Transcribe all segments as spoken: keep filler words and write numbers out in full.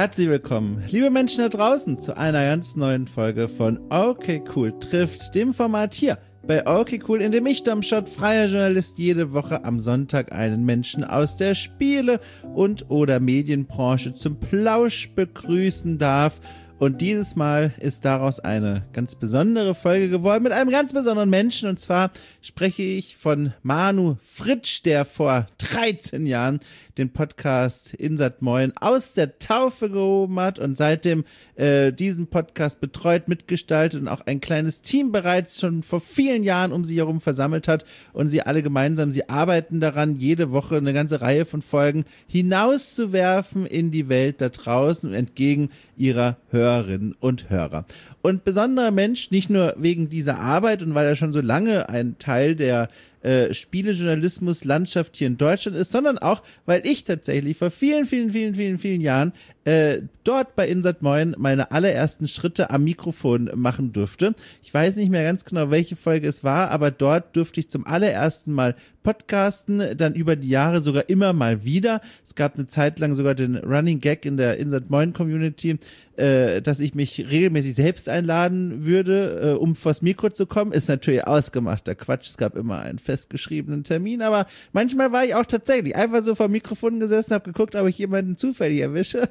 Herzlich willkommen, liebe Menschen da draußen, zu einer ganz neuen Folge von Okay Cool trifft, dem Format hier bei Okay Cool, in dem ich, Domschott, freier Journalist, jede Woche am Sonntag einen Menschen aus der Spiele- und oder Medienbranche zum Plausch begrüßen darf. Und dieses Mal ist daraus eine ganz besondere Folge geworden mit einem ganz besonderen Menschen. Und zwar spreche ich von Manu Fritsch, der vor dreizehn Jahren den Podcast Insert Moin aus der Taufe gehoben hat und seitdem äh, diesen Podcast betreut, mitgestaltet und auch ein kleines Team bereits schon vor vielen Jahren um sie herum versammelt hat. Und sie alle gemeinsam, sie arbeiten daran, jede Woche eine ganze Reihe von Folgen hinauszuwerfen in die Welt da draußen und entgegen ihrer Hörerinnen und Hörer. Und besonderer Mensch, nicht nur wegen dieser Arbeit und weil er schon so lange ein Teil der äh, Spielejournalismus-Landschaft hier in Deutschland ist, sondern auch, weil ich tatsächlich vor vielen, vielen, vielen, vielen, vielen Jahren äh, dort bei Insert Moin meine allerersten Schritte am Mikrofon machen durfte. Ich weiß nicht mehr ganz genau, welche Folge es war, aber dort durfte ich zum allerersten Mal podcasten, dann über die Jahre sogar immer mal wieder. Es gab eine Zeit lang sogar den Running Gag in der Insert Moin Community, äh, dass ich mich regelmäßig selbst einladen würde, äh, um vors Mikro zu kommen. Ist natürlich ausgemachter Quatsch. Es gab immer einen festgeschriebenen Termin, aber manchmal war ich auch tatsächlich einfach so vor dem Mikrofon gesessen, habe geguckt, ob ich jemanden zufällig erwische.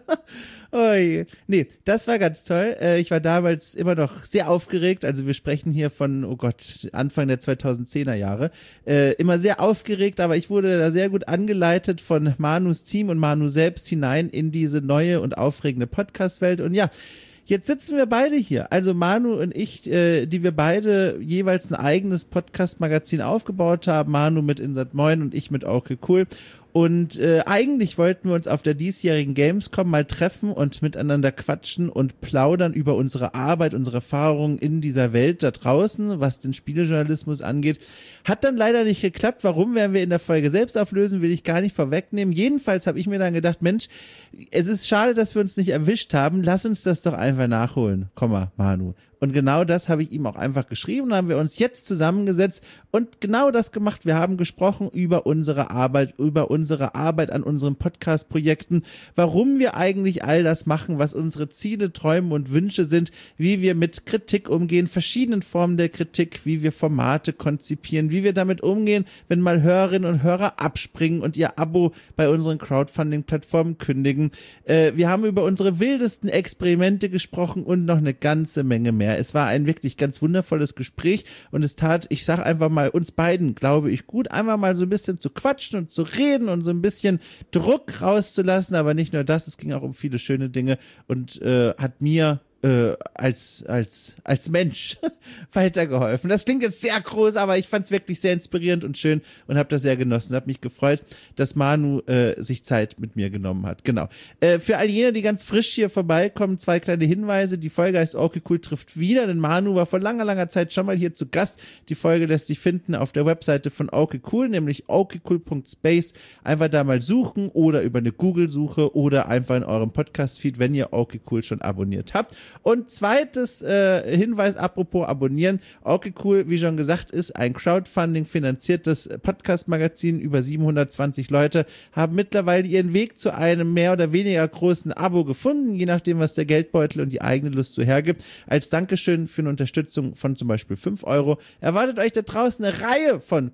Oi. Nee, das war ganz toll. Äh, ich war damals immer noch sehr aufgeregt. Also wir sprechen hier von, oh Gott, Anfang der zweitausendzehner Jahre. Äh, immer sehr aufgeregt, aber ich wurde da sehr gut angeleitet von Manus Team und Manu selbst hinein in diese neue und aufregende Podcast-Welt. Und ja, jetzt sitzen wir beide hier, also Manu und ich, äh, die wir beide jeweils ein eigenes Podcast-Magazin aufgebaut haben. Manu mit Insert Moin und ich mit Okay Cool. Und äh, eigentlich wollten wir uns auf der diesjährigen Gamescom mal treffen und miteinander quatschen und plaudern über unsere Arbeit, unsere Erfahrungen in dieser Welt da draußen, was den Spielejournalismus angeht. Hat dann leider nicht geklappt. Warum, werden wir in der Folge selbst auflösen, will ich gar nicht vorwegnehmen. Jedenfalls habe ich mir dann gedacht, Mensch, es ist schade, dass wir uns nicht erwischt haben. Lass uns das doch einfach nachholen. Komm mal, Manu. Und genau das habe ich ihm auch einfach geschrieben. Da haben wir uns jetzt zusammengesetzt und genau das gemacht. Wir haben gesprochen über unsere Arbeit, über unsere Arbeit an unseren Podcast-Projekten, warum wir eigentlich all das machen, was unsere Ziele, Träume und Wünsche sind, wie wir mit Kritik umgehen, verschiedenen Formen der Kritik, wie wir Formate konzipieren, wie wir damit umgehen, wenn mal Hörerinnen und Hörer abspringen und ihr Abo bei unseren Crowdfunding-Plattformen kündigen. Äh, wir haben über unsere wildesten Experimente gesprochen und noch eine ganze Menge mehr. Es war ein wirklich ganz wundervolles Gespräch und es tat, ich sag einfach mal, uns beiden, glaube ich, gut, einmal mal so ein bisschen zu quatschen und zu reden und so ein bisschen Druck rauszulassen, aber nicht nur das, es ging auch um viele schöne Dinge und äh, hat mir äh, als als als Mensch weitergeholfen. Das klingt jetzt sehr groß, aber ich fand es wirklich sehr inspirierend und schön und habe das sehr genossen. Habe mich gefreut, dass Manu äh, sich Zeit mit mir genommen hat. Genau. Äh, für all jene, die ganz frisch hier vorbeikommen, zwei kleine Hinweise. Die Folge heißt Okay Cool trifft wieder, denn Manu war vor langer, langer Zeit schon mal hier zu Gast. Die Folge lässt sich finden auf der Webseite von Okay Cool, nämlich okaycool punkt space. Einfach da mal suchen oder über eine Google-Suche oder einfach in eurem Podcast-Feed, wenn ihr Okay Cool schon abonniert habt. Und zweites äh, Hinweis, apropos abonnieren, Okay Cool, wie schon gesagt, ist ein Crowdfunding-finanziertes Podcast-Magazin. Über siebenhundertzwanzig Leute haben mittlerweile ihren Weg zu einem mehr oder weniger großen Abo gefunden, je nachdem, was der Geldbeutel und die eigene Lust so hergibt. Als Dankeschön für eine Unterstützung von zum Beispiel fünf Euro erwartet euch da draußen eine Reihe von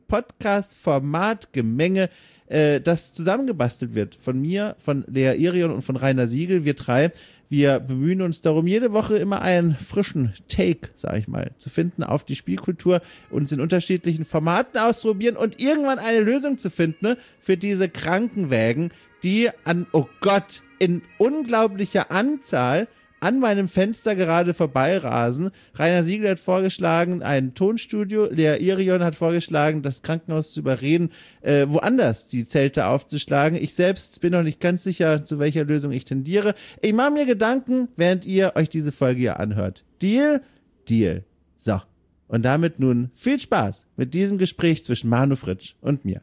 Podcast-Format-Gemenge, äh, das zusammengebastelt wird von mir, von Lea Irion und von Rainer Siegel, wir drei. Wir bemühen uns darum, jede Woche immer einen frischen Take, sag ich mal, zu finden auf die Spielkultur, uns in unterschiedlichen Formaten auszuprobieren und irgendwann eine Lösung zu finden, ne, für diese Krankenwägen, die an, oh Gott, in unglaublicher Anzahl an meinem Fenster gerade vorbeirasen. Rainer Siegel hat vorgeschlagen, ein Tonstudio. Lea Irion hat vorgeschlagen, das Krankenhaus zu überreden, äh, woanders die Zelte aufzuschlagen. Ich selbst bin noch nicht ganz sicher, zu welcher Lösung ich tendiere. Ich mache mir Gedanken, während ihr euch diese Folge hier anhört. Deal? Deal. So. Und damit nun viel Spaß mit diesem Gespräch zwischen Manu Fritsch und mir.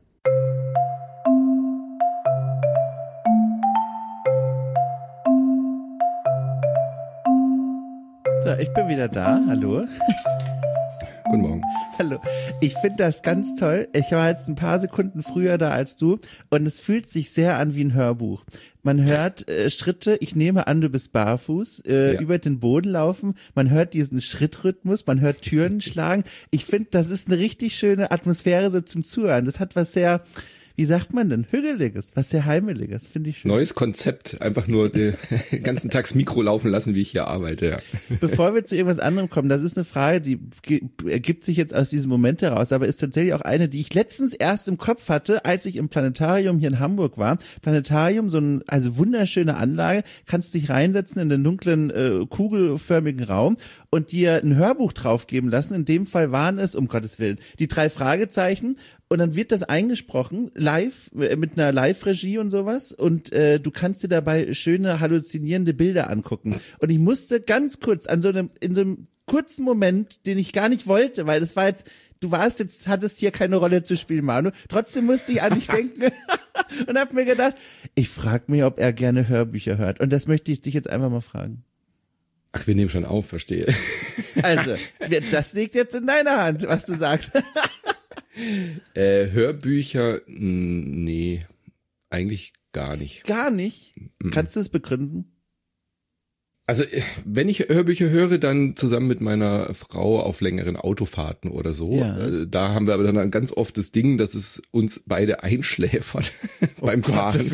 So, ich bin wieder da. Hallo. guten Morgen. Hallo. Ich finde das ganz toll. Ich war jetzt ein paar Sekunden früher da als du und es fühlt sich sehr an wie ein Hörbuch. Man hört äh, Schritte, ich nehme an, du bist barfuß, äh, ja. über den Boden laufen. Man hört diesen Schrittrhythmus, man hört Türen schlagen. Ich finde, das ist eine richtig schöne Atmosphäre so zum Zuhören. Das hat was sehr... Wie sagt man denn? Hügeliges, was sehr Heimeliges, finde ich schön. Neues Konzept, einfach nur den ganzen Tag das Mikro laufen lassen, wie ich hier arbeite. Ja. Bevor wir zu irgendwas anderem kommen, das ist eine Frage, die ergibt sich jetzt aus diesem Moment heraus, aber ist tatsächlich auch eine, die ich letztens erst im Kopf hatte, als ich im Planetarium hier in Hamburg war. Planetarium, so ein also wunderschöne Anlage, kannst dich reinsetzen in den dunklen, äh, kugelförmigen Raum und dir ein Hörbuch draufgeben lassen. In dem Fall waren es, um Gottes Willen, die drei Fragezeichen. Und dann wird das eingesprochen, live, mit einer Live-Regie und sowas. Und äh, du kannst dir dabei schöne, halluzinierende Bilder angucken. Und ich musste ganz kurz, an so einem, in so einem kurzen Moment, den ich gar nicht wollte, weil das war jetzt, du warst jetzt, hattest hier keine Rolle zu spielen, Manu. Trotzdem musste ich an dich denken und hab mir gedacht, ich frag mich, ob er gerne Hörbücher hört. Und das möchte ich dich jetzt einfach mal fragen. Ach, wir nehmen schon auf, verstehe. Also, das liegt jetzt in deiner Hand, was du sagst. Äh, Hörbücher, nee, eigentlich gar nicht. Gar nicht? Mhm. Kannst du es begründen? Also, wenn ich Hörbücher höre, dann zusammen mit meiner Frau auf längeren Autofahrten oder so. Ja. Da haben wir aber dann ganz oft das Ding, dass es uns beide einschläfert oh beim Fahren.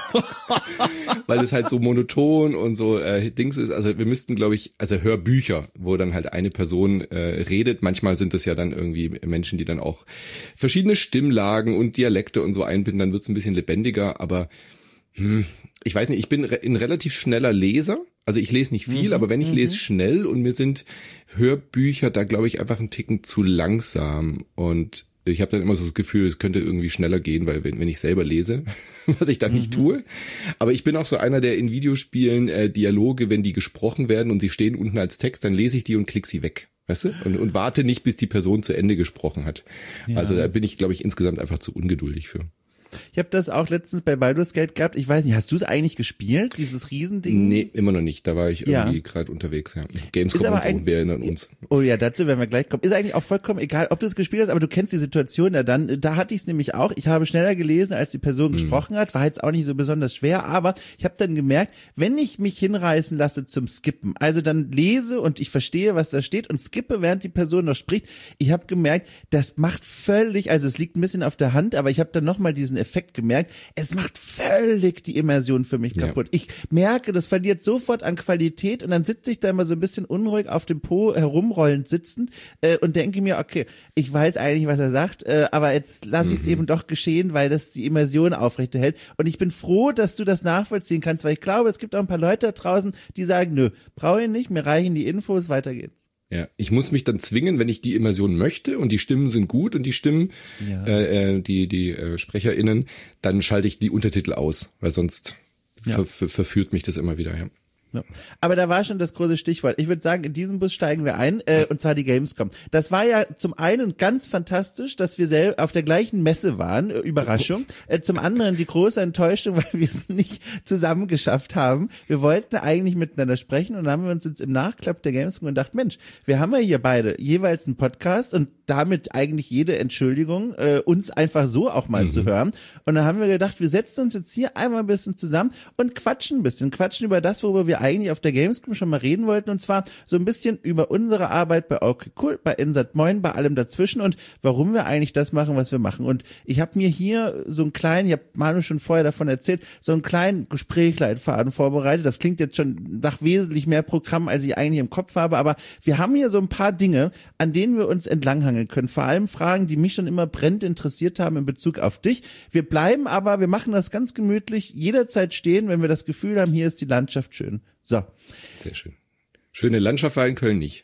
Weil es halt so monoton und so äh, Dings ist. Also wir müssten, glaube ich, also Hörbücher, wo dann halt eine Person äh, redet. Manchmal sind es ja dann irgendwie Menschen, die dann auch verschiedene Stimmlagen und Dialekte und so einbinden. Dann wird es ein bisschen lebendiger. Aber hm, ich weiß nicht, ich bin ein relativ schneller Leser. Also ich lese nicht viel, mhm, aber wenn ich mhm. lese schnell und mir sind Hörbücher da, glaube ich, einfach einen Ticken zu langsam und ich habe dann immer so das Gefühl, es könnte irgendwie schneller gehen, weil wenn, wenn ich selber lese, was ich dann mhm. nicht tue. Aber ich bin auch so einer, der in Videospielen äh, Dialoge, wenn die gesprochen werden und sie stehen unten als Text, dann lese ich die und klick sie weg. Weißt du? Und, und warte nicht, bis die Person zu Ende gesprochen hat. Ja. Also da bin ich, glaube ich, insgesamt einfach zu ungeduldig für. Ich habe das auch letztens bei Baldur's Gate gehabt. Ich weiß nicht, hast du es eigentlich gespielt, dieses Riesending? Nee, immer noch nicht. Da war ich irgendwie ja. gerade unterwegs. Ja. Gamescom und so, ein, wir erinnern uns. Oh ja, dazu werden wir gleich kommen. Ist eigentlich auch vollkommen egal, ob du es gespielt hast, aber du kennst die Situation ja dann. Da hatte ich es nämlich auch. Ich habe schneller gelesen, als die Person hm. gesprochen hat. War jetzt auch nicht so besonders schwer, aber ich habe dann gemerkt, wenn ich mich hinreißen lasse zum Skippen, also dann lese und ich verstehe, was da steht und skippe, während die Person noch spricht, ich habe gemerkt, das macht völlig, also es liegt ein bisschen auf der Hand, aber ich habe dann nochmal diesen Effekt gemerkt, es macht völlig die Immersion für mich kaputt. Ja. Ich merke, das verliert sofort an Qualität und dann sitze ich da immer so ein bisschen unruhig auf dem Po herumrollend sitzend äh, und denke mir, okay, ich weiß eigentlich, was er sagt, äh, aber jetzt lasse ich es mhm. eben doch geschehen, weil das die Immersion aufrechterhält. Und ich bin froh, dass du das nachvollziehen kannst, weil ich glaube, es gibt auch ein paar Leute da draußen, die sagen, nö, brauche ich nicht, mir reichen die Infos, weiter geht's. Ja, ich muss mich dann zwingen, wenn ich die Immersion möchte und die Stimmen sind gut und die Stimmen, ja. äh, die die äh, SprecherInnen, dann schalte ich die Untertitel aus, weil sonst ja. ver- ver- verführt mich das immer wieder. Ja. Ja. Aber da war schon das große Stichwort. Ich würde sagen, in diesem Bus steigen wir ein, äh, und zwar die Gamescom. Das war ja zum einen ganz fantastisch, dass wir selber auf der gleichen Messe waren, äh, Überraschung. Äh, zum anderen die große Enttäuschung, weil wir es nicht zusammen geschafft haben. Wir wollten eigentlich miteinander sprechen und dann haben wir uns jetzt im Nachklapp der Gamescom gedacht, Mensch, wir haben ja hier beide jeweils einen Podcast und damit eigentlich jede Entschuldigung, äh, uns einfach so auch mal mhm. zu hören. Und dann haben wir gedacht, wir setzen uns jetzt hier einmal ein bisschen zusammen und quatschen ein bisschen, quatschen über das, worüber wir eigentlich auf der Gamescom schon mal reden wollten, und zwar so ein bisschen über unsere Arbeit bei Okay Cool, bei Insert Moin, bei allem dazwischen und warum wir eigentlich das machen, was wir machen. Und ich habe mir hier so einen kleinen, ich habe Manu schon vorher davon erzählt, so einen kleinen Gesprächleitfaden vorbereitet. Das klingt jetzt schon nach wesentlich mehr Programm, als ich eigentlich im Kopf habe, aber wir haben hier so ein paar Dinge, an denen wir uns entlanghangeln können. Vor allem Fragen, die mich schon immer brennend interessiert haben in Bezug auf dich. Wir bleiben aber, wir machen das ganz gemütlich, jederzeit stehen, wenn wir das Gefühl haben, hier ist die Landschaft schön. So. Sehr schön. Schöne Landschaft war in Köln nicht.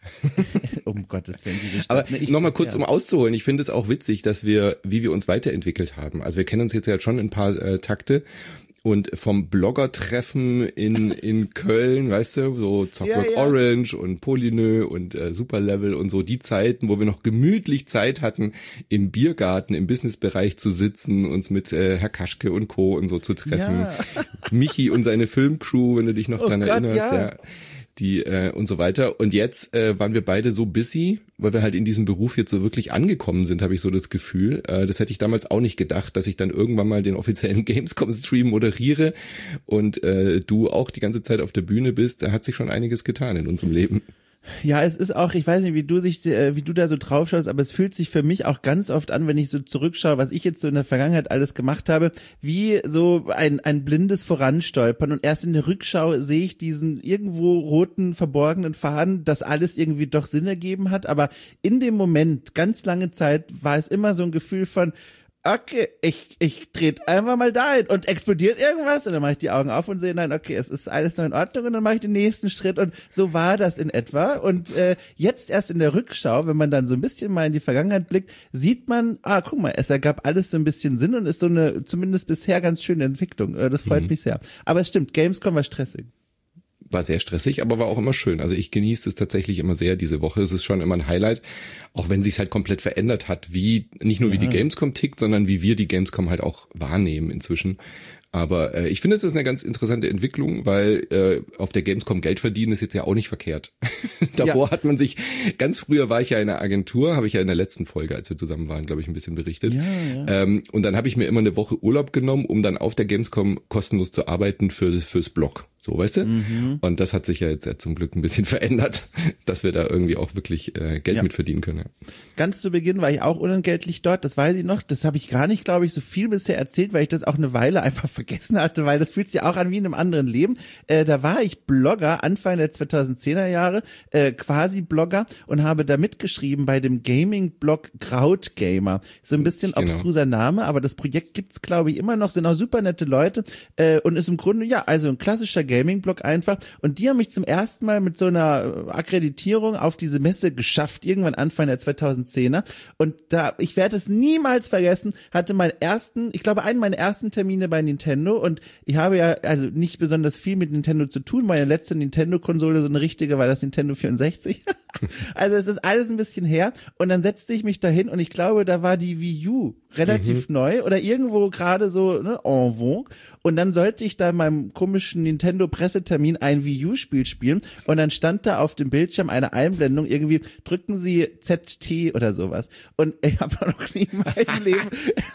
Um Gottes Willen. Aber nochmal kurz, ja. um auszuholen. Ich finde es auch witzig, dass wir, wie wir uns weiterentwickelt haben. Also wir kennen uns jetzt ja schon ein paar äh, Takte. Und vom Blogger-Treffen in in Köln, weißt du, so Zockwork ja, ja. Orange und Polynö und äh, Superlevel und so, die Zeiten, wo wir noch gemütlich Zeit hatten, im Biergarten, im Businessbereich zu sitzen, uns mit äh, Herr Kaschke und Co. und so zu treffen. Ja. Michi und seine Filmcrew, wenn du dich noch oh dran Gott, erinnerst. Ja. Ja. die äh, und so weiter. Und jetzt äh, waren wir beide so busy, weil wir halt in diesem Beruf jetzt so wirklich angekommen sind, habe ich so das Gefühl. Äh, das hätte ich damals auch nicht gedacht, dass ich dann irgendwann mal den offiziellen Gamescom-Stream moderiere und äh, du auch die ganze Zeit auf der Bühne bist. Da hat sich schon einiges getan in unserem Leben. Ja, es ist auch, ich weiß nicht, wie du sich, wie du da so drauf schaust, aber es fühlt sich für mich auch ganz oft an, wenn ich so zurückschaue, was ich jetzt so in der Vergangenheit alles gemacht habe, wie so ein, ein blindes Voranstolpern und erst in der Rückschau sehe ich diesen irgendwo roten, verborgenen Faden, dass alles irgendwie doch Sinn ergeben hat, aber in dem Moment, ganz lange Zeit, war es immer so ein Gefühl von, okay, ich, ich trete einfach mal dahin und explodiert irgendwas und dann mache ich die Augen auf und sehe, nein, okay, es ist alles noch in Ordnung und dann mache ich den nächsten Schritt und so war das in etwa und äh, jetzt erst in der Rückschau, wenn man dann so ein bisschen mal in die Vergangenheit blickt, sieht man, ah, guck mal, es ergab alles so ein bisschen Sinn und ist so eine zumindest bisher ganz schöne Entwicklung, äh, das freut mhm. mich sehr. Aber es stimmt, Gamescom war stressig. War sehr stressig, aber war auch immer schön. Also ich genieße es tatsächlich immer sehr diese Woche. Es ist schon immer ein Highlight, auch wenn sich's halt komplett verändert hat, wie nicht nur wie ja. die Gamescom tickt, sondern wie wir die Gamescom halt auch wahrnehmen inzwischen. Aber äh, ich finde, es ist eine ganz interessante Entwicklung, weil äh, auf der Gamescom Geld verdienen ist jetzt ja auch nicht verkehrt. Davor ja. hat man sich, ganz früher war ich ja in einer Agentur, habe ich ja in der letzten Folge, als wir zusammen waren, glaube ich, ein bisschen berichtet. Ja, ja. Ähm, und dann habe ich mir immer eine Woche Urlaub genommen, um dann auf der Gamescom kostenlos zu arbeiten für das, fürs Blog. So, weißt du? Mhm. Und das hat sich ja jetzt ja zum Glück ein bisschen verändert, dass wir da irgendwie auch wirklich äh, Geld ja. mit verdienen können. Ja. Ganz zu Beginn war ich auch unentgeltlich dort, das weiß ich noch. Das habe ich gar nicht, glaube ich, so viel bisher erzählt, weil ich das auch eine Weile einfach vergessen hatte, weil das fühlt sich auch an wie in einem anderen Leben. Äh, da war ich Blogger, Anfang der zweitausendzehner Jahre, äh, quasi Blogger und habe da mitgeschrieben bei dem Gaming-Blog Krautgamer. So ein bisschen genau. obstruser Name, aber das Projekt gibt's, glaube ich, immer noch, sind auch super nette Leute äh, und ist im Grunde, ja, also ein klassischer Gaming-Blog einfach. Und die haben mich zum ersten Mal mit so einer Akkreditierung auf diese Messe geschafft, irgendwann Anfang der zweitausendzehner. Und da, ich werde es niemals vergessen, hatte meinen ersten, ich glaube, einen meiner ersten Termine bei Nintendo und ich habe ja also nicht besonders viel mit Nintendo zu tun. Meine letzte Nintendo-Konsole, so eine richtige, war das Nintendo vierundsechzig. Also es ist alles ein bisschen her. Und dann setzte ich mich dahin und ich glaube, da war die Wii U relativ mhm. neu oder irgendwo gerade so ne, en vogue. Und dann sollte ich da in meinem komischen Nintendo-Pressetermin ein Wii U-Spiel spielen und dann stand da auf dem Bildschirm eine Einblendung, irgendwie drücken Sie Z T oder sowas. Und ich habe noch nie in meinem Leben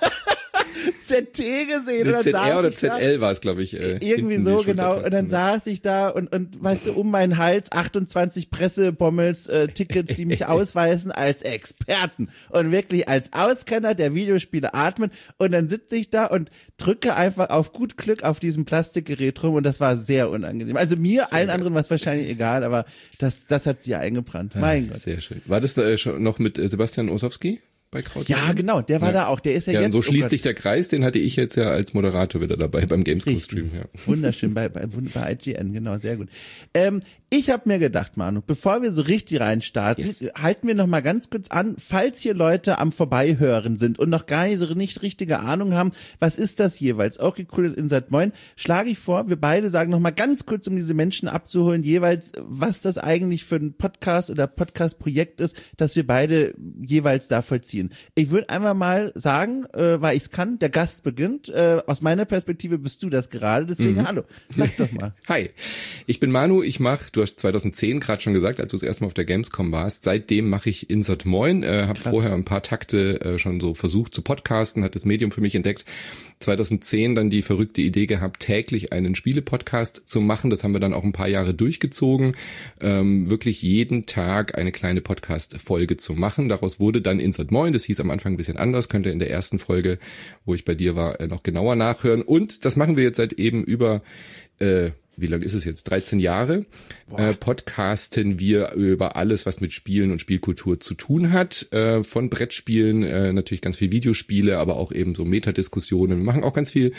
Z T gesehen. Oder Z R oder Z L war es, glaube ich. Äh, irgendwie so, genau. Und dann saß ich da und, und weißt du, um meinen Hals achtundzwanzig Pressebommels, äh, Tickets, die mich ausweisen als Experten und wirklich als Auskenner der Videospiele atmen. Und dann sitze ich da und drücke einfach auf gut Glück auf diesem Plastikgerät rum und das war sehr unangenehm. Also mir, sehr allen geil. Anderen war es wahrscheinlich egal, aber das, das hat sie eingebrannt. Mein ah, Gott. Sehr schön. War das äh, schon noch mit äh, Sebastian Osowski? Bei ja, genau, der war ja. da auch, der ist ja, ja jetzt. Und so schließt oh sich der Kreis, den hatte ich jetzt ja als Moderator wieder dabei beim Gamescom-Stream. Ja. Wunderschön, bei, bei, bei I G N, genau, sehr gut. Ähm, ich habe mir gedacht, Manu, bevor wir so richtig reinstarten, yes. halten wir noch mal ganz kurz an, falls hier Leute am Vorbeihören sind und noch gar nicht so nicht richtige Ahnung haben, was ist das jeweils? Okay, cool, Inside Moin, schlage ich vor, wir beide sagen noch mal ganz kurz, um diese Menschen abzuholen, jeweils, was das eigentlich für ein Podcast oder Podcast-Projekt ist, das wir beide jeweils da vollziehen. Ich würde einfach mal sagen, äh, weil ich es kann, der Gast beginnt. Äh, aus meiner Perspektive bist du das gerade, deswegen mhm. hallo, sag doch mal. Hi, ich bin Manu, ich mache, du hast zweitausendzehn gerade schon gesagt, als du das erste Mal auf der Gamescom warst, seitdem mache ich Insert Moin, äh, habe vorher ein paar Takte äh, schon so versucht zu podcasten, hat das Medium für mich entdeckt. zweitausendzehn dann die verrückte Idee gehabt, täglich einen Spiele-Podcast zu machen. Das haben wir dann auch ein paar Jahre durchgezogen, ähm, wirklich jeden Tag eine kleine Podcast-Folge zu machen. Daraus wurde dann Insert Moin, das hieß am Anfang ein bisschen anders, könnt ihr in der ersten Folge, wo ich bei dir war, äh, noch genauer nachhören. Und das machen wir jetzt seit eben über äh, wie lange ist es jetzt? dreizehn Jahre äh, podcasten wir über alles, was mit Spielen und Spielkultur zu tun hat. Äh, von Brettspielen, äh, natürlich ganz viel Videospiele, aber auch eben so Metadiskussionen. Wir machen auch ganz viel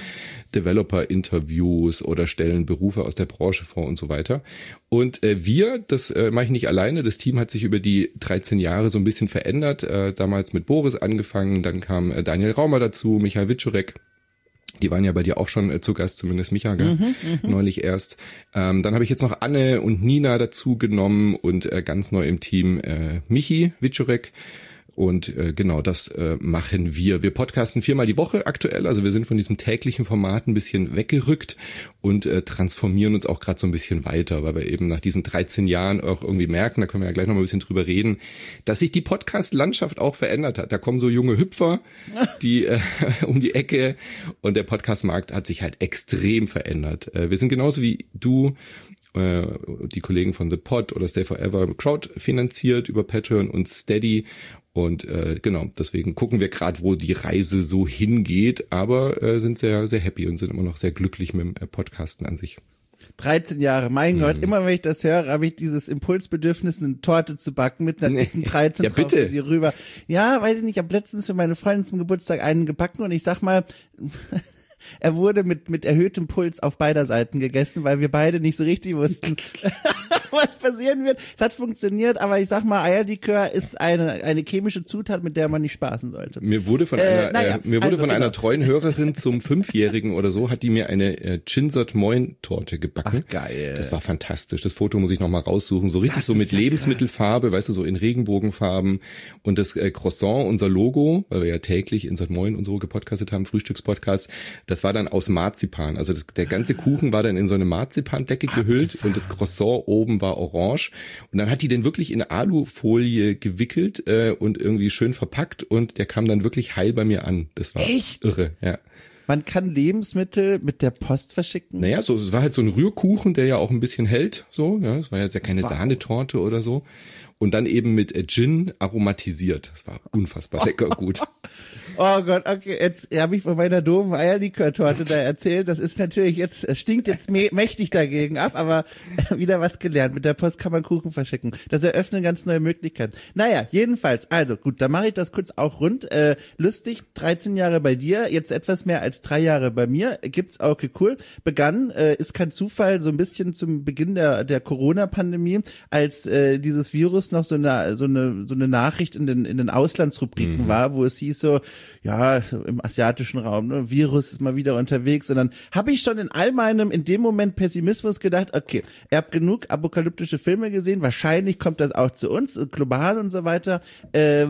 Developer-Interviews oder stellen Berufe aus der Branche vor und so weiter. Und äh, wir, das äh, mache ich nicht alleine, das Team hat sich über die dreizehn Jahre so ein bisschen verändert. Äh, damals mit Boris angefangen, dann kam äh, Daniel Raumer dazu, Michael Witschurek. Die waren ja bei dir auch schon äh, zu Gast, zumindest Micha, gell? Mhm, neulich erst. Ähm, dann habe ich jetzt noch Anne und Nina dazu genommen und äh, ganz neu im Team äh, Michi Witschurek. Und äh, genau, das äh, machen wir. Wir podcasten viermal die Woche aktuell, also wir sind von diesem täglichen Format ein bisschen weggerückt und äh, transformieren uns auch gerade so ein bisschen weiter, weil wir eben nach diesen dreizehn Jahren auch irgendwie merken, da können wir ja gleich noch mal ein bisschen drüber reden, dass sich die Podcast-Landschaft auch verändert hat. Da kommen so junge Hüpfer, die äh, um die Ecke, und der Podcast-Markt hat sich halt extrem verändert. Äh, wir sind genauso wie du, die Kollegen von The Pod oder Stay Forever crowdfinanziert über Patreon und Steady. Und äh, genau, deswegen gucken wir gerade, wo die Reise so hingeht, aber äh, sind sehr, sehr happy und sind immer noch sehr glücklich mit dem äh, Podcasten an sich. dreizehn Jahre, mein mhm. Gott, immer wenn ich das höre, habe ich dieses Impulsbedürfnis, eine Torte zu backen mit einer dicken dreizehn ja, bitte. Hier rüber. Ja, weiß ich nicht, ich habe letztens für meine Freundin zum Geburtstag einen gebacken und ich sag mal, er wurde mit mit erhöhtem Puls auf beider Seiten gegessen, weil wir beide nicht so richtig wussten, was passieren wird. Es hat funktioniert, aber ich sag mal, Eierlikör ist eine eine chemische Zutat, mit der man nicht spaßen sollte. Mir wurde von äh, einer naja, äh, mir wurde also von genau. einer treuen Hörerin zum Fünfjährigen oder so, hat die mir eine äh, Chinsert Moin Torte gebacken. Ach, geil. Das war fantastisch. Das Foto muss ich noch mal raussuchen. So richtig das so mit ja Lebensmittelfarbe, krass. Weißt du, so in Regenbogenfarben. Und das äh, Croissant, unser Logo, weil wir ja täglich Insert Moin und so gepodcastet haben, Frühstückspodcast, das war dann aus Marzipan. Also das, der ganze Kuchen war dann in so eine Marzipandecke gehüllt und das Croissant oben war orange. Und dann hat die den wirklich in Alufolie gewickelt äh, und irgendwie schön verpackt und der kam dann wirklich heil bei mir an. Das war echt irre, ja. Man kann Lebensmittel mit der Post verschicken? Naja, so, es war halt so ein Rührkuchen, der ja auch ein bisschen hält, so, ja. Es war jetzt ja keine wow. Sahnetorte oder so. Und dann eben mit Gin aromatisiert. Das war unfassbar lecker gut. Oh Gott, okay, jetzt habe ich von meiner doofen Eierlikör-Torte da erzählt. Das ist natürlich jetzt, es stinkt jetzt mächtig dagegen ab, aber wieder was gelernt. Mit der Post kann man Kuchen verschicken. Das eröffnet ganz neue Möglichkeiten. Naja, jedenfalls, also gut, dann mache ich das kurz auch rund. Äh, lustig, dreizehn Jahre bei dir, jetzt etwas mehr als drei Jahre bei mir. Gibt's auch, okay, cool. Begann, äh, ist kein Zufall, so ein bisschen zum Beginn der, der Corona-Pandemie, als äh, dieses Virus noch so eine so eine so eine Nachricht in den in den Auslandsrubriken mhm. war, wo es hieß so, ja, im asiatischen Raum, ne, Virus ist mal wieder unterwegs, und dann habe ich schon in all meinem in dem Moment Pessimismus gedacht, okay, ihr habt genug apokalyptische Filme gesehen, wahrscheinlich kommt das auch zu uns, global und so weiter. Äh,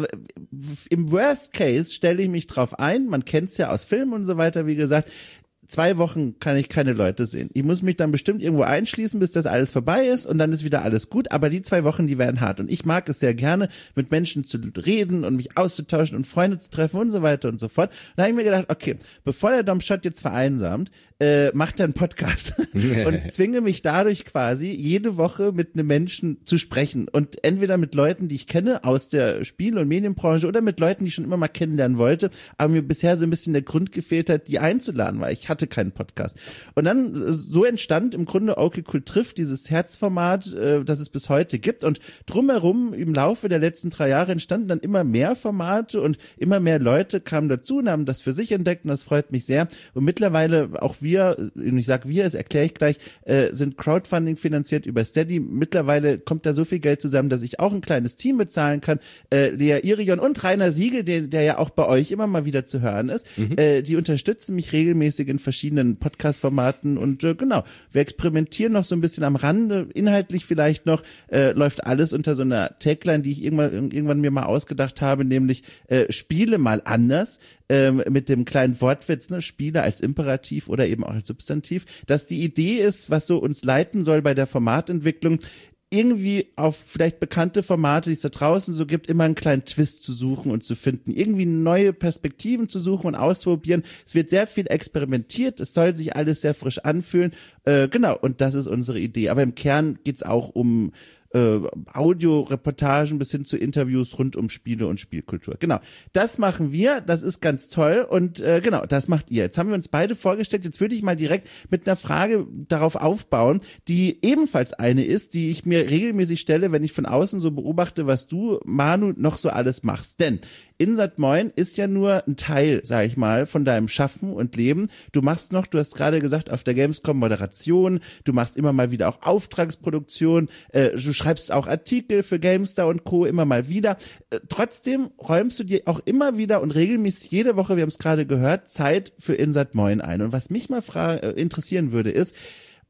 im Worst Case stelle ich mich drauf ein, man kennt's ja aus Filmen und so weiter, wie gesagt. Zwei Wochen kann ich keine Leute sehen. Ich muss mich dann bestimmt irgendwo einschließen, bis das alles vorbei ist, und dann ist wieder alles gut. Aber die zwei Wochen, die werden hart. Und ich mag es sehr gerne, mit Menschen zu reden und mich auszutauschen und Freunde zu treffen und so weiter und so fort. Und da habe ich mir gedacht, okay, bevor der Dom Schott jetzt vereinsamt, äh, macht er einen Podcast und zwinge mich dadurch quasi jede Woche mit einem Menschen zu sprechen. Und entweder mit Leuten, die ich kenne aus der Spiel- und Medienbranche, oder mit Leuten, die ich schon immer mal kennenlernen wollte, aber mir bisher so ein bisschen der Grund gefehlt hat, die einzuladen, weil ich hatte keinen Podcast. Und dann so entstand im Grunde Okay Cool trifft, dieses Herzformat, äh, das es bis heute gibt, und drumherum im Laufe der letzten drei Jahre entstanden dann immer mehr Formate und immer mehr Leute kamen dazu und haben das für sich entdeckt, und das freut mich sehr. Und mittlerweile auch wir, und ich sag wir, das erkläre ich gleich, äh, sind Crowdfunding finanziert über Steady. Mittlerweile kommt da so viel Geld zusammen, dass ich auch ein kleines Team bezahlen kann. Äh, Lea Irion und Rainer Siegel, der, der ja auch bei euch immer mal wieder zu hören ist, mhm. äh, die unterstützen mich regelmäßig in verschiedenen Podcast-Formaten, und äh, genau, wir experimentieren noch so ein bisschen am Rande, inhaltlich vielleicht noch, äh, läuft alles unter so einer Tagline, die ich irgendwann, irgendwann mir mal ausgedacht habe, nämlich äh, Spiele mal anders, ähm, mit dem kleinen Wortwitz, ne, Spiele als Imperativ oder eben auch als Substantiv, dass die Idee ist, was so uns leiten soll bei der Formatentwicklung, irgendwie auf vielleicht bekannte Formate, die es da draußen so gibt, immer einen kleinen Twist zu suchen und zu finden, irgendwie neue Perspektiven zu suchen und auszuprobieren. Es wird sehr viel experimentiert, es soll sich alles sehr frisch anfühlen, äh, genau, und das ist unsere Idee. Aber im Kern geht's auch um äh, Audioreportagen bis hin zu Interviews rund um Spiele und Spielkultur. Genau, das machen wir, das ist ganz toll, und äh, genau, das macht ihr. Jetzt haben wir uns beide vorgestellt, jetzt würde ich mal direkt mit einer Frage darauf aufbauen, die ebenfalls eine ist, die ich mir regelmäßig stelle, wenn ich von außen so beobachte, was du, Manu, noch so alles machst. Denn Insert Moin ist ja nur ein Teil, sag ich mal, von deinem Schaffen und Leben. Du machst noch, du hast gerade gesagt, auf der Gamescom Moderation, du machst immer mal wieder auch Auftragsproduktion, äh, du schreibst auch Artikel für GameStar und Co. immer mal wieder. Äh, trotzdem räumst du dir auch immer wieder und regelmäßig jede Woche, wir haben es gerade gehört, Zeit für Insert Moin ein. Und was mich mal fra- äh, interessieren würde, ist,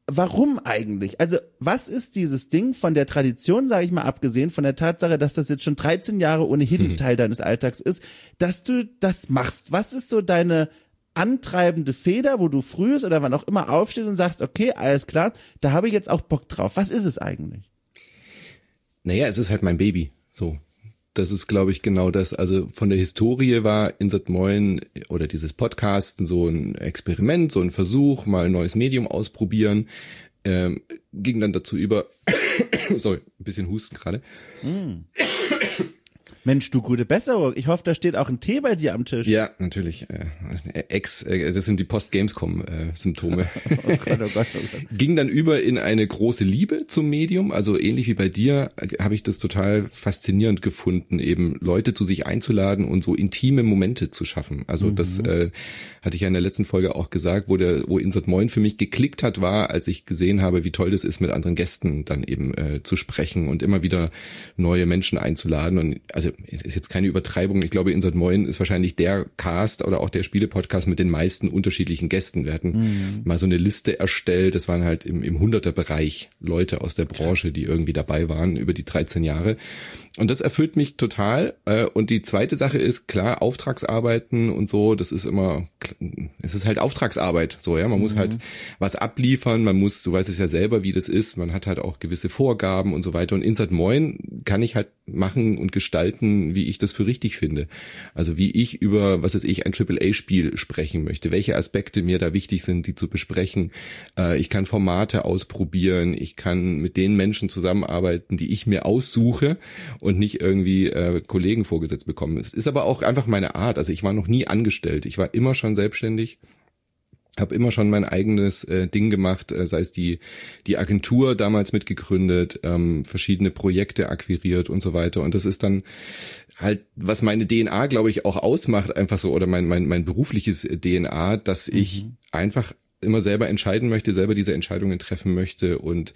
warum eigentlich? Also was ist dieses Ding von der Tradition, sage ich mal, abgesehen von der Tatsache, dass das jetzt schon dreizehn Jahre ohnehin mhm. Teil deines Alltags ist, dass du das machst? Was ist so deine antreibende Feder, wo du frühst oder wann auch immer aufstehst und sagst, okay, alles klar, da habe ich jetzt auch Bock drauf. Was ist es eigentlich? Naja, es ist halt mein Baby, so. Das ist, glaube ich, genau das. Also von der Historie war Insert Moin oder dieses Podcasten so ein Experiment, so ein Versuch, mal ein neues Medium ausprobieren. Ähm, ging dann dazu über, sorry, ein bisschen Husten gerade. Mm. Mensch, du gute Besserung. Ich hoffe, da steht auch ein Tee bei dir am Tisch. Ja, natürlich. Äh, Ex, äh, das sind die Post-Gamescom-Symptome. Äh, oh Gott, oh Gott, oh Gott. Ging dann über in eine große Liebe zum Medium. Also ähnlich wie bei dir äh, habe ich das total faszinierend gefunden, eben Leute zu sich einzuladen und so intime Momente zu schaffen. Also mhm. das äh, hatte ich ja in der letzten Folge auch gesagt, wo der, wo Insert Moin für mich geklickt hat, war, als ich gesehen habe, wie toll das ist, mit anderen Gästen dann eben äh, zu sprechen und immer wieder neue Menschen einzuladen. Und also ist jetzt keine Übertreibung. Ich glaube, Insert Moin ist wahrscheinlich der Cast oder auch der Spiele-Podcast mit den meisten unterschiedlichen Gästen. Wir hatten mhm. mal so eine Liste erstellt. Das waren halt im, im Hunderter-Bereich Leute aus der Branche, die irgendwie dabei waren über die dreizehn Jahre. Und das erfüllt mich total. Und die zweite Sache ist, klar, Auftragsarbeiten und so, das ist immer, es ist halt Auftragsarbeit, so, ja, man muss mhm. halt was abliefern, man muss, du weißt es ja selber, wie das ist, man hat halt auch gewisse Vorgaben und so weiter. Und Insert Moin kann ich halt machen und gestalten, wie ich das für richtig finde. Also wie ich über, was weiß ich, ein Triple A Spiel sprechen möchte, welche Aspekte mir da wichtig sind, die zu besprechen. Ich kann Formate ausprobieren, ich kann mit den Menschen zusammenarbeiten, die ich mir aussuche und nicht irgendwie äh, Kollegen vorgesetzt bekommen. Es ist aber auch einfach meine Art. Also ich war noch nie angestellt. Ich war immer schon selbstständig, habe immer schon mein eigenes äh, Ding gemacht, äh, sei es die die Agentur damals mitgegründet, ähm, verschiedene Projekte akquiriert und so weiter. Und das ist dann halt, was meine D N A, glaube ich, auch ausmacht, einfach so, oder mein mein mein berufliches D N A, dass ich mhm. einfach immer selber entscheiden möchte, selber diese Entscheidungen treffen möchte, und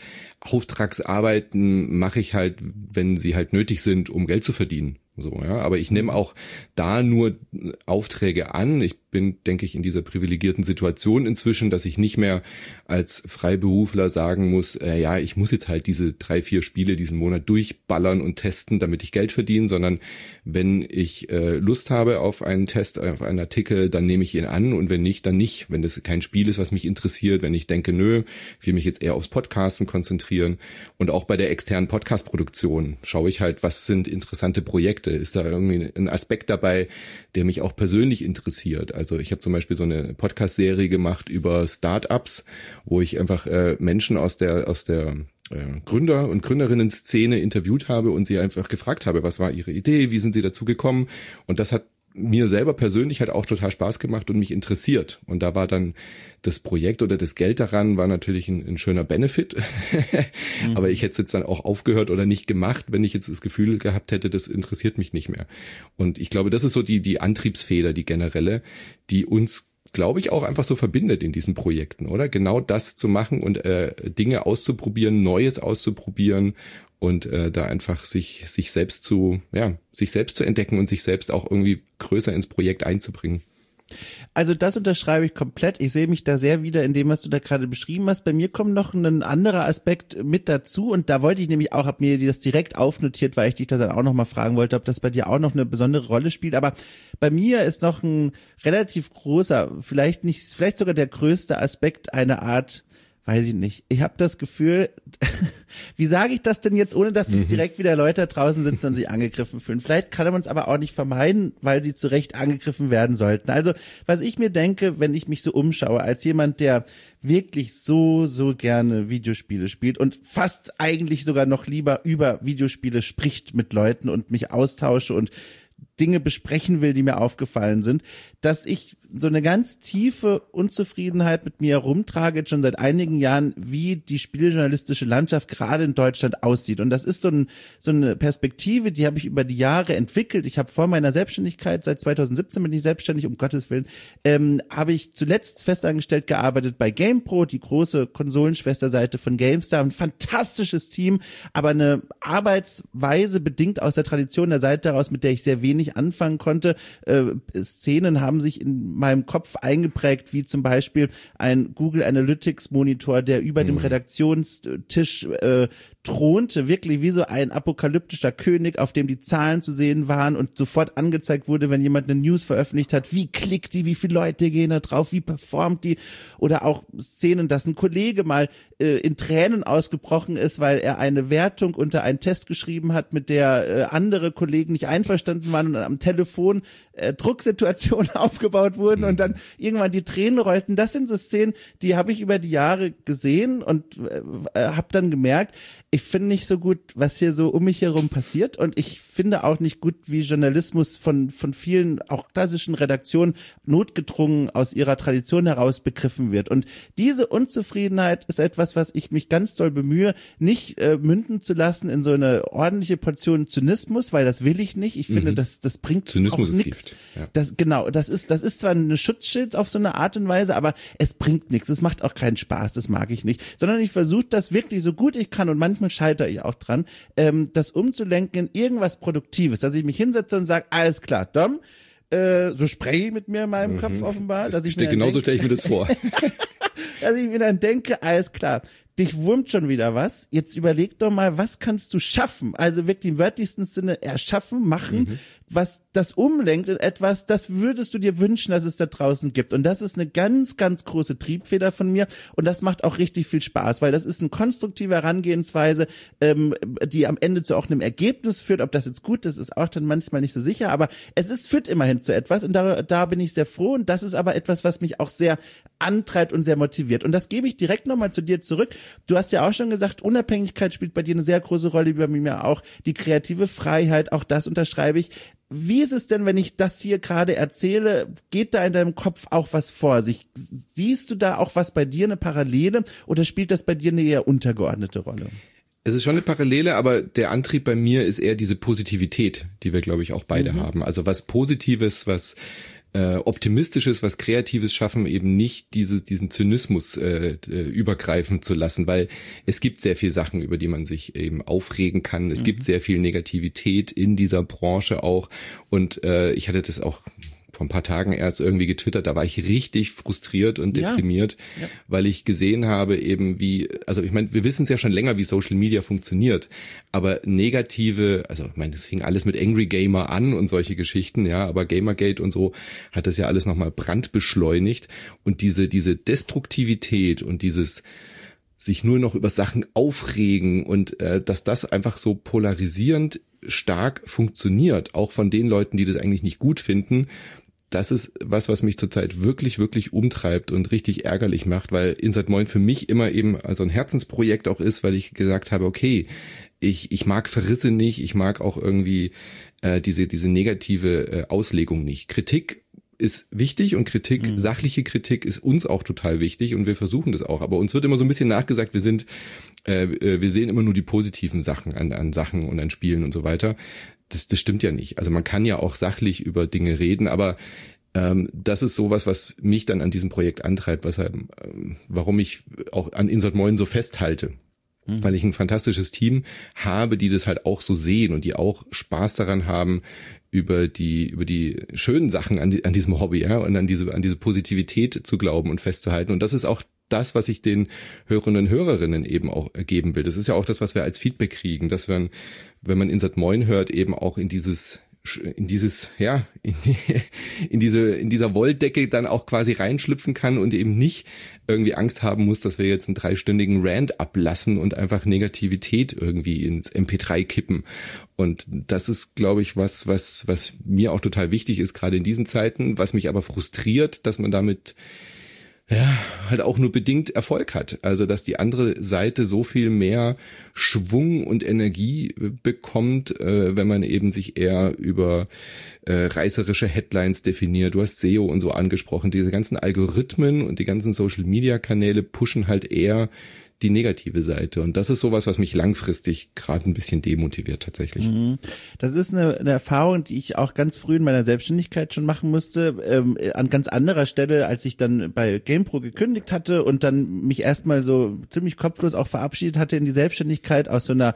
Auftragsarbeiten mache ich halt, wenn sie halt nötig sind, um Geld zu verdienen. So, ja, aber ich nehme auch da nur Aufträge an. Ich bin, denke ich, in dieser privilegierten Situation inzwischen, dass ich nicht mehr als Freiberufler sagen muss, äh, ja, ich muss jetzt halt diese drei, vier Spiele diesen Monat durchballern und testen, damit ich Geld verdiene, sondern wenn ich äh, Lust habe auf einen Test, auf einen Artikel, dann nehme ich ihn an, und wenn nicht, dann nicht. Wenn das kein Spiel ist, was mich interessiert, wenn ich denke, nö, ich will mich jetzt eher aufs Podcasten konzentrieren. Und auch bei der externen Podcast-Produktion schaue ich halt, was sind interessante Projekte. Ist da irgendwie ein Aspekt dabei, der mich auch persönlich interessiert? Also ich habe zum Beispiel so eine Podcast-Serie gemacht über Startups, wo ich einfach äh, Menschen aus der aus der äh, Gründer- und Gründerinnen-Szene interviewt habe und sie einfach gefragt habe, was war ihre Idee, wie sind sie dazu gekommen? Und das hat mir selber persönlich halt auch total Spaß gemacht und mich interessiert. Und da war dann das Projekt oder das Geld daran war natürlich ein, ein schöner Benefit. mhm. Aber ich hätte es jetzt dann auch aufgehört oder nicht gemacht, wenn ich jetzt das Gefühl gehabt hätte, das interessiert mich nicht mehr. Und ich glaube, das ist so die, die Antriebsfeder, die generelle, die uns, glaube ich, auch einfach so verbindet in diesen Projekten, oder? Genau das zu machen und äh, Dinge auszuprobieren, Neues auszuprobieren und äh, da einfach sich sich selbst zu ja sich selbst zu entdecken und sich selbst auch irgendwie größer ins Projekt einzubringen. Also das unterschreibe ich komplett. Ich sehe mich da sehr wieder in dem, was du da gerade beschrieben hast. Bei mir kommt noch ein anderer Aspekt mit dazu, und da wollte ich nämlich auch, habe mir das direkt aufnotiert, weil ich dich das dann auch noch mal fragen wollte, ob das bei dir auch noch eine besondere Rolle spielt. Aber bei mir ist noch ein relativ großer, vielleicht nicht, vielleicht sogar der größte Aspekt eine Art, weiß ich nicht. Ich habe das Gefühl, wie sage ich das denn jetzt, ohne dass jetzt direkt wieder Leute draußen sitzen und sich angegriffen fühlen? Vielleicht kann man es aber auch nicht vermeiden, weil sie zu Recht angegriffen werden sollten. Also, was ich mir denke, wenn ich mich so umschaue, als jemand, der wirklich so, so gerne Videospiele spielt und fast eigentlich sogar noch lieber über Videospiele spricht mit Leuten und mich austausche und Dinge besprechen will, die mir aufgefallen sind, dass ich so eine ganz tiefe Unzufriedenheit mit mir herumtrage, schon seit einigen Jahren, wie die spieljournalistische Landschaft gerade in Deutschland aussieht. Und das ist so, ein, so eine Perspektive, die habe ich über die Jahre entwickelt. Ich habe vor meiner Selbstständigkeit, seit zweitausendsiebzehn bin ich selbstständig, um Gottes Willen, ähm, habe ich zuletzt festangestellt gearbeitet bei GamePro, die große Konsolenschwesterseite von GameStar. Ein fantastisches Team, aber eine Arbeitsweise bedingt aus der Tradition der Seite heraus, mit der ich sehr wenig nicht anfangen konnte. Äh, Szenen haben sich in meinem Kopf eingeprägt, wie zum Beispiel ein Google Analytics Monitor, der über mhm. dem Redaktionstisch äh, thronte, wirklich wie so ein apokalyptischer König, auf dem die Zahlen zu sehen waren und sofort angezeigt wurde, wenn jemand eine News veröffentlicht hat, wie klickt die, wie viele Leute gehen da drauf, wie performt die, oder auch Szenen, dass ein Kollege mal äh, in Tränen ausgebrochen ist, weil er eine Wertung unter einen Test geschrieben hat, mit der äh, andere Kollegen nicht einverstanden waren und dann am Telefon äh, Drucksituationen aufgebaut wurden und dann irgendwann die Tränen rollten. Das sind so Szenen, die habe ich über die Jahre gesehen und äh, habe dann gemerkt, ich finde nicht so gut, was hier so um mich herum passiert, und ich finde auch nicht gut, wie Journalismus von von vielen auch klassischen Redaktionen notgedrungen aus ihrer Tradition heraus begriffen wird. Und diese Unzufriedenheit ist etwas, was ich mich ganz doll bemühe, nicht äh, münden zu lassen in so eine ordentliche Portion Zynismus, weil das will ich nicht. Ich mhm. finde, das das bringt Zynismus auch nichts. Ja. Das genau, das ist das ist zwar eine Schutzschild auf so eine Art und Weise, aber es bringt nichts. Es macht auch keinen Spaß. Das mag ich nicht. Sondern ich versuche das wirklich so gut ich kann, und manchmal scheitere ich auch dran, ähm, das umzulenken in irgendwas Produktives, dass ich mich hinsetze und sage, alles klar, Dom, äh, so spreche ich mit mir in meinem mhm. Kopf offenbar. Dass ich mir genauso stelle ich mir das vor. Dass ich mir dann denke, alles klar, dich wurmt schon wieder was, jetzt überleg doch mal, was kannst du schaffen, also wirklich im wörtlichsten Sinne erschaffen, machen, mhm. was das umlenkt in etwas, das würdest du dir wünschen, dass es da draußen gibt. Und das ist eine ganz, ganz große Triebfeder von mir, und das macht auch richtig viel Spaß, weil das ist eine konstruktive Herangehensweise, ähm, die am Ende zu auch einem Ergebnis führt. Ob das jetzt gut ist, ist auch dann manchmal nicht so sicher, aber es ist, führt immerhin zu etwas, und da, da bin ich sehr froh, und das ist aber etwas, was mich auch sehr antreibt und sehr motiviert. Und das gebe ich direkt nochmal zu dir zurück. Du hast ja auch schon gesagt, Unabhängigkeit spielt bei dir eine sehr große Rolle, wie bei mir auch, die kreative Freiheit, auch das unterschreibe ich. Wie ist es denn, wenn ich das hier gerade erzähle, geht da in deinem Kopf auch was vor sich? Siehst du da auch was bei dir, eine Parallele, oder spielt das bei dir eine eher untergeordnete Rolle? Es ist schon eine Parallele, aber der Antrieb bei mir ist eher diese Positivität, die wir, glaube ich, auch beide mhm. haben. Also was Positives, was äh, Optimistisches, was Kreatives schaffen, eben nicht diese, diesen Zynismus äh, übergreifen zu lassen, weil es gibt sehr viel Sachen, über die man sich eben aufregen kann. Es mhm. gibt sehr viel Negativität in dieser Branche auch, und äh, ich hatte das auch vor ein paar Tagen erst irgendwie getwittert, da war ich richtig frustriert und deprimiert, ja. Ja. weil ich gesehen habe eben wie, also ich meine, wir wissen es ja schon länger, wie Social Media funktioniert, aber negative, also ich meine, das fing alles mit Angry Gamer an und solche Geschichten, ja, aber Gamergate und so hat das ja alles nochmal brandbeschleunigt, und diese, diese Destruktivität und dieses sich nur noch über Sachen aufregen und äh, dass das einfach so polarisierend stark funktioniert, auch von den Leuten, die das eigentlich nicht gut finden, das ist was, was mich zurzeit wirklich, wirklich umtreibt und richtig ärgerlich macht, weil Inside Moin für mich immer eben also ein Herzensprojekt auch ist, weil ich gesagt habe, okay, ich ich mag Verrisse nicht, ich mag auch irgendwie äh, diese diese negative äh, Auslegung nicht. Kritik ist wichtig, und Kritik, mhm. sachliche Kritik ist uns auch total wichtig, und wir versuchen das auch. Aber uns wird immer so ein bisschen nachgesagt, wir sind, äh, wir sehen immer nur die positiven Sachen an, an Sachen und an Spielen und so weiter. Das, das stimmt ja nicht. Also man kann ja auch sachlich über Dinge reden, aber ähm, das ist sowas, was mich dann an diesem Projekt antreibt, weshalb, ähm, warum ich auch an Inside Moin so festhalte. Mhm. Weil ich ein fantastisches Team habe, die das halt auch so sehen und die auch Spaß daran haben, über die über die schönen Sachen an, die, an diesem Hobby, ja, und an diese an diese Positivität zu glauben und festzuhalten. Und das ist auch das, was ich den Hörerinnen und Hörerinnen eben auch geben will. Das ist ja auch das, was wir als Feedback kriegen, dass wir, wenn man Inside Moin hört, eben auch in dieses in dieses, ja, in, die, in diese, in dieser Wolldecke dann auch quasi reinschlüpfen kann und eben nicht irgendwie Angst haben muss, dass wir jetzt einen dreistündigen Rant ablassen und einfach Negativität irgendwie ins M P drei kippen. Und das ist, glaube ich, was, was, was mir auch total wichtig ist, gerade in diesen Zeiten, was mich aber frustriert, dass man damit ja, halt auch nur bedingt Erfolg hat. Also, dass die andere Seite so viel mehr Schwung und Energie bekommt, äh, wenn man eben sich eher über äh, reißerische Headlines definiert. Du hast S E O und so angesprochen. Diese ganzen Algorithmen und die ganzen Social-Media-Kanäle pushen halt eher die negative Seite. Und das ist sowas, was mich langfristig gerade ein bisschen demotiviert tatsächlich. Das ist eine, eine Erfahrung, die ich auch ganz früh in meiner Selbstständigkeit schon machen musste, ähm, an ganz anderer Stelle, als ich dann bei GamePro gekündigt hatte und dann mich erstmal so ziemlich kopflos auch verabschiedet hatte in die Selbstständigkeit aus so einer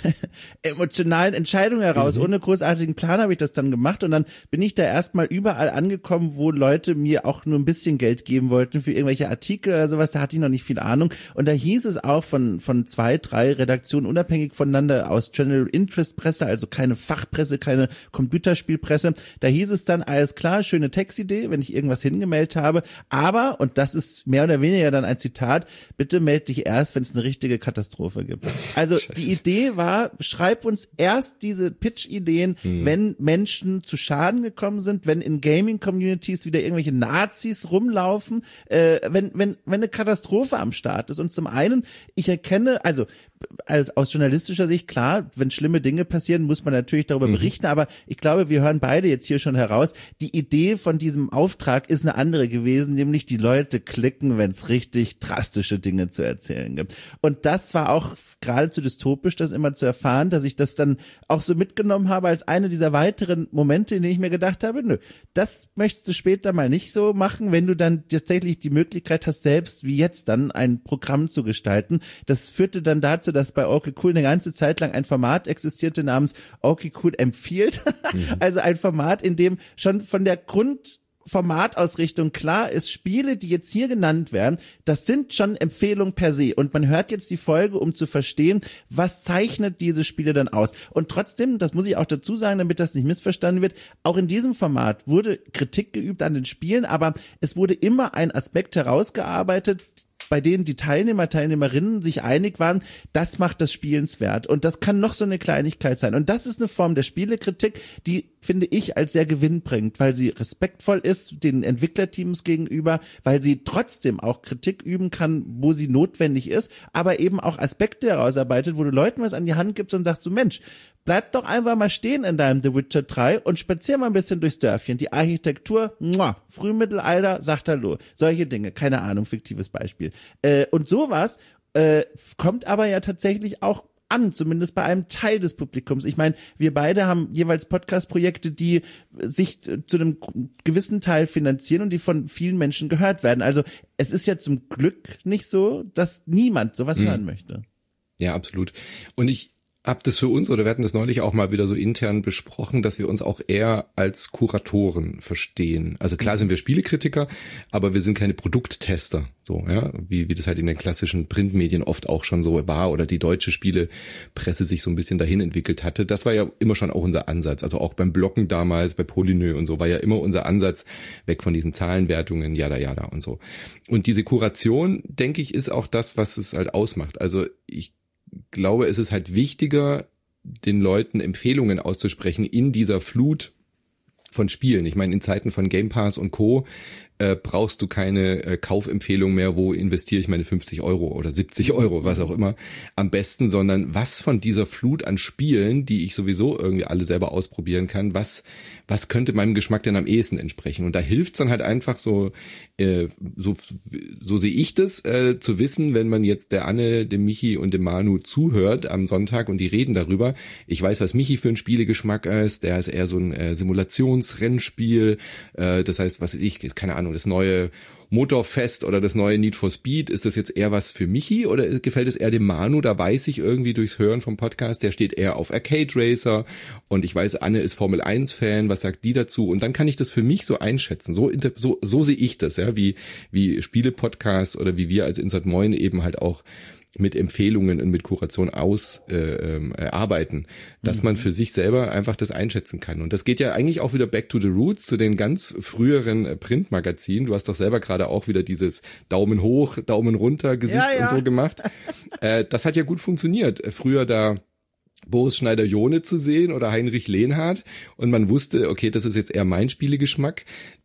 emotionalen Entscheidung heraus. Mhm. Ohne großartigen Plan habe ich das dann gemacht und dann bin ich da erstmal überall angekommen, wo Leute mir auch nur ein bisschen Geld geben wollten für irgendwelche Artikel oder sowas, da hatte ich noch nicht viel Ahnung und da hieß es auch von von zwei, drei Redaktionen unabhängig voneinander aus General Interest Presse, also keine Fachpresse, keine Computerspielpresse, da hieß es dann, alles klar, schöne Textidee, wenn ich irgendwas hingemeldet habe, aber, und das ist mehr oder weniger dann ein Zitat, bitte melde dich erst, wenn es eine richtige Katastrophe gibt. Also Scheiße. Die Idee war, schreib uns erst diese Pitch-Ideen, hm. wenn Menschen zu Schaden gekommen sind, wenn in Gaming-Communities wieder irgendwelche Nazis rumlaufen, äh, wenn, wenn, wenn eine Katastrophe am Start ist. Und zum einen, ich erkenne, also als aus journalistischer Sicht, klar, wenn schlimme Dinge passieren, muss man natürlich darüber mhm. berichten, aber ich glaube, wir hören beide jetzt hier schon heraus, die Idee von diesem Auftrag ist eine andere gewesen, nämlich die Leute klicken, wenn es richtig drastische Dinge zu erzählen gibt. Und das war auch geradezu dystopisch, das immer zu erfahren, dass ich das dann auch so mitgenommen habe als eine dieser weiteren Momente, in denen ich mir gedacht habe, nö, das möchtest du später mal nicht so machen, wenn du dann tatsächlich die Möglichkeit hast, selbst wie jetzt dann ein Programm zu gestalten. Das führte dann dazu, dass bei Okay Cool eine ganze Zeit lang ein Format existierte namens Okay Cool empfiehlt. Mhm. Also ein Format, in dem schon von der Grundformatausrichtung klar ist, Spiele, die jetzt hier genannt werden, das sind schon Empfehlungen per se. Und man hört jetzt die Folge, um zu verstehen, was zeichnet diese Spiele dann aus. Und trotzdem, das muss ich auch dazu sagen, damit das nicht missverstanden wird, auch in diesem Format wurde Kritik geübt an den Spielen, aber es wurde immer ein Aspekt herausgearbeitet, bei denen die Teilnehmer, Teilnehmerinnen sich einig waren, das macht das Spielenswert. Und das kann noch so eine Kleinigkeit sein. Und das ist eine Form der Spielekritik, die, finde ich, als sehr gewinnbringend, weil sie respektvoll ist den Entwicklerteams gegenüber, weil sie trotzdem auch Kritik üben kann, wo sie notwendig ist, aber eben auch Aspekte herausarbeitet, wo du Leuten was an die Hand gibst und sagst du, Mensch, bleib doch einfach mal stehen in deinem The Witcher drei und spazier mal ein bisschen durchs Dörfchen. Die Architektur, muah, Frühmittelalter, sagt Hallo. Solche Dinge, keine Ahnung, fiktives Beispiel. Äh, und sowas äh, kommt aber ja tatsächlich auch an, zumindest bei einem Teil des Publikums. Ich meine, wir beide haben jeweils Podcast-Projekte, die sich zu einem gewissen Teil finanzieren und die von vielen Menschen gehört werden. Also es ist ja zum Glück nicht so, dass niemand sowas mhm. hören möchte. Ja, absolut. Und ich hab das für uns, oder wir hatten das neulich auch mal wieder so intern besprochen, dass wir uns auch eher als Kuratoren verstehen. Also klar sind wir Spielekritiker, aber wir sind keine Produkttester, so, ja, wie, wie das halt in den klassischen Printmedien oft auch schon so war oder die deutsche Spielepresse sich so ein bisschen dahin entwickelt hatte. Das war ja immer schon auch unser Ansatz. Also auch beim Bloggen damals, bei Polynö und so war ja immer unser Ansatz, weg von diesen Zahlenwertungen, jada, jada und so. Und diese Kuration, denke ich, ist auch das, was es halt ausmacht. Also ich glaube, es ist halt wichtiger, den Leuten Empfehlungen auszusprechen in dieser Flut von Spielen. Ich meine, in Zeiten von Game Pass und Co. Äh, brauchst du keine äh, Kaufempfehlung mehr, wo investiere ich meine fünfzig Euro oder siebzig Euro, was auch immer, am besten, sondern was von dieser Flut an Spielen, die ich sowieso irgendwie alle selber ausprobieren kann, was was könnte meinem Geschmack denn am ehesten entsprechen? Und da hilft's dann halt einfach so, äh, so so sehe ich das, äh, zu wissen, wenn man jetzt der Anne, dem Michi und dem Manu zuhört am Sonntag und die reden darüber. Ich weiß, was Michi für ein Spielegeschmack ist, der ist eher so ein äh, Simulationsrennspiel, äh, das heißt, was ich, keine Ahnung, das neue Motorfest oder das neue Need for Speed, ist das jetzt eher was für Michi oder gefällt es eher dem Manu? Da weiß ich irgendwie durchs Hören vom Podcast, der steht eher auf Arcade Racer und ich weiß, Anne ist Formel eins Fan, was sagt die dazu? Und dann kann ich das für mich so einschätzen. So so, so sehe ich das, ja, wie wie Spiele-Podcasts oder wie wir als Insert Moin eben halt auch mit Empfehlungen und mit Kuration aus äh, äh, arbeiten, dass mhm. man für sich selber einfach das einschätzen kann. Und das geht ja eigentlich auch wieder back to the roots, zu den ganz früheren äh, Printmagazinen. Du hast doch selber gerade auch wieder dieses Daumen hoch, Daumen runter Gesicht ja, ja. und so gemacht. äh, das hat ja gut funktioniert. Früher da Boris Schneider-Johne zu sehen oder Heinrich Lehnhardt und man wusste, okay, das ist jetzt eher mein Spielegeschmack.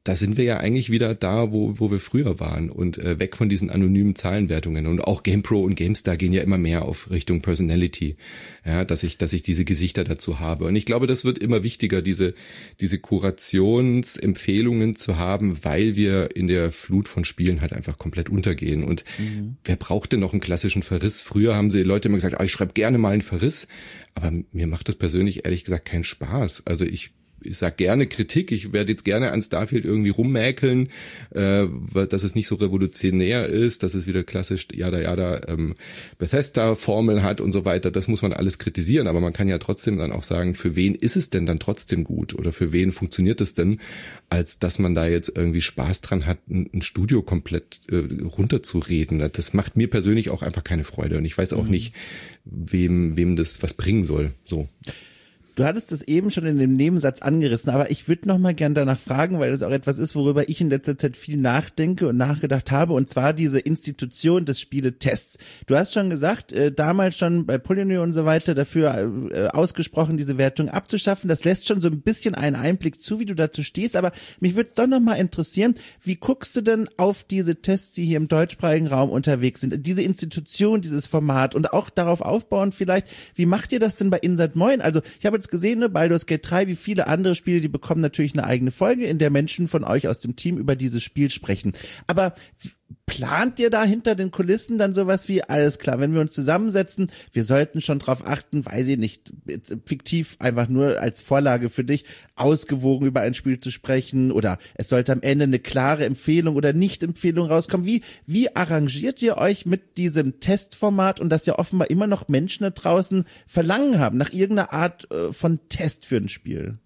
da sind wir ja eigentlich wieder da, wo wo wir früher waren und äh, weg von diesen anonymen Zahlenwertungen. Und auch GamePro und GameStar gehen ja immer mehr auf Richtung Personality, ja, dass ich dass ich diese Gesichter dazu habe. Und ich glaube, das wird immer wichtiger, diese diese Kurationsempfehlungen zu haben, weil wir in der Flut von Spielen halt einfach komplett untergehen. Und mhm. wer braucht denn noch einen klassischen Verriss? Früher haben sie Leute immer gesagt, ah, ich schreibe gerne mal einen Verriss, aber mir macht das persönlich ehrlich gesagt keinen Spaß. Also ich Ich sag gerne Kritik, ich werde jetzt gerne an Starfield irgendwie rummäkeln, äh, dass es nicht so revolutionär ist, dass es wieder klassisch jada jada ähm, Bethesda-Formel hat und so weiter. Das muss man alles kritisieren, aber man kann ja trotzdem dann auch sagen, für wen ist es denn dann trotzdem gut oder für wen funktioniert es denn, als dass man da jetzt irgendwie Spaß dran hat, ein, ein Studio komplett äh, runterzureden. Das macht mir persönlich auch einfach keine Freude und ich weiß auch mhm. nicht, wem wem das was bringen soll. So. Du hattest es eben schon in dem Nebensatz angerissen, aber ich würde noch mal gern danach fragen, weil das auch etwas ist, worüber ich in letzter Zeit viel nachdenke und nachgedacht habe, und zwar diese Institution des Spieletests. Du hast schon gesagt, äh, damals schon bei Polyny und so weiter dafür äh, ausgesprochen, diese Wertung abzuschaffen. Das lässt schon so ein bisschen einen Einblick zu, wie du dazu stehst, aber mich würde doch noch mal interessieren, wie guckst du denn auf diese Tests, die hier im deutschsprachigen Raum unterwegs sind, diese Institution, dieses Format, und auch darauf aufbauend vielleicht, wie macht ihr das denn bei Inside Moin? Also ich habe gesehen, ne, Baldur's Gate drei, wie viele andere Spiele, die bekommen natürlich eine eigene Folge, in der Menschen von euch aus dem Team über dieses Spiel sprechen. Aber plant ihr da hinter den Kulissen dann sowas wie, alles klar, wenn wir uns zusammensetzen, wir sollten schon drauf achten, weiß ich nicht, fiktiv einfach nur als Vorlage für dich, ausgewogen über ein Spiel zu sprechen, oder es sollte am Ende eine klare Empfehlung oder Nicht-Empfehlung rauskommen. Wie, wie arrangiert ihr euch mit diesem Testformat, und das ja offenbar immer noch Menschen da draußen Verlangen haben, nach irgendeiner Art äh, von Test für ein Spiel?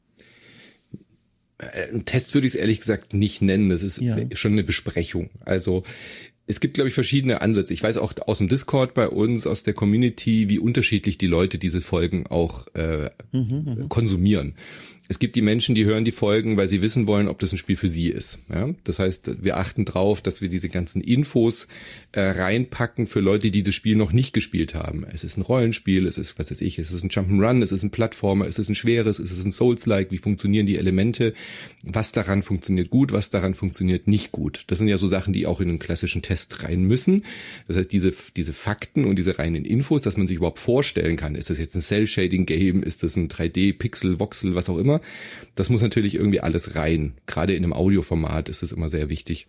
Ein Test würde ich es ehrlich gesagt nicht nennen. Das ist ja schon eine Besprechung. Also es gibt, glaube ich, verschiedene Ansätze. Ich weiß auch aus dem Discord bei uns, aus der Community, wie unterschiedlich die Leute diese Folgen auch äh, mhm, konsumieren. Es gibt die Menschen, die hören die Folgen, weil sie wissen wollen, ob das ein Spiel für sie ist. Ja? Das heißt, wir achten drauf, dass wir diese ganzen Infos äh, reinpacken für Leute, die das Spiel noch nicht gespielt haben. Es ist ein Rollenspiel, es ist, was weiß ich, es ist ein Jump'n'Run, es ist ein Plattformer, es ist ein schweres, es ist ein Souls-like. Wie funktionieren die Elemente? Was daran funktioniert gut, was daran funktioniert nicht gut? Das sind ja so Sachen, die auch in einen klassischen Test rein müssen. Das heißt, diese diese Fakten und diese reinen Infos, dass man sich überhaupt vorstellen kann, ist das jetzt ein Cell-Shading-Game, ist das ein drei D-Pixel, Voxel, was auch immer. Das muss natürlich irgendwie alles rein. Gerade in einem Audioformat ist das immer sehr wichtig.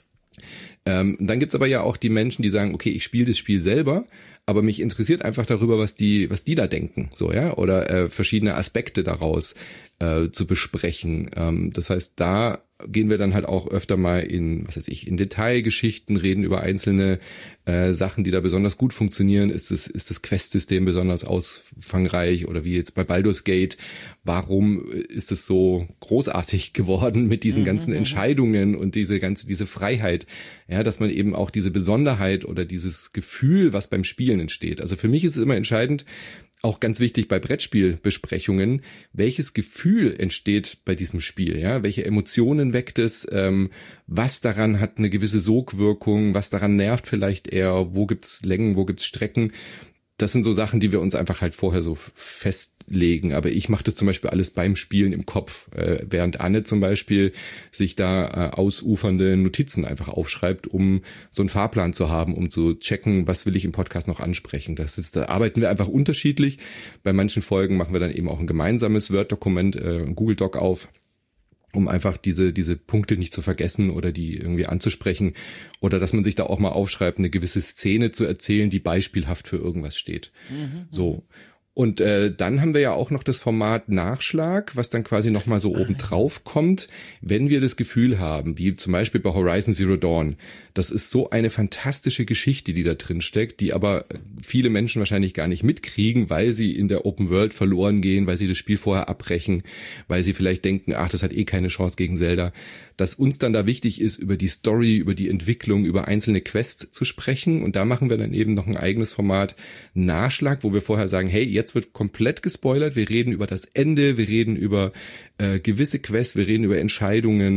Ähm, dann gibt's aber ja auch die Menschen, die sagen, okay, ich spiele das Spiel selber, aber mich interessiert einfach darüber, was die was die da denken, so, ja, oder äh, verschiedene Aspekte daraus äh, zu besprechen. Ähm, das heißt, da gehen wir dann halt auch öfter mal in, was weiß ich, in Detailgeschichten, reden über einzelne äh, Sachen, die da besonders gut funktionieren. Ist das, ist das Quest-System besonders ausfangreich, oder wie jetzt bei Baldur's Gate? Warum ist es so großartig geworden mit diesen ganzen Entscheidungen und diese ganze, diese Freiheit? Ja, dass man eben auch diese Besonderheit oder dieses Gefühl, was beim Spielen entsteht. Also für mich ist es immer entscheidend, auch ganz wichtig bei Brettspielbesprechungen, welches Gefühl entsteht bei diesem Spiel, ja, welche Emotionen weckt es, ähm, was daran hat eine gewisse Sogwirkung, was daran nervt vielleicht eher, wo gibt's Längen, wo gibt's Strecken. Das sind so Sachen, die wir uns einfach halt vorher so festlegen. Aber ich mache das zum Beispiel alles beim Spielen im Kopf, äh, während Anne zum Beispiel sich da äh, ausufernde Notizen einfach aufschreibt, um so einen Fahrplan zu haben, um zu checken, was will ich im Podcast noch ansprechen. Das ist, da arbeiten wir einfach unterschiedlich. Bei manchen Folgen machen wir dann eben auch ein gemeinsames Word-Dokument, äh, ein Google Doc auf, um einfach diese diese Punkte nicht zu vergessen oder die irgendwie anzusprechen, oder dass man sich da auch mal aufschreibt, eine gewisse Szene zu erzählen, die beispielhaft für irgendwas steht. Mhm. So. Und äh, dann haben wir ja auch noch das Format Nachschlag, was dann quasi nochmal so oben drauf kommt, wenn wir das Gefühl haben, wie zum Beispiel bei Horizon Zero Dawn. Das ist so eine fantastische Geschichte, die da drin steckt, die aber viele Menschen wahrscheinlich gar nicht mitkriegen, weil sie in der Open World verloren gehen, weil sie das Spiel vorher abbrechen, weil sie vielleicht denken, ach, das hat eh keine Chance gegen Zelda. Dass uns dann da wichtig ist, über die Story, über die Entwicklung, über einzelne Quests zu sprechen. Und da machen wir dann eben noch ein eigenes Format Nachschlag, wo wir vorher sagen, hey, jetzt wird komplett gespoilert, wir reden über das Ende, wir reden über äh, gewisse Quests, wir reden über Entscheidungen,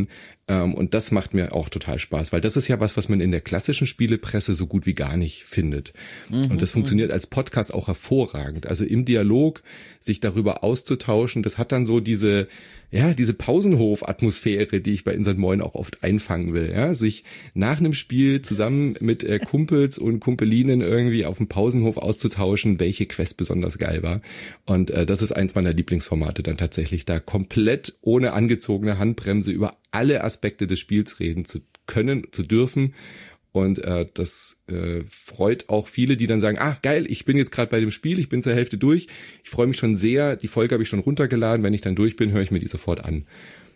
Ähm, und das macht mir auch total Spaß, weil das ist ja was, was man in der klassischen Spielepresse so gut wie gar nicht findet. Mhm, und das funktioniert als Podcast auch hervorragend. Also im Dialog sich darüber auszutauschen, das hat dann so diese, ja, diese Pausenhof-Atmosphäre, die ich bei Insert Moin auch oft einfangen will, ja, sich nach einem Spiel zusammen mit äh, Kumpels und Kumpelinen irgendwie auf dem Pausenhof auszutauschen, welche Quest besonders geil war. Und äh, das ist eins meiner Lieblingsformate dann tatsächlich, da komplett ohne angezogene Handbremse über alle Aspekte des Spiels reden zu können, zu dürfen. Und äh, das äh, freut auch viele, die dann sagen, ach geil, ich bin jetzt gerade bei dem Spiel, ich bin zur Hälfte durch. Ich freue mich schon sehr, die Folge habe ich schon runtergeladen. Wenn ich dann durch bin, höre ich mir die sofort an.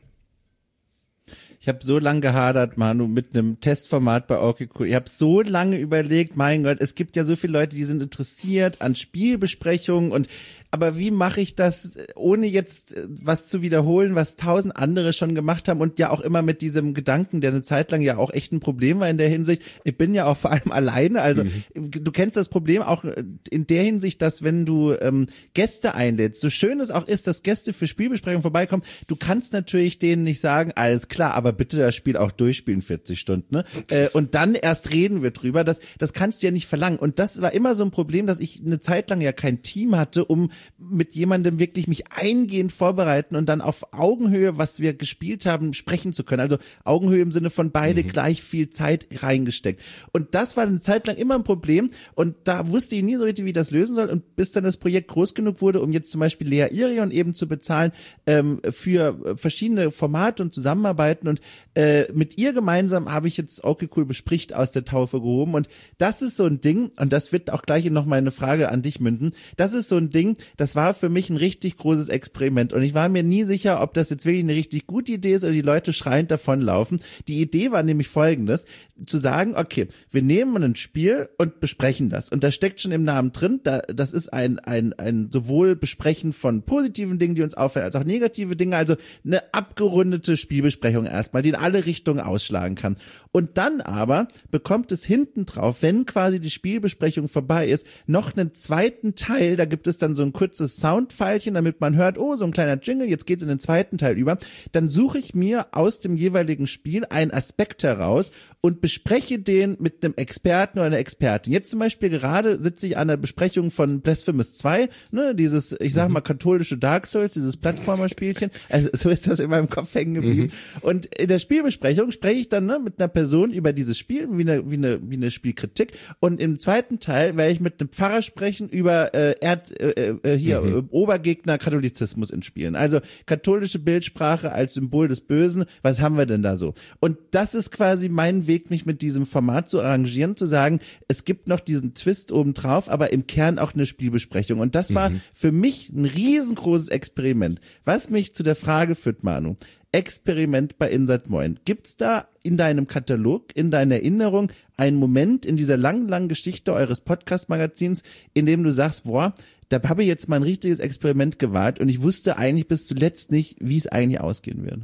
Ich habe so lange gehadert, Manu, mit einem Testformat bei Okay Cool. Ich habe so lange überlegt, mein Gott, es gibt ja so viele Leute, die sind interessiert an Spielbesprechungen und aber wie mache ich das, ohne jetzt was zu wiederholen, was tausend andere schon gemacht haben und ja auch immer mit diesem Gedanken, der eine Zeit lang ja auch echt ein Problem war in der Hinsicht. Ich bin ja auch vor allem alleine, also mhm. du kennst das Problem auch in der Hinsicht, dass wenn du ähm, Gäste einlädst, so schön es auch ist, dass Gäste für Spielbesprechungen vorbeikommen, du kannst natürlich denen nicht sagen, alles klar, aber bitte das Spiel auch durchspielen vierzig Stunden, ne? Äh, und dann erst reden wir drüber, das, das kannst du ja nicht verlangen. Und das war immer so ein Problem, dass ich eine Zeit lang ja kein Team hatte, um mit jemandem wirklich mich eingehend vorbereiten und dann auf Augenhöhe, was wir gespielt haben, sprechen zu können. Also Augenhöhe im Sinne von beide mhm. gleich viel Zeit reingesteckt. Und das war eine Zeit lang immer ein Problem und da wusste ich nie so richtig, wie ich das lösen soll. Und bis dann das Projekt groß genug wurde, um jetzt zum Beispiel Lea Irion eben zu bezahlen ähm, für verschiedene Formate und Zusammenarbeiten und äh, mit ihr gemeinsam habe ich jetzt Okay Cool bespricht aus der Taufe gehoben und das ist so ein Ding und das wird auch gleich noch mal eine Frage an dich münden. Das ist so ein Ding, das war für mich ein richtig großes Experiment und ich war mir nie sicher, ob das jetzt wirklich eine richtig gute Idee ist oder die Leute schreiend davonlaufen. Die Idee war nämlich folgendes, zu sagen, okay, wir nehmen ein Spiel und besprechen das und da steckt schon im Namen drin, da, das ist ein, ein, ein sowohl Besprechen von positiven Dingen, die uns auffallen, als auch negative Dinge, also eine abgerundete Spielbesprechung erstmal, die in alle Richtungen ausschlagen kann. Und dann aber bekommt es hinten drauf, wenn quasi die Spielbesprechung vorbei ist, noch einen zweiten Teil, da gibt es dann so ein kurzes Soundpfeilchen, damit man hört, oh, so ein kleiner Jingle, jetzt geht's in den zweiten Teil über. Dann suche ich mir aus dem jeweiligen Spiel einen Aspekt heraus und bespreche den mit einem Experten oder einer Expertin. Jetzt zum Beispiel gerade sitze ich an der Besprechung von Blasphemous zwei, ne, dieses, ich sag mal, katholische Dark Souls, dieses Plattformer-Spielchen. Also so ist das in meinem Kopf hängen geblieben. Mhm. Und in der Spielbesprechung spreche ich dann ne, mit einer Person über dieses Spiel, wie eine, wie eine, wie eine Spielkritik. Und im zweiten Teil werde ich mit einem Pfarrer sprechen über äh, Erd, äh, äh, hier mhm. Obergegner Katholizismus in Spielen. Also katholische Bildsprache als Symbol des Bösen. Was haben wir denn da so? Und das ist quasi mein Weg, mich mit diesem Format zu arrangieren, zu sagen, es gibt noch diesen Twist obendrauf, aber im Kern auch eine Spielbesprechung. Und das war mhm. für mich ein riesengroßes Experiment. Was mich zu der Frage führt, Manu, Experiment bei Insert Moin. Gibt's da in deinem Katalog, in deiner Erinnerung einen Moment in dieser langen, langen Geschichte eures Podcast-Magazins, in dem du sagst, boah, da habe ich jetzt mal ein richtiges Experiment gewagt und ich wusste eigentlich bis zuletzt nicht, wie es eigentlich ausgehen wird?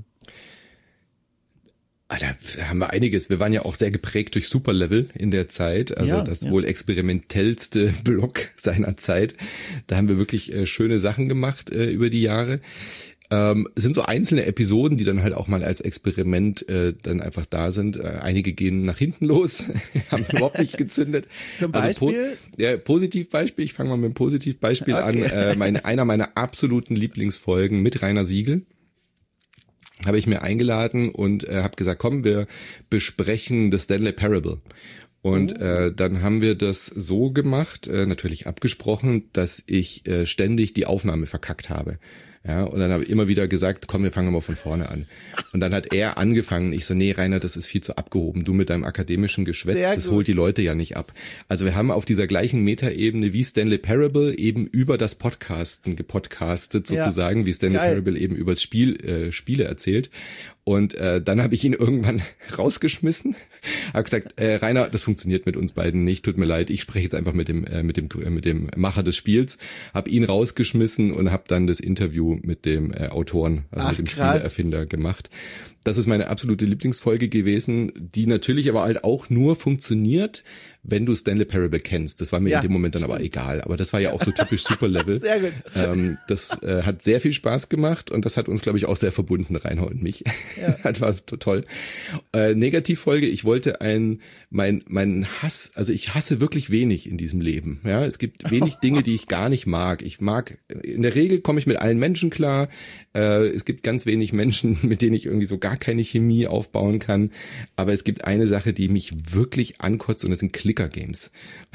Ah, da haben wir einiges. Wir waren ja auch sehr geprägt durch Superlevel in der Zeit, also ja, das ja. wohl experimentellste Blog seiner Zeit. Da haben wir wirklich äh, schöne Sachen gemacht äh, über die Jahre. Ähm, es sind so einzelne Episoden, die dann halt auch mal als Experiment äh, dann einfach da sind. Äh, einige gehen nach hinten los, haben überhaupt nicht gezündet. Zum Beispiel? Also, po- ja, Positivbeispiel, ich fange mal mit einem Positivbeispiel okay. an. Äh, meine, einer meiner absoluten Lieblingsfolgen mit Rainer Siegel habe ich mir eingeladen und äh, habe gesagt, komm, wir besprechen The Stanley Parable. Und äh, dann haben wir das so gemacht, äh, natürlich abgesprochen, dass ich äh, ständig die Aufnahme verkackt habe. Ja, und dann habe ich immer wieder gesagt, komm, wir fangen mal von vorne an. Und dann hat er angefangen, ich so, nee, Rainer, das ist viel zu abgehoben. Du mit deinem akademischen Geschwätz, das holt die Leute ja nicht ab. Also wir haben auf dieser gleichen Metaebene wie Stanley Parable eben über das Podcasten gepodcastet sozusagen, ja. wie Stanley Geil. Parable eben über das Spiel, äh, Spiele erzählt. Und äh, dann habe ich ihn irgendwann rausgeschmissen, habe gesagt, äh, Rainer, das funktioniert mit uns beiden nicht, tut mir leid, ich spreche jetzt einfach mit dem äh, mit dem äh, mit dem Macher des Spiels, habe ihn rausgeschmissen und habe dann das Interview mit dem äh, Autoren, also Ach, mit dem krass. Spieleerfinder gemacht. das ist meine absolute Lieblingsfolge gewesen, die natürlich aber halt auch nur funktioniert, wenn du Stanley Parable kennst. Das war mir ja, in dem Moment dann stimmt. aber egal. Aber das war ja auch so typisch Super-Level. Sehr gut. Ähm, das äh, hat sehr viel Spaß gemacht und das hat uns, glaube ich, auch sehr verbunden, Reinhold und mich. Ja. Das war toll. Äh, Negativfolge, ich wollte ein, mein, mein Hass, also ich hasse wirklich wenig in diesem Leben. Ja, es gibt wenig Dinge, die ich gar nicht mag. Ich mag, in der Regel komme ich mit allen Menschen klar. Äh, es gibt ganz wenig Menschen, mit denen ich irgendwie so gar keine Chemie aufbauen kann. Aber es gibt eine Sache, die mich wirklich ankotzt und das sind Clicker Games.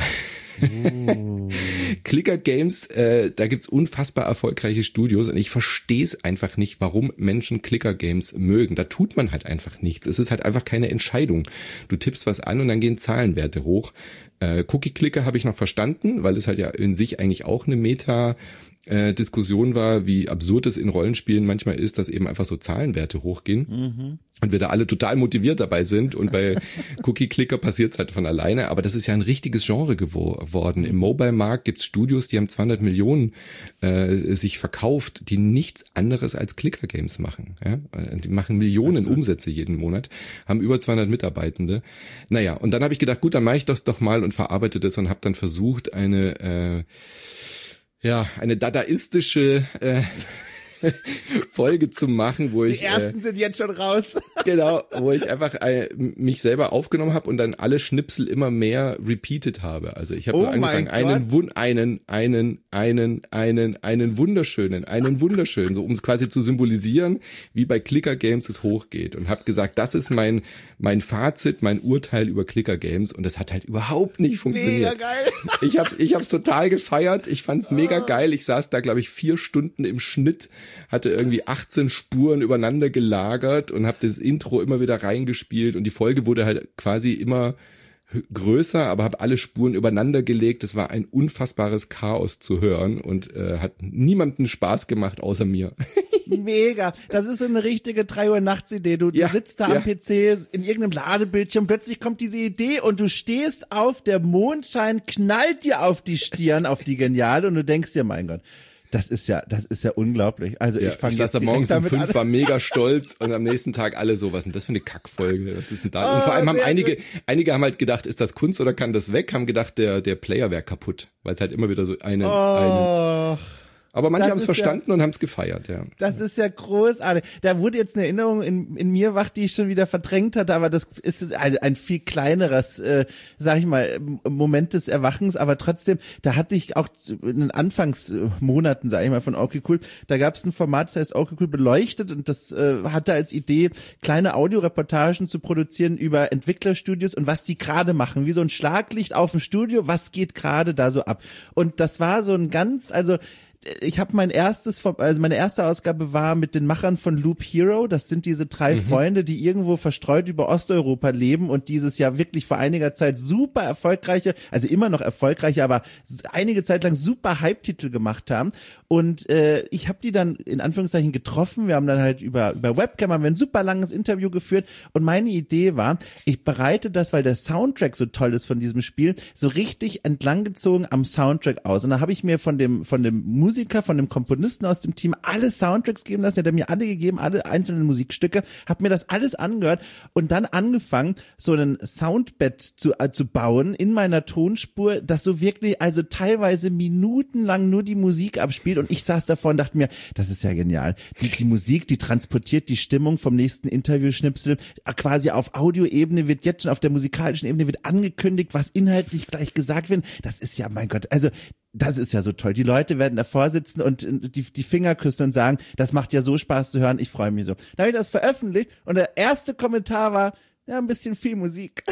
Oh. Clicker Games, äh, da gibt's unfassbar erfolgreiche Studios und ich verstehe es einfach nicht, warum Menschen Clicker Games mögen. Da tut man halt einfach nichts. Es ist halt einfach keine Entscheidung. Du tippst was an und dann gehen Zahlenwerte hoch. Äh, Cookie Clicker habe ich noch verstanden, weil es halt ja in sich eigentlich auch eine Meta äh, Diskussion war, wie absurd es in Rollenspielen manchmal ist, dass eben einfach so Zahlenwerte hochgehen. Mhm. Und wir da alle total motiviert dabei sind und bei Cookie Clicker passiert es halt von alleine, aber das ist ja ein richtiges Genre geworden. Im Mobile-Markt gibt's Studios, die haben zweihundert Millionen äh, sich verkauft, die nichts anderes als Clicker-Games machen. Ja? Die machen Millionen Absolut. Umsätze jeden Monat, haben über zweihundert Mitarbeitende. Naja, und dann habe ich gedacht, gut, dann mache ich das doch mal und verarbeite das und habe dann versucht, eine äh, ja eine dadaistische äh, Folge zu machen, wo die ich die ersten äh, sind jetzt schon raus. Genau, wo ich einfach äh, mich selber aufgenommen habe und dann alle Schnipsel immer mehr repeated habe. Also ich habe oh angefangen einen Wun einen einen einen einen einen wunderschönen, einen wunderschönen, so um quasi zu symbolisieren, wie bei Clicker Games es hochgeht und habe gesagt, das ist mein mein Fazit, mein Urteil über Clicker Games und das hat halt überhaupt nicht funktioniert. Mega geil. Ich hab's ich hab's total gefeiert, ich fand's mega geil. Ich saß da glaube ich vier Stunden im Schnitt, hatte irgendwie achtzehn Spuren übereinander gelagert und habe das Intro immer wieder reingespielt und die Folge wurde halt quasi immer größer, aber habe alle Spuren übereinander gelegt. Das war ein unfassbares Chaos zu hören und äh, hat niemanden Spaß gemacht außer mir. Mega. Das ist so eine richtige drei Uhr nachts Idee. Du, ja, du sitzt da ja. am P C in irgendeinem Ladebildschirm, plötzlich kommt diese Idee und du stehst auf, der Mondschein knallt dir auf die Stirn, auf die Geniale und du denkst dir, mein Gott, das ist ja, das ist ja unglaublich. Also ja, ich fange jetzt saß da morgens um fünf, war mega stolz und am nächsten Tag alle so, was ist denn das für eine Kackfolge? Was ist denn da? Oh, und vor allem haben einige, gut. einige haben halt gedacht, ist das Kunst oder kann das weg? Haben gedacht, der, der Player wäre kaputt, weil es halt immer wieder so eine, oh. eine aber manche haben es verstanden ja, und haben es gefeiert, ja. Das ist ja großartig. Da wurde jetzt eine Erinnerung in, in mir wach, die ich schon wieder verdrängt hatte, aber das ist also ein viel kleineres, äh, sag ich mal, Moment des Erwachens, aber trotzdem, da hatte ich auch in den Anfangsmonaten, sag ich mal, von Okay Cool, da gab es ein Format, das heißt Okay Cool beleuchtet und das äh, hatte als Idee, kleine Audioreportagen zu produzieren über Entwicklerstudios und was die gerade machen, wie so ein Schlaglicht auf dem Studio, was geht gerade da so ab. Und das war so ein ganz, also ich habe mein erstes, also meine erste Ausgabe war mit den Machern von Loop Hero. Das sind diese drei mhm. Freunde, die irgendwo verstreut über Osteuropa leben und dieses ja wirklich vor einiger Zeit super erfolgreiche, also immer noch erfolgreiche, aber einige Zeit lang super Hype-Titel gemacht haben. Und äh, ich habe die dann in Anführungszeichen getroffen. Wir haben dann halt über über Webcam haben wir ein super langes Interview geführt. Und meine Idee war, ich bereite das, weil der Soundtrack so toll ist von diesem Spiel, so richtig entlanggezogen am Soundtrack aus. Und da habe ich mir von dem von dem Musiker, von dem Komponisten aus dem Team alle Soundtracks geben lassen. Der hat mir alle gegeben, alle einzelnen Musikstücke. Habe mir das alles angehört und dann angefangen, so ein Soundbed zu äh, zu bauen in meiner Tonspur, das so wirklich, also teilweise minutenlang nur die Musik abspielt. Und ich saß davor und dachte mir, das ist ja genial. Die, die Musik, die transportiert die Stimmung vom nächsten Interviewschnipsel. Quasi auf Audioebene wird jetzt schon, auf der musikalischen Ebene wird angekündigt, was inhaltlich gleich gesagt wird. Das ist ja, mein Gott, also das ist ja so toll. Die Leute werden davor sitzen und die, die Finger küssen und sagen, das macht ja so Spaß zu hören, ich freue mich so. Dann habe ich das veröffentlicht und der erste Kommentar war, ja, ein bisschen viel Musik.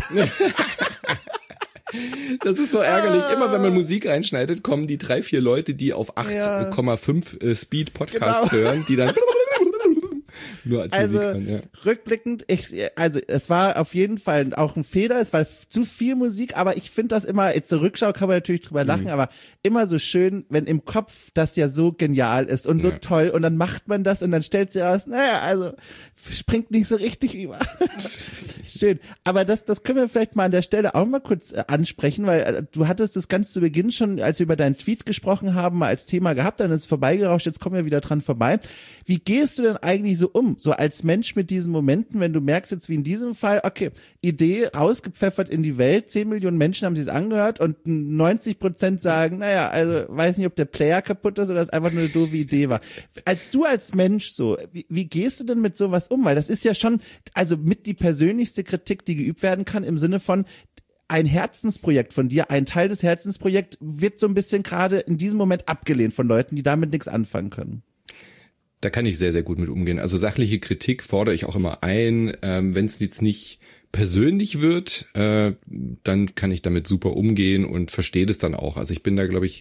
Das ist so ärgerlich. Immer wenn man Musik reinschneidet, kommen die drei, vier Leute, die auf acht Komma fünf ja. Speed Podcasts genau. hören, die dann nur als also, Musik hören, ja. Rückblickend, ich, also es war auf jeden Fall auch ein Fehler, es war zu viel Musik, aber ich finde das immer, jetzt zur Rückschau kann man natürlich drüber lachen, mhm. aber immer so schön, wenn im Kopf das ja so genial ist und so ja. toll und dann macht man das und dann stellt sich raus, naja, also springt nicht so richtig über. Schön. Aber das, das können wir vielleicht mal an der Stelle auch mal kurz äh, ansprechen, weil äh, du hattest das ganz zu Beginn schon, als wir über deinen Tweet gesprochen haben, mal als Thema gehabt, dann ist es vorbeigerauscht, jetzt kommen wir wieder dran vorbei. Wie gehst du denn eigentlich so um so als Mensch mit diesen Momenten, wenn du merkst jetzt wie in diesem Fall, okay, Idee rausgepfeffert in die Welt, zehn Millionen Menschen haben sie es angehört und neunzig Prozent sagen, naja, also weiß nicht, ob der Player kaputt ist oder es einfach nur eine doofe Idee war. Als du als Mensch so, wie, wie gehst du denn mit sowas um? Weil das ist ja schon, also mit die persönlichste Kritik, die geübt werden kann, im Sinne von, ein Herzensprojekt von dir, ein Teil des Herzensprojekts wird so ein bisschen gerade in diesem Moment abgelehnt von Leuten, die damit nichts anfangen können. Da kann ich sehr, sehr gut mit umgehen. Also sachliche Kritik fordere ich auch immer ein. Ähm, wenn es jetzt nicht persönlich wird, äh, dann kann ich damit super umgehen und verstehe das dann auch. Also ich bin da, glaube ich,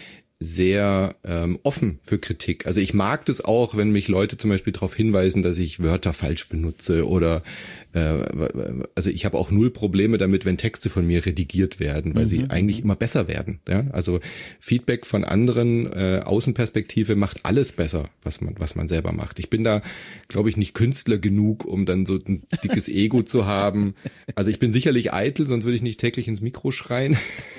sehr ähm, offen für Kritik. Also ich mag das auch, wenn mich Leute zum Beispiel darauf hinweisen, dass ich Wörter falsch benutze oder äh, also ich habe auch null Probleme damit, wenn Texte von mir redigiert werden, weil mhm. sie eigentlich immer besser werden. Ja? Also Feedback von anderen, äh, Außenperspektive macht alles besser, was man was man selber macht. Ich bin da, glaube ich, nicht Künstler genug, um dann so ein dickes Ego zu haben. Also ich bin sicherlich eitel, sonst würde ich nicht täglich ins Mikro schreien.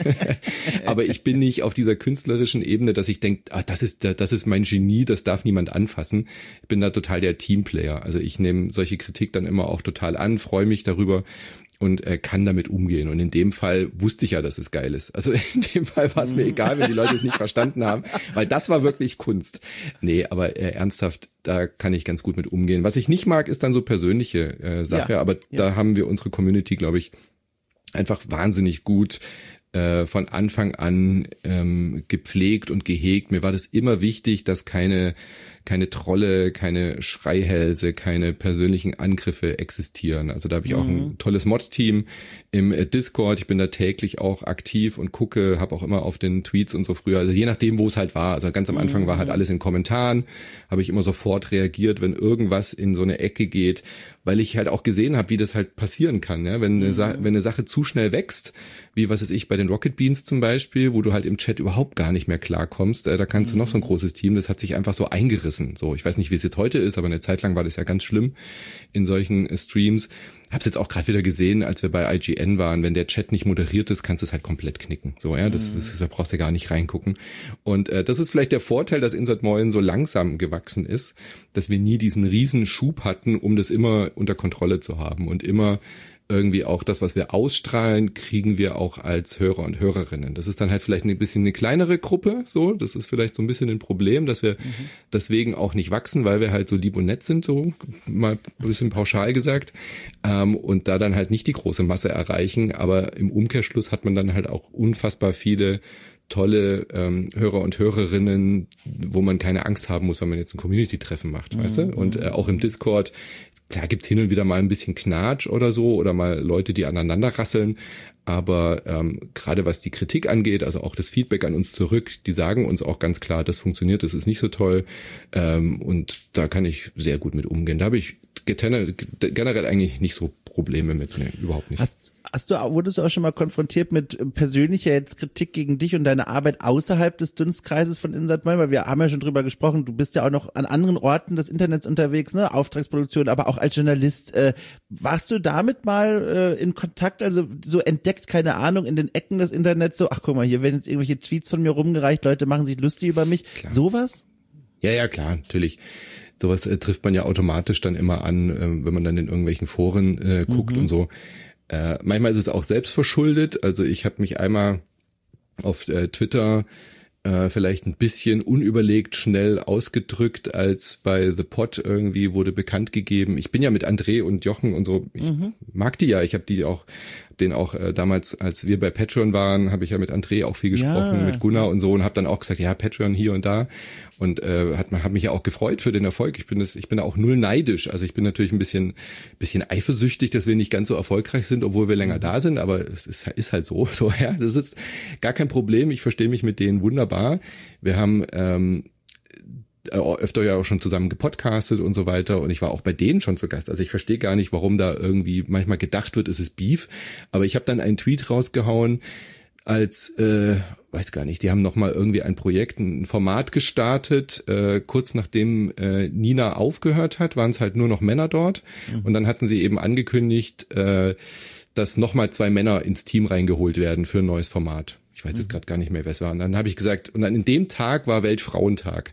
Aber ich bin nicht auf dieser künstlerischen Ebene, dass ich denke, ah, das ist das ist mein Genie, das darf niemand anfassen. Ich bin da total der Teamplayer. Also ich nehme solche Kritik dann immer auch total an, freue mich darüber und äh, kann damit umgehen. Und in dem Fall wusste ich ja, dass es geil ist. Also in dem Fall war es mir egal, wenn die Leute es nicht verstanden haben, weil das war wirklich Kunst. Nee, aber äh, ernsthaft, da kann ich ganz gut mit umgehen. Was ich nicht mag, ist dann so persönliche äh, Sache, ja, aber ja. Da haben wir unsere Community, glaube ich, einfach wahnsinnig gut äh, von Anfang an ähm, gepflegt und gehegt. Mir war das immer wichtig, dass keine keine Trolle, keine Schreihälse, keine persönlichen Angriffe existieren. Also da habe ich auch ein tolles Mod-Team im Discord. Ich bin da täglich auch aktiv und gucke, habe auch immer auf den Tweets und so früher, also je nachdem, wo es halt war. Also ganz am Anfang war halt alles in Kommentaren, habe ich immer sofort reagiert, wenn irgendwas in so eine Ecke geht, weil ich halt auch gesehen habe, wie das halt passieren kann. Ja? Wenn, eine Sa- wenn eine Sache zu schnell wächst, wie was weiß ich, bei den Rocket Beans zum Beispiel, wo du halt im Chat überhaupt gar nicht mehr klarkommst, äh, da kannst du noch so ein großes Team, das hat sich einfach so eingerissen. So, ich weiß nicht, wie es jetzt heute ist, aber eine Zeit lang war das ja ganz schlimm in solchen äh, Streams. Hab's jetzt auch gerade wieder gesehen, als wir bei I G N waren, wenn der Chat nicht moderiert ist, kannst du es halt komplett knicken. So, ja, das, das, das da brauchst du gar nicht reingucken. Und äh, das ist vielleicht der Vorteil, dass Insert Moin so langsam gewachsen ist, dass wir nie diesen riesen Schub hatten, um das immer unter Kontrolle zu haben und immer irgendwie auch das, was wir ausstrahlen, kriegen wir auch als Hörer und Hörerinnen. Das ist dann halt vielleicht ein bisschen eine kleinere Gruppe, so. Das ist vielleicht so ein bisschen ein Problem, dass wir mhm. deswegen auch nicht wachsen, weil wir halt so lieb und nett sind, so mal ein bisschen pauschal gesagt, ähm, und da dann halt nicht die große Masse erreichen. Aber im Umkehrschluss hat man dann halt auch unfassbar viele tolle ähm, Hörer und Hörerinnen, wo man keine Angst haben muss, wenn man jetzt ein Community-Treffen macht, mhm. weißt du? Und äh, auch im Discord, klar gibt's hin und wieder mal ein bisschen Knatsch oder so oder mal Leute, die aneinander rasseln, aber ähm, gerade was die Kritik angeht, also auch das Feedback an uns zurück, die sagen uns auch ganz klar, das funktioniert, das ist nicht so toll, ähm, und da kann ich sehr gut mit umgehen. Da habe ich generell eigentlich nicht so Probleme mit, ne, überhaupt nicht. Hast, hast du, wurdest du auch schon mal konfrontiert mit persönlicher jetzt Kritik gegen dich und deine Arbeit außerhalb des Dunstkreises von Insert Moin? Weil wir haben ja schon drüber gesprochen, du bist ja auch noch an anderen Orten des Internets unterwegs, ne, Auftragsproduktion, aber auch als Journalist. Äh, warst du damit mal äh, in Kontakt, also so entdeckt, keine Ahnung, in den Ecken des Internets, so, ach guck mal, hier werden jetzt irgendwelche Tweets von mir rumgereicht, Leute machen sich lustig über mich, klar. Sowas? Ja, ja, klar, natürlich. Sowas äh, trifft man ja automatisch dann immer an, äh, wenn man dann in irgendwelchen Foren äh, guckt mhm. und so. Äh, manchmal ist es auch selbst verschuldet. Also ich habe mich einmal auf äh, Twitter äh, vielleicht ein bisschen unüberlegt schnell ausgedrückt, als bei The Pod irgendwie wurde bekannt gegeben. Ich bin ja mit André und Jochen und so, ich mhm. mag die ja, ich habe die auch, den auch äh, damals, als wir bei Patreon waren, habe ich ja mit André auch viel gesprochen, ja. mit Gunnar und so, und habe dann auch gesagt, ja, Patreon hier und da, und äh, hat man hat mich ja auch gefreut für den Erfolg. Ich bin das, ich bin da auch null neidisch. Also ich bin natürlich ein bisschen bisschen eifersüchtig, dass wir nicht ganz so erfolgreich sind, obwohl wir länger da sind, aber es ist, ist halt so, so ja, das ist gar kein Problem. Ich verstehe mich mit denen wunderbar. Wir haben ähm, öfter ja auch schon zusammen gepodcastet und so weiter, und ich war auch bei denen schon zu Gast. Also ich verstehe gar nicht, warum da irgendwie manchmal gedacht wird, es ist Beef, aber ich habe dann einen Tweet rausgehauen, als, äh, weiß gar nicht, die haben nochmal irgendwie ein Projekt, ein Format gestartet, äh, kurz nachdem äh, Nina aufgehört hat, waren es halt nur noch Männer dort, mhm. und dann hatten sie eben angekündigt, äh, dass nochmal zwei Männer ins Team reingeholt werden für ein neues Format. Ich weiß jetzt gerade gar nicht mehr, wer es war. Und dann habe ich gesagt, und dann in dem Tag war Weltfrauentag.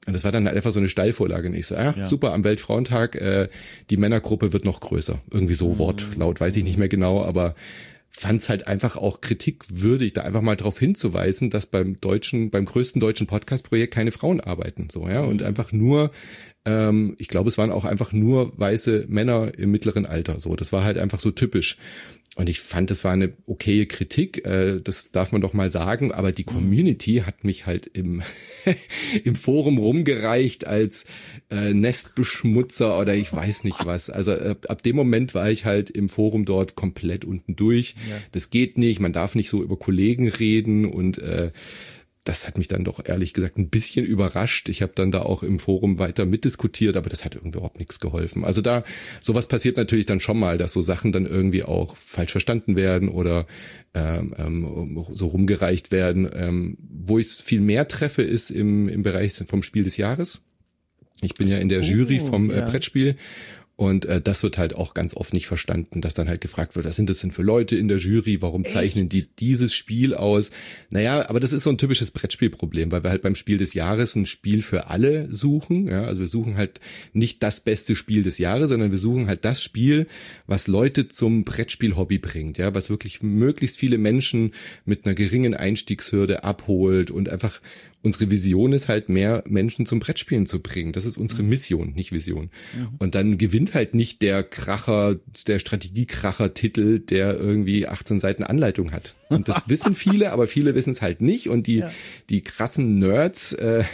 Und das war dann einfach so eine Steilvorlage. Und ich so, ja, ja. super, am Weltfrauentag, äh, die Männergruppe wird noch größer. Irgendwie so wortlaut, weiß ich nicht mehr genau, aber fand es halt einfach auch kritikwürdig, da einfach mal darauf hinzuweisen, dass beim deutschen, beim größten deutschen Podcast-Projekt keine Frauen arbeiten, so, ja, und einfach nur, ähm, ich glaube, es waren auch einfach nur weiße Männer im mittleren Alter, so, das war halt einfach so typisch. Und ich fand, das war eine okaye Kritik, äh, das darf man doch mal sagen, aber die Community hat mich halt im im Forum rumgereicht als äh, Nestbeschmutzer oder ich weiß nicht was. Also äh, ab dem Moment war ich halt im Forum dort komplett unten durch. Ja. Das geht nicht, man darf nicht so über Kollegen reden und äh, das hat mich dann doch ehrlich gesagt ein bisschen überrascht. Ich habe dann da auch im Forum weiter mitdiskutiert, aber das hat irgendwie überhaupt nichts geholfen. Also da, sowas passiert natürlich dann schon mal, dass so Sachen dann irgendwie auch falsch verstanden werden oder ähm, ähm, so rumgereicht werden. Ähm, wo ich es viel mehr treffe, ist im, im Bereich vom Spiel des Jahres. Ich bin ja in der oh, Jury vom ja. äh, Brettspiel. Und äh, das wird halt auch ganz oft nicht verstanden, dass dann halt gefragt wird, was sind das denn für Leute in der Jury, warum zeichnen Echt? die dieses Spiel aus? Naja, aber das ist so ein typisches Brettspielproblem, weil wir halt beim Spiel des Jahres ein Spiel für alle suchen. Ja, also wir suchen halt nicht das beste Spiel des Jahres, sondern wir suchen halt das Spiel, was Leute zum Brettspiel-Hobby bringt, ja, was wirklich möglichst viele Menschen mit einer geringen Einstiegshürde abholt und einfach unsere Vision ist halt, mehr Menschen zum Brettspielen zu bringen. Das ist unsere Mission, nicht Vision. Mhm. Und dann gewinnt halt nicht der Kracher, der Strategiekracher-Titel, der irgendwie achtzehn Seiten Anleitung hat. Und das wissen viele, aber viele wissen es halt nicht. Und die, ja. die krassen Nerds, äh,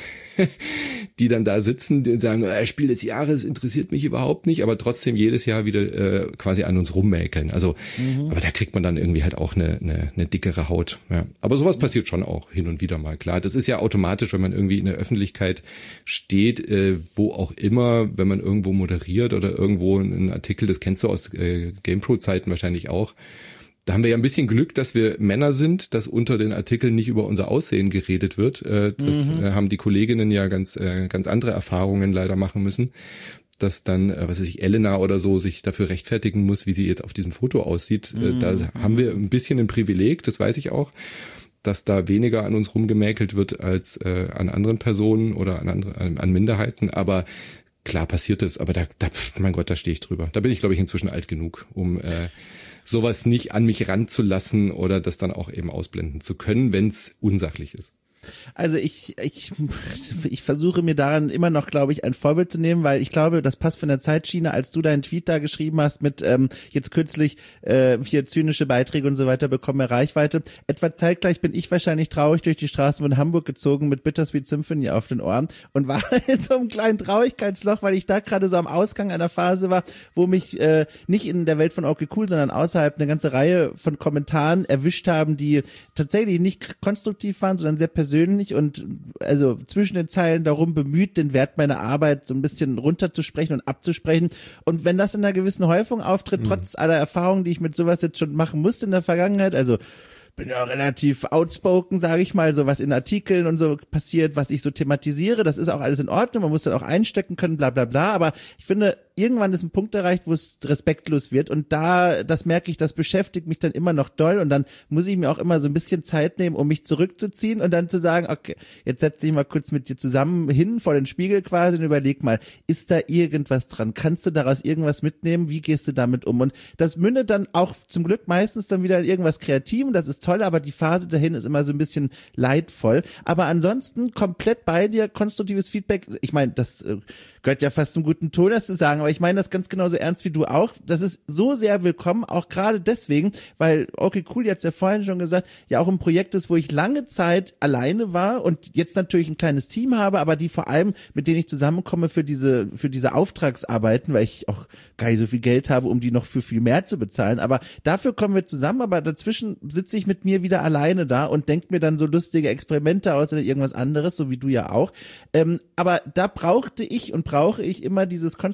die dann da sitzen, die sagen, äh, Spiel des Jahres interessiert mich überhaupt nicht, aber trotzdem jedes Jahr wieder äh, quasi an uns rummäkeln. Also, mhm. aber da kriegt man dann irgendwie halt auch eine, eine, eine dickere Haut. Ja. Aber sowas mhm. passiert schon auch hin und wieder mal. Klar, das ist ja automatisch, wenn man irgendwie in der Öffentlichkeit steht, äh, wo auch immer, wenn man irgendwo moderiert oder irgendwo einen Artikel, das kennst du aus äh, GamePro-Zeiten wahrscheinlich auch. Da haben wir ja ein bisschen Glück, dass wir Männer sind, dass unter den Artikeln nicht über unser Aussehen geredet wird. Das mhm. haben die Kolleginnen ja ganz ganz andere Erfahrungen leider machen müssen, dass dann, was weiß ich, Elena oder so sich dafür rechtfertigen muss, wie sie jetzt auf diesem Foto aussieht. Mhm. Da haben wir ein bisschen ein Privileg, das weiß ich auch, dass da weniger an uns rumgemäkelt wird als äh, an anderen Personen oder an, andere, an Minderheiten. Aber klar passiert es, aber da, da mein Gott, da stehe ich drüber. Da bin ich, glaube ich, inzwischen alt genug, um äh, sowas nicht an mich ranzulassen oder das dann auch eben ausblenden zu können, wenn es unsachlich ist. Also ich, ich, ich versuche mir daran immer noch, glaube ich, ein Vorbild zu nehmen, weil ich glaube, das passt von der Zeitschiene, als du deinen Tweet da geschrieben hast mit ähm, jetzt kürzlich äh, hier zynische Beiträge und so weiter bekommen mehr Reichweite. Etwa zeitgleich bin ich wahrscheinlich traurig durch die Straßen von Hamburg gezogen mit Bittersweet Symphony auf den Ohren und war in so einem kleinen Traurigkeitsloch, weil ich da gerade so am Ausgang einer Phase war, wo mich äh, nicht in der Welt von Okay Cool, sondern außerhalb eine ganze Reihe von Kommentaren erwischt haben, die tatsächlich nicht konstruktiv waren, sondern sehr persönlich persönlich und also zwischen den Zeilen darum bemüht, den Wert meiner Arbeit so ein bisschen runterzusprechen und abzusprechen. Und wenn das in einer gewissen Häufung auftritt, mhm. trotz aller Erfahrungen, die ich mit sowas jetzt schon machen musste in der Vergangenheit, also bin ja relativ outspoken, sage ich mal, so was in Artikeln und so passiert, was ich so thematisiere, das ist auch alles in Ordnung, man muss dann auch einstecken können, bla bla bla, aber ich finde, irgendwann ist ein Punkt erreicht, wo es respektlos wird und da, das merke ich, das beschäftigt mich dann immer noch doll und dann muss ich mir auch immer so ein bisschen Zeit nehmen, um mich zurückzuziehen und dann zu sagen, okay, jetzt setz dich mal kurz mit dir zusammen hin vor den Spiegel quasi und überleg mal, ist da irgendwas dran? Kannst du daraus irgendwas mitnehmen? Wie gehst du damit um? Und das mündet dann auch zum Glück meistens dann wieder in irgendwas Kreativem, das ist toll, aber die Phase dahin ist immer so ein bisschen leidvoll. Aber ansonsten komplett bei dir, konstruktives Feedback. Ich meine, das äh, gehört ja fast zum guten Ton, das zu sagen, aber ich meine das ganz genauso ernst wie du auch. Das ist so sehr willkommen, auch gerade deswegen, weil Okay Cool, jetzt ja vorhin schon gesagt, ja auch ein Projekt ist, wo ich lange Zeit alleine war und jetzt natürlich ein kleines Team habe, aber die vor allem, mit denen ich zusammenkomme für diese für diese Auftragsarbeiten, weil ich auch gar nicht so viel Geld habe, um die noch für viel mehr zu bezahlen. Aber dafür kommen wir zusammen, aber dazwischen sitze ich mit mir wieder alleine da und denke mir dann so lustige Experimente aus oder irgendwas anderes, so wie du ja auch. Ähm, aber da brauchte ich und brauche ich immer dieses konstruktives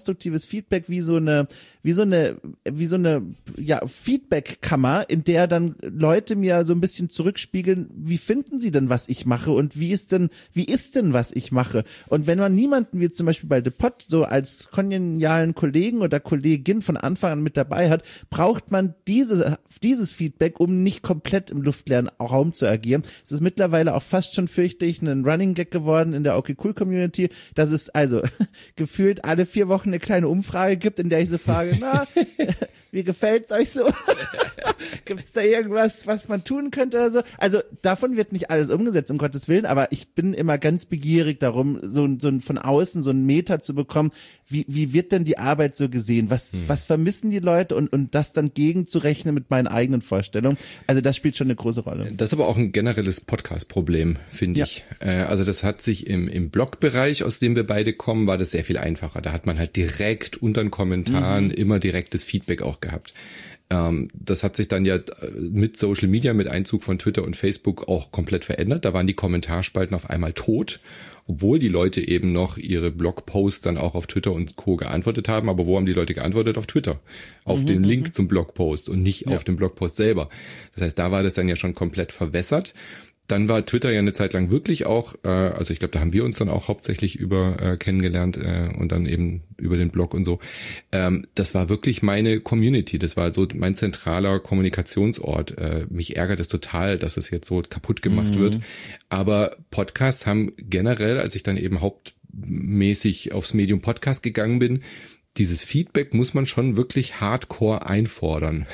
das Feedback wie so eine, wie so eine, wie so eine, ja, Feedback-Kammer, in der dann Leute mir so ein bisschen zurückspiegeln, wie finden sie denn, was ich mache und wie ist denn, wie ist denn, was ich mache? Und wenn man niemanden wie zum Beispiel bei The Pod so als kongenialen Kollegen oder Kollegin von Anfang an mit dabei hat, braucht man diese, dieses Feedback, um nicht komplett im luftleeren Raum zu agieren. Es ist mittlerweile auch fast schon, fürchte ich, ein Running Gag geworden in der Okay Cool Community, dass es also gefühlt alle vier Wochen eine kleine Umfrage gibt, in der ich so frage, na, wie gefällt's euch so? Gibt's da irgendwas, was man tun könnte oder so? Also davon wird nicht alles umgesetzt, um Gottes Willen, aber ich bin immer ganz begierig darum, so, so von außen so einen Meter zu bekommen. Wie, wie wird denn die Arbeit so gesehen? Was, hm. was vermissen die Leute und, und das dann gegenzurechnen mit meinen eigenen Vorstellungen? Also das spielt schon eine große Rolle. Das ist aber auch ein generelles Podcast-Problem, finde ja. ich. Äh, also das hat sich im, im Blog-Bereich, aus dem wir beide kommen, war das sehr viel einfacher. Da hat man halt direkt unter den Kommentaren mhm. immer direktes Feedback auch gehabt. Ähm, das hat sich dann ja mit Social Media, mit Einzug von Twitter und Facebook auch komplett verändert. Da waren die Kommentarspalten auf einmal tot, obwohl die Leute eben noch ihre Blogposts dann auch auf Twitter und Co. geantwortet haben. Aber wo haben die Leute geantwortet? Auf Twitter. Auf mhm, den Link zum Blogpost und nicht ja. auf den Blogpost selber. Das heißt, da war das dann ja schon komplett verwässert. Dann war Twitter ja eine Zeit lang wirklich auch, äh, also ich glaube, da haben wir uns dann auch hauptsächlich über äh, kennengelernt äh, und dann eben über den Blog und so. Ähm, das war wirklich meine Community, das war so mein zentraler Kommunikationsort. Äh, mich ärgert es total, dass es jetzt so kaputt gemacht mhm. wird. Aber Podcasts haben generell, als ich dann eben hauptmäßig aufs Medium Podcast gegangen bin, dieses Feedback muss man schon wirklich hardcore einfordern.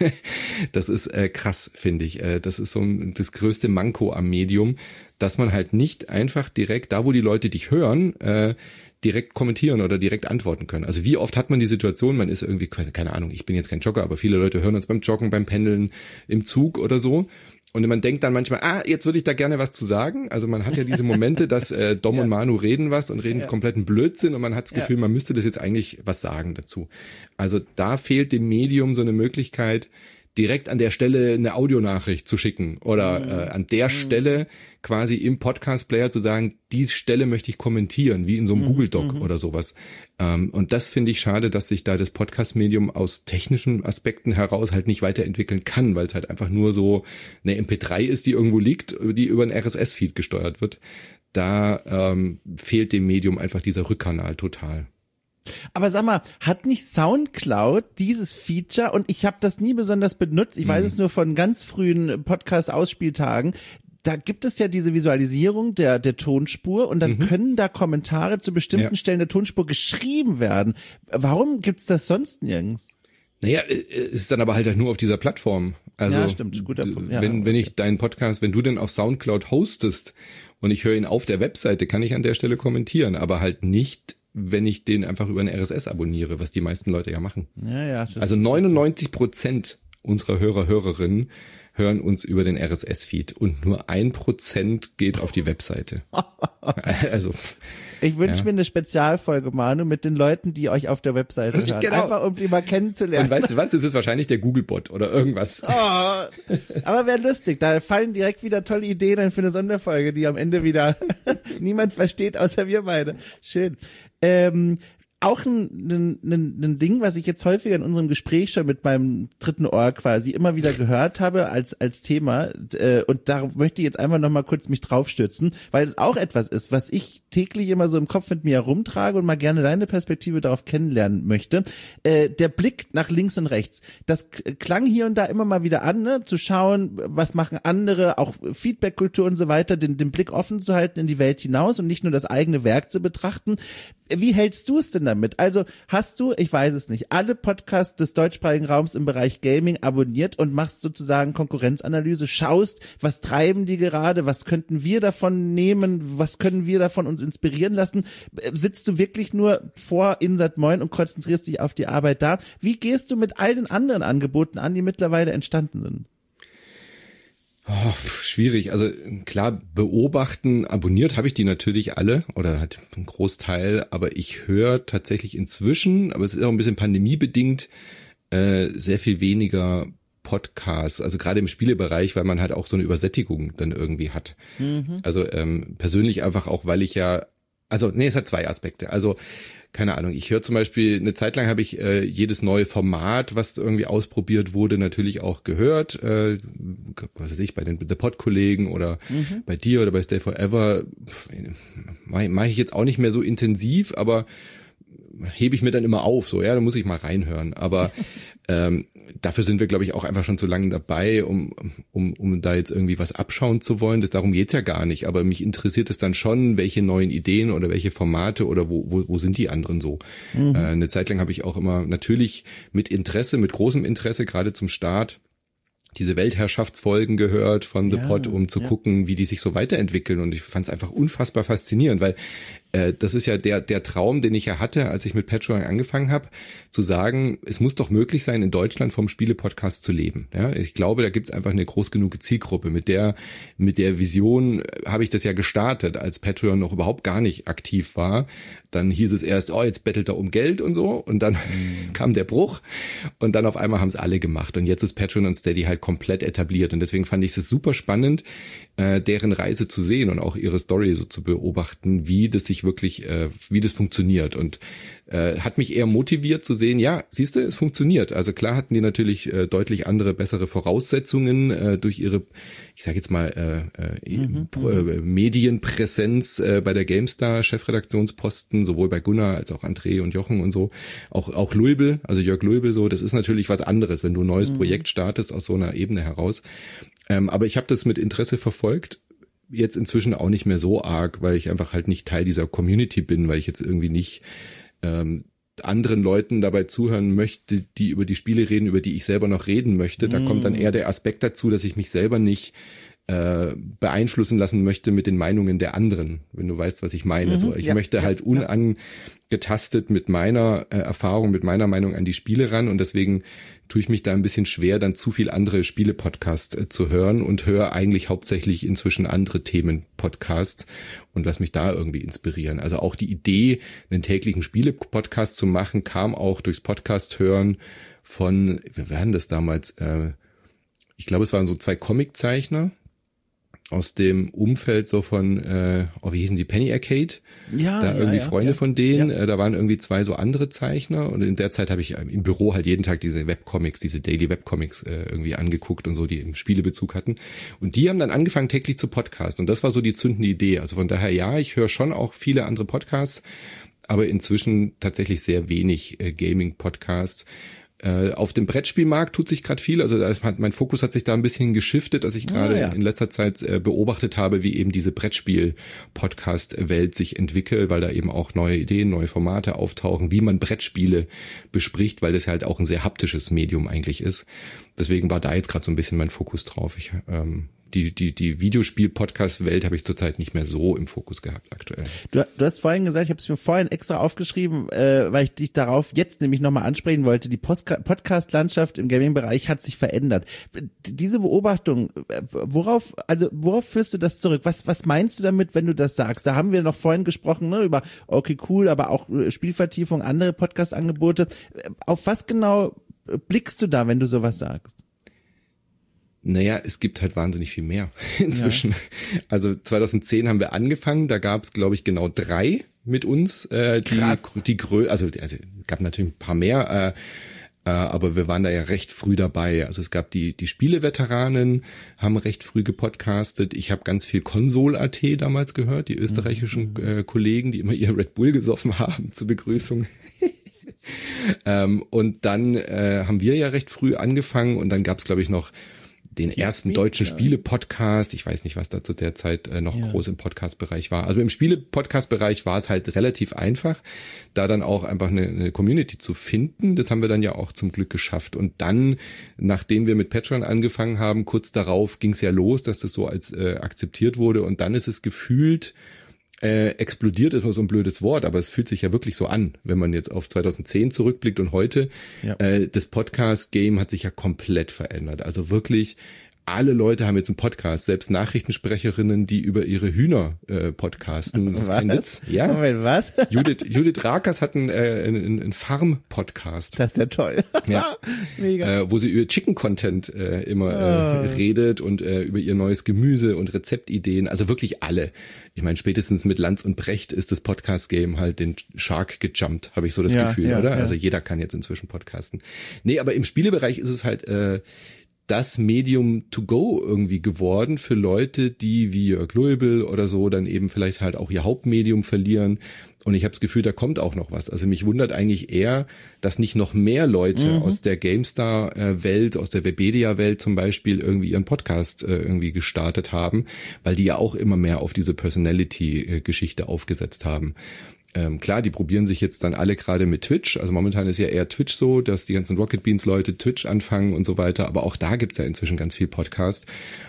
Das ist äh, krass, finde ich. Äh, das ist so ein, das größte Manko am Medium, dass man halt nicht einfach direkt, da wo die Leute dich hören, äh, direkt kommentieren oder direkt antworten können. Also wie oft hat man die Situation, man ist irgendwie, keine Ahnung, ich bin jetzt kein Jogger, aber viele Leute hören uns beim Joggen, beim Pendeln, im Zug oder so. Und man denkt dann manchmal, ah, jetzt würde ich da gerne was zu sagen. Also man hat ja diese Momente, dass äh, Dom ja. und Manu reden was und reden ja. kompletten Blödsinn und man hat das Gefühl, ja. man müsste das jetzt eigentlich was sagen dazu. Also da fehlt dem Medium so eine Möglichkeit, direkt an der Stelle eine Audionachricht zu schicken oder mhm. äh, an der mhm. Stelle quasi im Podcast-Player zu sagen, diese Stelle möchte ich kommentieren, wie in so einem mhm. Google-Doc mhm. oder sowas. Ähm, und das finde ich schade, dass sich da das Podcast-Medium aus technischen Aspekten heraus halt nicht weiterentwickeln kann, weil es halt einfach nur so eine M P drei ist, die irgendwo liegt, die über einen R S S-Feed gesteuert wird. Da ähm, fehlt dem Medium einfach dieser Rückkanal total. Aber sag mal, hat nicht Soundcloud dieses Feature, und ich habe das nie besonders benutzt, ich weiß mhm. es nur von ganz frühen Podcast-Ausspieltagen, da gibt es ja diese Visualisierung der der Tonspur und dann mhm. können da Kommentare zu bestimmten ja. Stellen der Tonspur geschrieben werden. Warum gibt's das sonst nirgends? Naja, es ist dann aber halt nur auf dieser Plattform. Also, ja, stimmt, guter Punkt. Ja, wenn, wenn ich deinen Podcast, wenn du den auf Soundcloud hostest und ich höre ihn auf der Webseite, kann ich an der Stelle kommentieren, aber halt nicht, wenn ich den einfach über ein R S S abonniere, was die meisten Leute ja machen. Ja, ja, also neunundneunzig Prozent unserer Hörer, Hörerinnen hören uns über den R S S-Feed und nur ein Prozent geht auf die Webseite. Also ich wünsche ja. mir eine Spezialfolge, Manu, mit den Leuten, die euch auf der Webseite hören. Genau. Einfach, um die mal kennenzulernen. Und weißt du was, das ist wahrscheinlich der Google-Bot oder irgendwas. Oh, aber wäre lustig, da fallen direkt wieder tolle Ideen ein für eine Sonderfolge, die am Ende wieder niemand versteht, außer wir beide. Schön. Ähm, Auch ein, ein, ein Ding, was ich jetzt häufiger in unserem Gespräch schon mit meinem dritten Ohr quasi immer wieder gehört habe als als Thema, äh, und da möchte ich jetzt einfach nochmal kurz mich draufstürzen, weil es auch etwas ist, was ich täglich immer so im Kopf mit mir herumtrage und mal gerne deine Perspektive darauf kennenlernen möchte. Äh, der Blick nach links und rechts, das klang hier und da immer mal wieder an, ne? Zu schauen, was machen andere, auch Feedback-Kultur und so weiter, den, den Blick offen zu halten in die Welt hinaus und nicht nur das eigene Werk zu betrachten. Wie hältst du es denn damit? Also hast du, ich weiß es nicht, alle Podcasts des deutschsprachigen Raums im Bereich Gaming abonniert und machst sozusagen Konkurrenzanalyse, schaust, was treiben die gerade, was könnten wir davon nehmen, was können wir davon uns inspirieren lassen? Sitzt du wirklich nur vor Insert Moin und konzentrierst dich auf die Arbeit da? Wie gehst du mit all den anderen Angeboten an, die mittlerweile entstanden sind? Oh, schwierig. Also klar, beobachten, abonniert habe ich die natürlich alle oder halt einen Großteil, aber ich höre tatsächlich inzwischen, aber es ist auch ein bisschen pandemiebedingt, äh, sehr viel weniger Podcasts, also gerade im Spielebereich, weil man halt auch so eine Übersättigung dann irgendwie hat. Mhm. Also ähm, persönlich einfach auch, weil ich ja Also, nee, es hat zwei Aspekte. Also, keine Ahnung, ich höre zum Beispiel, eine Zeit lang habe ich äh, jedes neue Format, was irgendwie ausprobiert wurde, natürlich auch gehört. Äh, was weiß ich, bei den The Pod-Kollegen oder mhm. bei dir oder bei Stay Forever. Mache mach ich jetzt auch nicht mehr so intensiv, aber hebe ich mir dann immer auf, so, ja, da muss ich mal reinhören. Aber ähm, dafür sind wir, glaube ich, auch einfach schon zu lange dabei, um um um da jetzt irgendwie was abschauen zu wollen. Das, darum geht's ja gar nicht. Aber mich interessiert es dann schon, welche neuen Ideen oder welche Formate oder wo wo, wo sind die anderen so. Mhm. Äh, eine Zeit lang habe ich auch immer natürlich mit Interesse, mit großem Interesse, gerade zum Start, diese Weltherrschaftsfolgen gehört von The ja, Pod, um zu ja. gucken, wie die sich so weiterentwickeln. Und ich fand es einfach unfassbar faszinierend, weil äh, das ist ja der der Traum, den ich ja hatte, als ich mit Patreon angefangen habe, zu sagen, es muss doch möglich sein, in Deutschland vom Spiele-Podcast zu leben. Ja, ich glaube, da gibt's einfach eine groß genug Zielgruppe. Mit der mit der Vision habe ich das ja gestartet, als Patreon noch überhaupt gar nicht aktiv war. Dann hieß es erst, oh, jetzt bettelt er um Geld und so. Und dann mhm. kam der Bruch. Und dann auf einmal haben es alle gemacht. Und jetzt ist Patreon und Steady halt komplett etabliert. Und deswegen fand ich es super spannend, äh, deren Reise zu sehen und auch ihre Story so zu beobachten, wie das sich wirklich, äh, wie das funktioniert. Und äh, hat mich eher motiviert zu sehen, ja, siehst du, es funktioniert. Also klar hatten die natürlich äh, deutlich andere, bessere Voraussetzungen äh, durch ihre, ich sage jetzt mal, äh, mhm. äh, Medienpräsenz äh, bei der GameStar, Chefredaktionsposten, sowohl bei Gunnar als auch André und Jochen und so. Auch auch Luibel, also Jörg Luibel, so, das ist natürlich was anderes, wenn du ein neues mhm. Projekt startest aus so einer Ebene heraus. Ähm, aber ich habe das mit Interesse verfolgt. Jetzt inzwischen auch nicht mehr so arg, weil ich einfach halt nicht Teil dieser Community bin, weil ich jetzt irgendwie nicht ähm, anderen Leuten dabei zuhören möchte, die über die Spiele reden, über die ich selber noch reden möchte. Da mm. kommt dann eher der Aspekt dazu, dass ich mich selber nicht äh, beeinflussen lassen möchte mit den Meinungen der anderen, wenn du weißt, was ich meine. Mhm, so, ich ja, möchte ja, halt unangetastet mit meiner äh, Erfahrung, mit meiner Meinung an die Spiele ran und deswegen tue ich mich da ein bisschen schwer, dann zu viel andere Spiele-Podcasts äh, zu hören und höre eigentlich hauptsächlich inzwischen andere Themen-Podcasts und lass mich da irgendwie inspirieren. Also auch die Idee, einen täglichen Spiele-Podcast zu machen, kam auch durchs Podcast-Hören von, wer waren das damals? Äh, ich glaube, es waren so zwei Comiczeichner aus dem Umfeld so von, äh, oh, wie hießen die, Penny Arcade? Ja, da irgendwie ja, ja, Freunde ja, von denen, ja. äh, da waren irgendwie zwei so andere Zeichner und in der Zeit habe ich im Büro halt jeden Tag diese Webcomics, diese Daily Webcomics äh, irgendwie angeguckt und so, die im Spielebezug hatten und die haben dann angefangen täglich zu podcasten und das war so die zündende Idee, also von daher ja, ich höre schon auch viele andere Podcasts, aber inzwischen tatsächlich sehr wenig äh, Gaming-Podcasts. Äh, auf dem Brettspielmarkt tut sich gerade viel, also da ist, mein Fokus hat sich da ein bisschen geschiftet, dass ich gerade ah, ja. in letzter Zeit äh, beobachtet habe, wie eben diese Brettspiel-Podcast-Welt sich entwickelt, weil da eben auch neue Ideen, neue Formate auftauchen, wie man Brettspiele bespricht, weil das halt auch ein sehr haptisches Medium eigentlich ist. Deswegen war da jetzt gerade so ein bisschen mein Fokus drauf. Ich ähm, Die, die, die Videospiel-Podcast-Welt habe ich zurzeit nicht mehr so im Fokus gehabt aktuell. Du, du hast vorhin gesagt, ich habe es mir vorhin extra aufgeschrieben, äh, weil ich dich darauf jetzt nämlich nochmal ansprechen wollte, die Post- Podcast-Landschaft im Gaming-Bereich hat sich verändert. Diese Beobachtung, worauf, also worauf führst du das zurück? Was, was meinst du damit, wenn du das sagst? Da haben wir noch vorhin gesprochen, ne, über okay, cool, aber auch Spielvertiefung, andere Podcast-Angebote. Auf was genau blickst du da, wenn du sowas sagst? Naja, es gibt halt wahnsinnig viel mehr inzwischen. Ja. Also zweitausendzehn haben wir angefangen, da gab es, glaube ich, genau drei mit uns. Äh, die, Krass. Die Grö- also, also gab natürlich ein paar mehr, äh, äh, aber wir waren da ja recht früh dabei. Also es gab die die Spieleveteranen, haben recht früh gepodcastet. Ich habe ganz viel Konsol Punkt A T damals gehört, die österreichischen mhm. äh, Kollegen, die immer ihr Red Bull gesoffen haben zur Begrüßung. ähm, und dann äh, haben wir ja recht früh angefangen und dann gab es, glaube ich, noch den ersten deutschen Spiele-Podcast. Ich weiß nicht, was da zu der Zeit äh, noch ja. groß im Podcast-Bereich war. Also im Spiele-Podcast-Bereich war es halt relativ einfach, da dann auch einfach eine, eine Community zu finden. Das haben wir dann ja auch zum Glück geschafft. Und dann, nachdem wir mit Patreon angefangen haben, kurz darauf ging es ja los, dass das so als äh, akzeptiert wurde. Und dann ist es gefühlt, äh, explodiert ist mal so ein blödes Wort, aber es fühlt sich ja wirklich so an, wenn man jetzt auf zweitausendzehn zurückblickt und heute. Ja. Äh, das Podcast-Game hat sich ja komplett verändert. Also wirklich alle Leute haben jetzt einen Podcast, selbst Nachrichtensprecherinnen, die über ihre Hühner äh, podcasten. Das ist kein Witz. Ja. Moment, was? Judith, Judith Rakers hat einen, äh, einen, einen Farm-Podcast. Das ist ja toll. Ja. Mega. Äh, wo sie über Chicken-Content äh, immer äh, oh. redet und äh, über ihr neues Gemüse und Rezeptideen. Also wirklich alle. Ich meine, spätestens mit Lanz und Brecht ist das Podcast-Game halt den Shark gejumpt, habe ich so das ja, Gefühl, ja, oder? Ja. Also jeder kann jetzt inzwischen podcasten. Nee, aber im Spielebereich ist es halt äh, das Medium to go irgendwie geworden für Leute, die wie Jörg Luibel oder so dann eben vielleicht halt auch ihr Hauptmedium verlieren. Und ich habe das Gefühl, da kommt auch noch was. Also mich wundert eigentlich eher, dass nicht noch mehr Leute mhm. aus der GameStar-Welt, aus der Webedia-Welt zum Beispiel irgendwie ihren Podcast äh, irgendwie gestartet haben, weil die ja auch immer mehr auf diese Personality-Geschichte aufgesetzt haben. Ähm, klar, die probieren sich jetzt dann alle gerade mit Twitch. Also momentan ist ja eher Twitch so, dass die ganzen Rocket Beans Leute Twitch anfangen und so weiter. Aber auch da gibt's ja inzwischen ganz viel Podcast.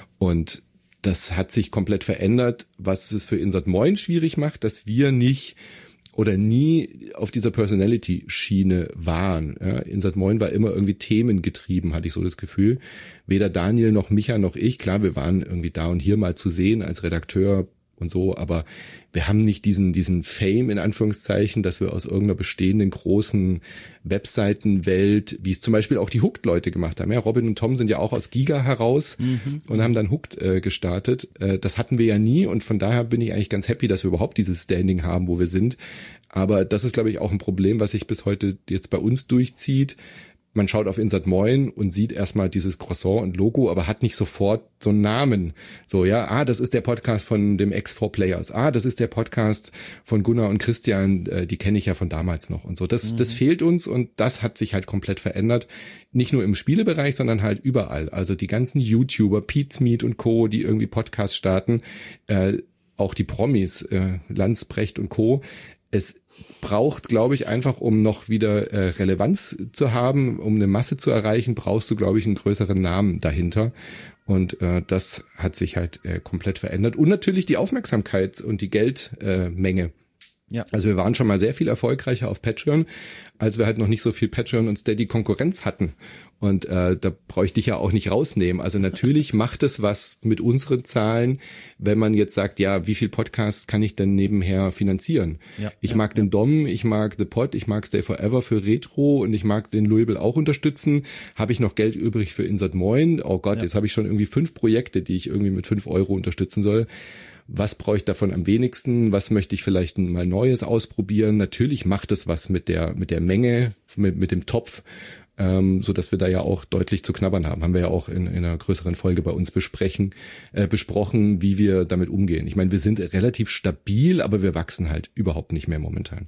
Und das hat sich komplett verändert, was es für Insert Moin schwierig macht, dass wir nicht oder nie auf dieser Personality-Schiene waren. Ja, Insert Moin war immer irgendwie themengetrieben, hatte ich so das Gefühl. Weder Daniel noch Micha noch ich, klar, wir waren irgendwie da und hier mal zu sehen als Redakteur und so, aber wir haben nicht diesen diesen Fame in Anführungszeichen, dass wir aus irgendeiner bestehenden großen Webseitenwelt, wie es zum Beispiel auch die Hooked-Leute gemacht haben. Ja, Robin und Tom sind ja auch aus Giga heraus mhm. und haben dann Hooked äh, gestartet. Äh, das hatten wir ja nie und von daher bin ich eigentlich ganz happy, dass wir überhaupt dieses Standing haben, wo wir sind. Aber das ist, glaube ich, auch ein Problem, was sich bis heute jetzt bei uns durchzieht. Man schaut auf Insert Moin und sieht erstmal dieses Croissant und Logo, aber hat nicht sofort so einen Namen. So, ja, ah, das ist der Podcast von dem X vier Players. Ah, das ist der Podcast von Gunnar und Christian, äh, die kenne ich ja von damals noch und so. Das, mhm. das fehlt uns und das hat sich halt komplett verändert. Nicht nur im Spielebereich, sondern halt überall. Also die ganzen YouTuber, Pete's Meat und Co., die irgendwie Podcasts starten, äh, auch die Promis, äh, Lanz, Brecht und Co., es braucht, glaube ich, einfach, um noch wieder äh, Relevanz zu haben, um eine Masse zu erreichen, brauchst du, glaube ich, einen größeren Namen dahinter. Und äh, das hat sich halt äh, komplett verändert. Und natürlich die Aufmerksamkeit und die Geldmenge. Äh, ja. Also wir waren schon mal sehr viel erfolgreicher auf Patreon, als wir halt noch nicht so viel Patreon und Steady Konkurrenz hatten. Und äh, da bräuchte ich ja auch nicht rausnehmen. Also natürlich macht es was mit unseren Zahlen, wenn man jetzt sagt, ja, wie viel Podcasts kann ich denn nebenher finanzieren? Ja, ich ja, mag ja. den Dom, ich mag The Pod, ich mag Stay Forever für Retro und ich mag den Luibel auch unterstützen. Habe ich noch Geld übrig für Insert Moin? Oh Gott, ja. jetzt habe ich schon irgendwie fünf Projekte, die ich irgendwie mit fünf Euro unterstützen soll. Was brauche ich davon am wenigsten? Was möchte ich vielleicht mal Neues ausprobieren? Natürlich macht es was mit der mit der Menge, mit, mit dem Topf, ähm, so dass wir da ja auch deutlich zu knabbern haben. Haben wir ja auch in, in einer größeren Folge bei uns besprechen, äh, besprochen, wie wir damit umgehen. Ich meine, wir sind relativ stabil, aber wir wachsen halt überhaupt nicht mehr momentan.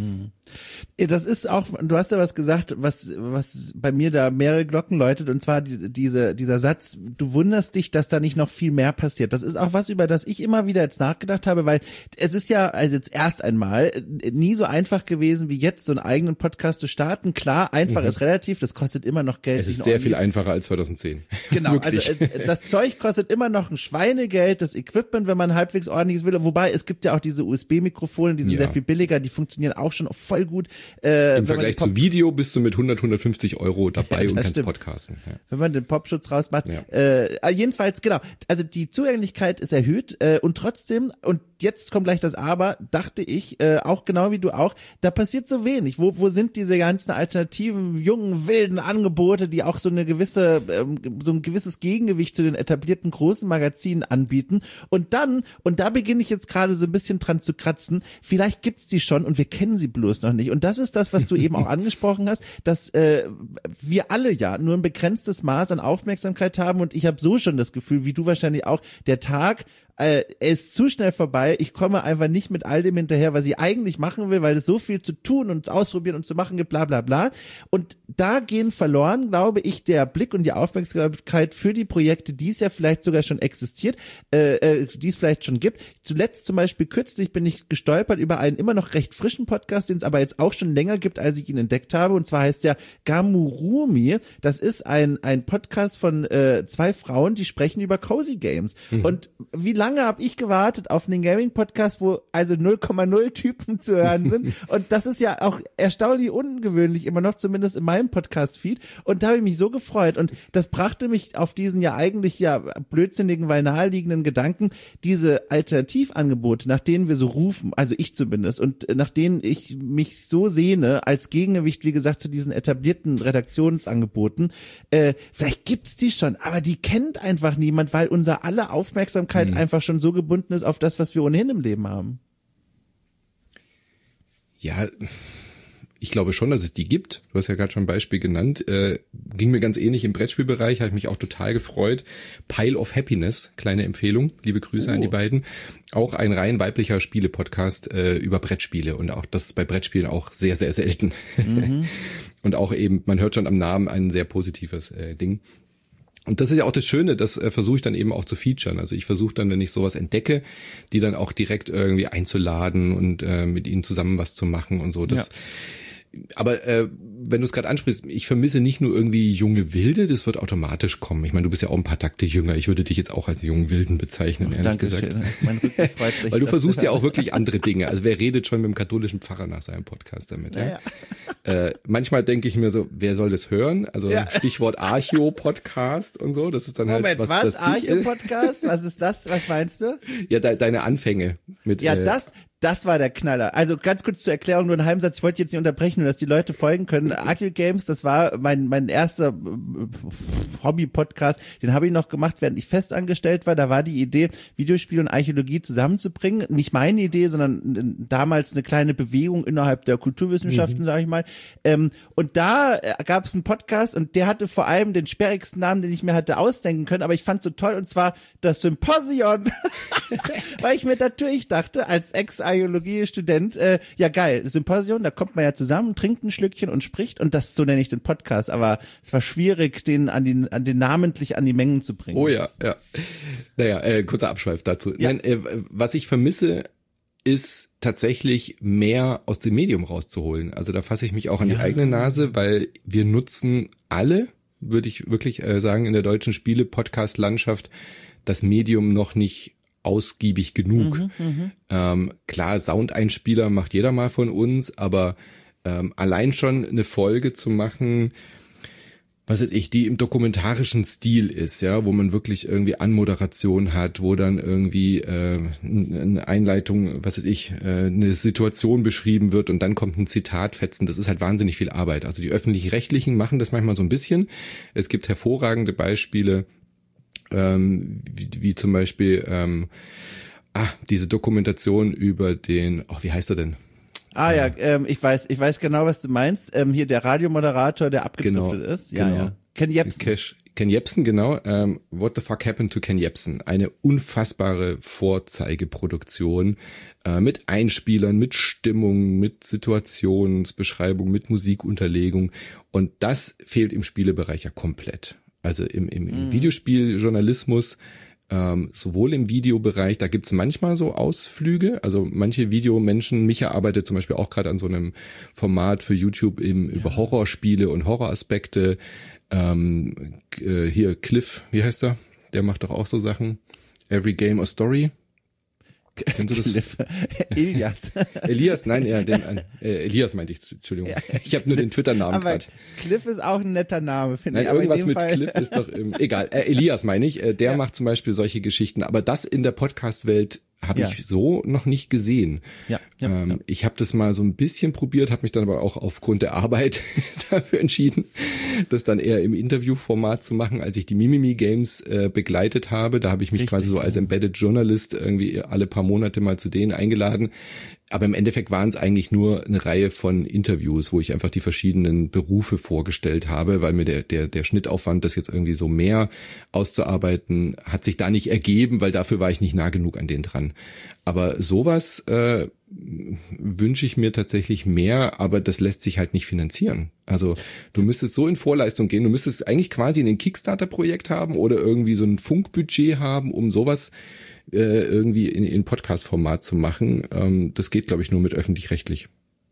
Das ist auch, du hast ja was gesagt, was was bei mir da mehrere Glocken läutet, und zwar die, diese dieser Satz, du wunderst dich, dass da nicht noch viel mehr passiert. Das ist auch was, über das ich immer wieder jetzt nachgedacht habe, weil es ist ja also jetzt erst einmal nie so einfach gewesen, wie jetzt so einen eigenen Podcast zu starten. Klar, einfach mhm. ist relativ, das kostet immer noch Geld. Es ist sehr viel einfacher als zweitausendzehn. Genau, also das Zeug kostet immer noch ein Schweinegeld, das Equipment, wenn man halbwegs ordentliches will, wobei es gibt ja auch diese U S B-Mikrofone, die sind ja. sehr viel billiger, die funktionieren auch schon voll gut. Äh, Im Vergleich zu Video bist du mit hundert, hundertfünfzig Euro dabei ja, und kannst stimmt. podcasten. Ja. Wenn man den Popschutz rausmacht. Ja. Äh, jedenfalls, genau. Also die Zugänglichkeit ist erhöht äh, und trotzdem, und jetzt kommt gleich das Aber, dachte ich, äh, auch genau wie du auch, da passiert so wenig. Wo, wo sind diese ganzen alternativen, jungen, wilden Angebote, die auch so eine gewisse, ähm, so ein gewisses Gegengewicht zu den etablierten großen Magazinen anbieten? Und dann, und da beginne ich jetzt gerade so ein bisschen dran zu kratzen, vielleicht gibt's die schon und wir kennen sie bloß noch nicht. Und das ist das, was du eben auch angesprochen hast, dass äh, wir alle ja nur ein begrenztes Maß an Aufmerksamkeit haben, und ich habe so schon das Gefühl, wie du wahrscheinlich auch, der Tag äh, er ist zu schnell vorbei. Ich komme einfach nicht mit all dem hinterher, was ich eigentlich machen will, weil es so viel zu tun und ausprobieren und zu machen gibt, bla bla bla. Und da gehen verloren, glaube ich, der Blick und die Aufmerksamkeit für die Projekte, die es ja vielleicht sogar schon existiert, äh, äh, die es vielleicht schon gibt. Zuletzt zum Beispiel kürzlich bin ich gestolpert über einen immer noch recht frischen Podcast, den es aber jetzt auch schon länger gibt, als ich ihn entdeckt habe. Und zwar heißt der Gamurumi. Das ist ein ein Podcast von äh, zwei Frauen, die sprechen über Cozy Games. Mhm. Und wie lange lange habe ich gewartet auf einen Gaming-Podcast, wo also null Komma null Typen zu hören sind. Und das ist ja auch erstaunlich ungewöhnlich, immer noch zumindest in meinem Podcast-Feed. Und da habe ich mich so gefreut. Und das brachte mich auf diesen ja eigentlich ja blödsinnigen, weil naheliegenden Gedanken, diese Alternativangebote, nach denen wir so rufen, also ich zumindest, und nach denen ich mich so sehne, als Gegengewicht, wie gesagt, zu diesen etablierten Redaktionsangeboten, äh, vielleicht gibt's die schon, aber die kennt einfach niemand, weil unser aller Aufmerksamkeit mhm. einfach schon so gebunden ist auf das, was wir ohnehin im Leben haben. Ja, ich glaube schon, dass es die gibt. Du hast ja gerade schon ein Beispiel genannt. Äh, ging mir ganz ähnlich im Brettspielbereich, habe ich mich auch total gefreut. Pile of Happiness, kleine Empfehlung, liebe Grüße oh. an die beiden. Auch ein rein weiblicher Spiele-Podcast äh, über Brettspiele und auch das ist bei Brettspielen auch sehr, sehr selten. Mhm. Und auch eben, man hört schon am Namen, ein sehr positives äh, Ding. Und das ist ja auch das Schöne, das äh, versuche ich dann eben auch zu featuren. Also ich versuche dann, wenn ich sowas entdecke, die dann auch direkt irgendwie einzuladen und äh, mit ihnen zusammen was zu machen und so. Das ja. Aber äh, wenn du es gerade ansprichst, ich vermisse nicht nur irgendwie junge Wilde, das wird automatisch kommen. Ich meine, du bist ja auch ein paar Takte jünger. Ich würde dich jetzt auch als jungen Wilden bezeichnen, ehrlich Danke gesagt. Schön. Mein Rücken freut sich. Weil du versuchst ja auch wirklich andere Dinge. Also wer redet schon mit dem katholischen Pfarrer nach seinem Podcast damit? Ja? Ja. Äh, manchmal denke ich mir so, wer soll das hören? Also ja. Stichwort Archeo-Podcast und so. Das ist dann Moment, halt was. was? Das Archeo-Podcast? Was ist das? Was meinst du? Ja, de- deine Anfänge mit. Ja, äh, das. Das war der Knaller. Also ganz kurz zur Erklärung, nur ein Heimsatz, ich wollte jetzt nicht unterbrechen, nur dass die Leute folgen können. Archeo Games, das war mein mein erster Hobby-Podcast, den habe ich noch gemacht, während ich festangestellt war. Da war die Idee, Videospiel und Archäologie zusammenzubringen. Nicht meine Idee, sondern damals eine kleine Bewegung innerhalb der Kulturwissenschaften, mhm. sage ich mal. Ähm, und da gab es einen Podcast und der hatte vor allem den sperrigsten Namen, den ich mir hatte ausdenken können, aber ich fand es so toll, und zwar das Symposion. Weil ich mir natürlich dachte, als Ex-Archäologie-Student, äh, ja geil, Symposion, da kommt man ja zusammen, trinkt ein Schlückchen und spricht, und das, so nenne ich den Podcast, aber es war schwierig, den an den, an den namentlich an die Mengen zu bringen. Oh ja, ja. Naja, äh, kurzer Abschweif dazu. Ja. Nein, äh, was ich vermisse, ist tatsächlich mehr aus dem Medium rauszuholen. Also da fasse ich mich auch an ja. die eigene Nase, weil wir nutzen alle, würde ich wirklich äh, sagen, in der deutschen Spiele-Podcast-Landschaft das Medium noch nicht ausgiebig genug. Mhm, ähm, klar, Soundeinspieler macht jeder mal von uns, aber ähm, allein schon eine Folge zu machen, was weiß ich, die im dokumentarischen Stil ist, ja, wo man wirklich irgendwie Anmoderation hat, wo dann irgendwie äh, eine Einleitung, was weiß ich, äh, eine Situation beschrieben wird und dann kommt ein Zitat fetzen, das ist halt wahnsinnig viel Arbeit. Also die Öffentlich-Rechtlichen machen das manchmal so ein bisschen. Es gibt hervorragende Beispiele, Ähm, wie, wie zum Beispiel ähm, ah, diese Dokumentation über den, ach, wie heißt er denn? Ah ja, ähm, ich weiß, ich weiß genau, was du meinst. Ähm, hier der Radiomoderator, der abgedriftet genau, ist. Ja, genau. ja. Ken Jebsen. Cash, Ken Jebsen, genau. Ähm, What the fuck happened to Ken Jebsen? Eine unfassbare Vorzeigeproduktion äh, mit Einspielern, mit Stimmung, mit Situationsbeschreibung, mit Musikunterlegung. Und das fehlt im Spielebereich ja komplett. Also im, im, im mhm. Videospieljournalismus, ähm, sowohl im Videobereich, da gibt's manchmal so Ausflüge, also manche Videomenschen, Micha arbeitet zum Beispiel auch gerade an so einem Format für YouTube eben ja. über Horrorspiele und Horroraspekte. Ähm, äh, hier Cliff, wie heißt er? Der macht doch auch so Sachen. Every Game a Story. Kennst du das? Cliff. Elias. Elias, nein, ja, den, äh, Elias meinte ich, Entschuldigung. Ja. Ich habe nur den Twitter-Namen gerade. Cliff ist auch ein netter Name, finde ich. Nein, irgendwas mit Fall. Cliff ist doch, ähm, egal. Äh, Elias meine ich, äh, der ja. macht zum Beispiel solche Geschichten, aber das in der Podcast-Welt habe ja. ich so noch nicht gesehen. Ja, ja, ähm, ja. Ich habe das mal so ein bisschen probiert, habe mich dann aber auch aufgrund der Arbeit dafür entschieden, das dann eher im Interviewformat zu machen, als ich die Mimimi Games äh, begleitet habe. Da habe ich mich Richtig, quasi so als Embedded Journalist irgendwie alle paar Monate mal zu denen eingeladen. Aber im Endeffekt waren es eigentlich nur eine Reihe von Interviews, wo ich einfach die verschiedenen Berufe vorgestellt habe, weil mir der der der Schnittaufwand, das jetzt irgendwie so mehr auszuarbeiten, hat sich da nicht ergeben, weil dafür war ich nicht nah genug an denen dran. Aber sowas äh, wünsche ich mir tatsächlich mehr, aber das lässt sich halt nicht finanzieren. Also du müsstest so in Vorleistung gehen, du müsstest eigentlich quasi ein Kickstarter-Projekt haben oder irgendwie so ein Funkbudget haben, um sowas irgendwie in, in Podcast-Format zu machen. Ähm, das geht, glaube ich, nur mit öffentlich-rechtlich.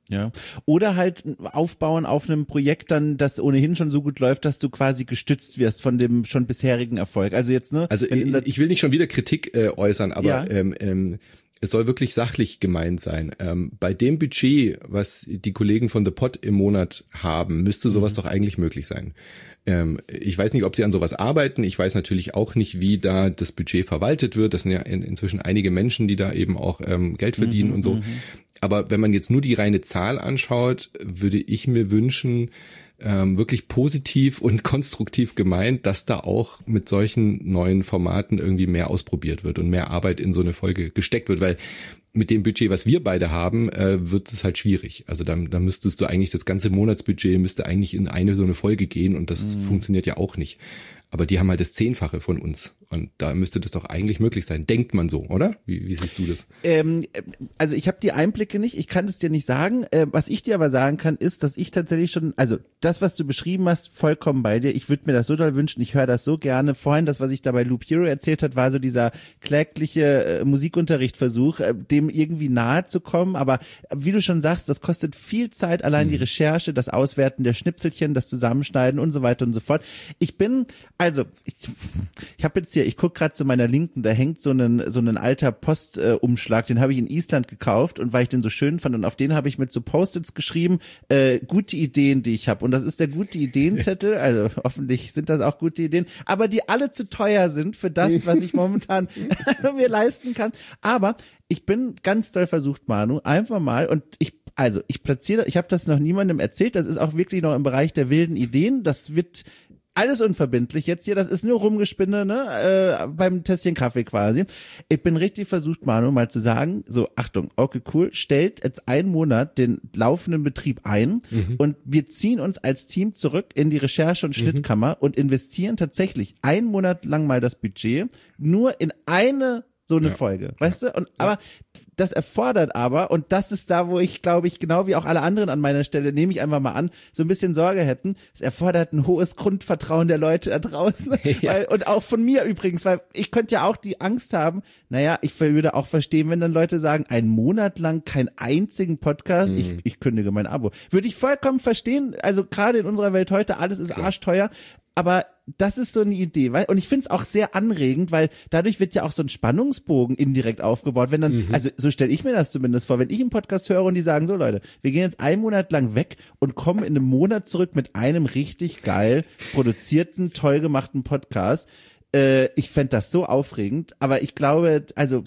Ja. Oder halt aufbauen auf einem Projekt dann, das ohnehin schon so gut läuft, dass du quasi gestützt wirst von dem schon bisherigen Erfolg. Also jetzt, ne? Also ich, ich will nicht schon wieder Kritik äh, äußern, aber ja. ähm, ähm, es soll wirklich sachlich gemeint sein. Ähm, bei dem Budget, was die Kollegen von The Pod im Monat haben, müsste sowas mhm. doch eigentlich möglich sein. Ähm, ich weiß nicht, ob sie an sowas arbeiten. Ich weiß natürlich auch nicht, wie da das Budget verwaltet wird. Das sind ja in, inzwischen einige Menschen, die da eben auch ähm, Geld verdienen mhm, und so. Mhm. Aber wenn man jetzt nur die reine Zahl anschaut, würde ich mir wünschen, ähm, wirklich positiv und konstruktiv gemeint, dass da auch mit solchen neuen Formaten irgendwie mehr ausprobiert wird und mehr Arbeit in so eine Folge gesteckt wird, weil mit dem Budget, was wir beide haben, äh, wird es halt schwierig. Also da, da müsstest du eigentlich, das ganze Monatsbudget müsste eigentlich in eine so eine Folge gehen und das mhm. funktioniert ja auch nicht. Aber die haben halt das Zehnfache von uns. Und da müsste das doch eigentlich möglich sein. Denkt man so, oder? Wie, wie siehst du das? Ähm, also ich habe die Einblicke nicht, ich kann es dir nicht sagen. Äh, was ich dir aber sagen kann, ist, dass ich tatsächlich schon, also das, was du beschrieben hast, vollkommen bei dir. Ich würde mir das so doll wünschen, ich höre das so gerne. Vorhin, das, was ich da bei Loop Hero erzählt hat, war so dieser klägliche äh, Musikunterrichtversuch, äh, dem irgendwie nahe zu kommen. Aber wie du schon sagst, das kostet viel Zeit, allein mhm. die Recherche, das Auswerten der Schnipselchen, das Zusammenschneiden und so weiter und so fort. Ich bin, also, ich, ich habe jetzt hier, ich gucke gerade zu meiner Linken, da hängt so ein so ein alter Postumschlag, äh, den habe ich in Island gekauft und weil ich den so schön fand und auf den habe ich mit so Post-its geschrieben, äh, gute Ideen, die ich habe. Und das ist der gute Ideenzettel, also hoffentlich sind das auch gute Ideen, aber die alle zu teuer sind für das, was ich momentan mir leisten kann. Aber ich bin ganz doll versucht, Manu, einfach mal und ich also ich platziere, ich habe das noch niemandem erzählt, das ist auch wirklich noch im Bereich der wilden Ideen, das wird alles unverbindlich jetzt hier, das ist nur Rumgespinne, ne, äh, beim Tässchen Kaffee quasi. Ich bin richtig versucht, Manu, mal zu sagen, so, Achtung, okay, cool, stellt jetzt einen Monat den laufenden Betrieb ein mhm. und wir ziehen uns als Team zurück in die Recherche- und Schnittkammer mhm. und investieren tatsächlich einen Monat lang mal das Budget nur in eine so eine ja. Folge, weißt ja. du? Und, aber das erfordert aber, und das ist da, wo ich, glaube ich, genau wie auch alle anderen an meiner Stelle, nehme ich einfach mal an, so ein bisschen Sorge hätten. Es erfordert ein hohes Grundvertrauen der Leute da draußen. Ja. Weil, und auch von mir übrigens, weil ich könnte ja auch die Angst haben, naja, ich würde auch verstehen, wenn dann Leute sagen, einen Monat lang keinen einzigen Podcast, mhm. ich, ich kündige mein Abo. Würde ich vollkommen verstehen, also gerade in unserer Welt heute, alles ist Klar. arschteuer. Aber das ist so eine Idee, weil, und ich finde es auch sehr anregend, weil dadurch wird ja auch so ein Spannungsbogen indirekt aufgebaut, wenn dann, mhm. also so stelle ich mir das zumindest vor, wenn ich einen Podcast höre und die sagen, so Leute, wir gehen jetzt einen Monat lang weg und kommen in einem Monat zurück mit einem richtig geil produzierten, toll gemachten Podcast. Äh, ich fände das so aufregend, aber ich glaube, also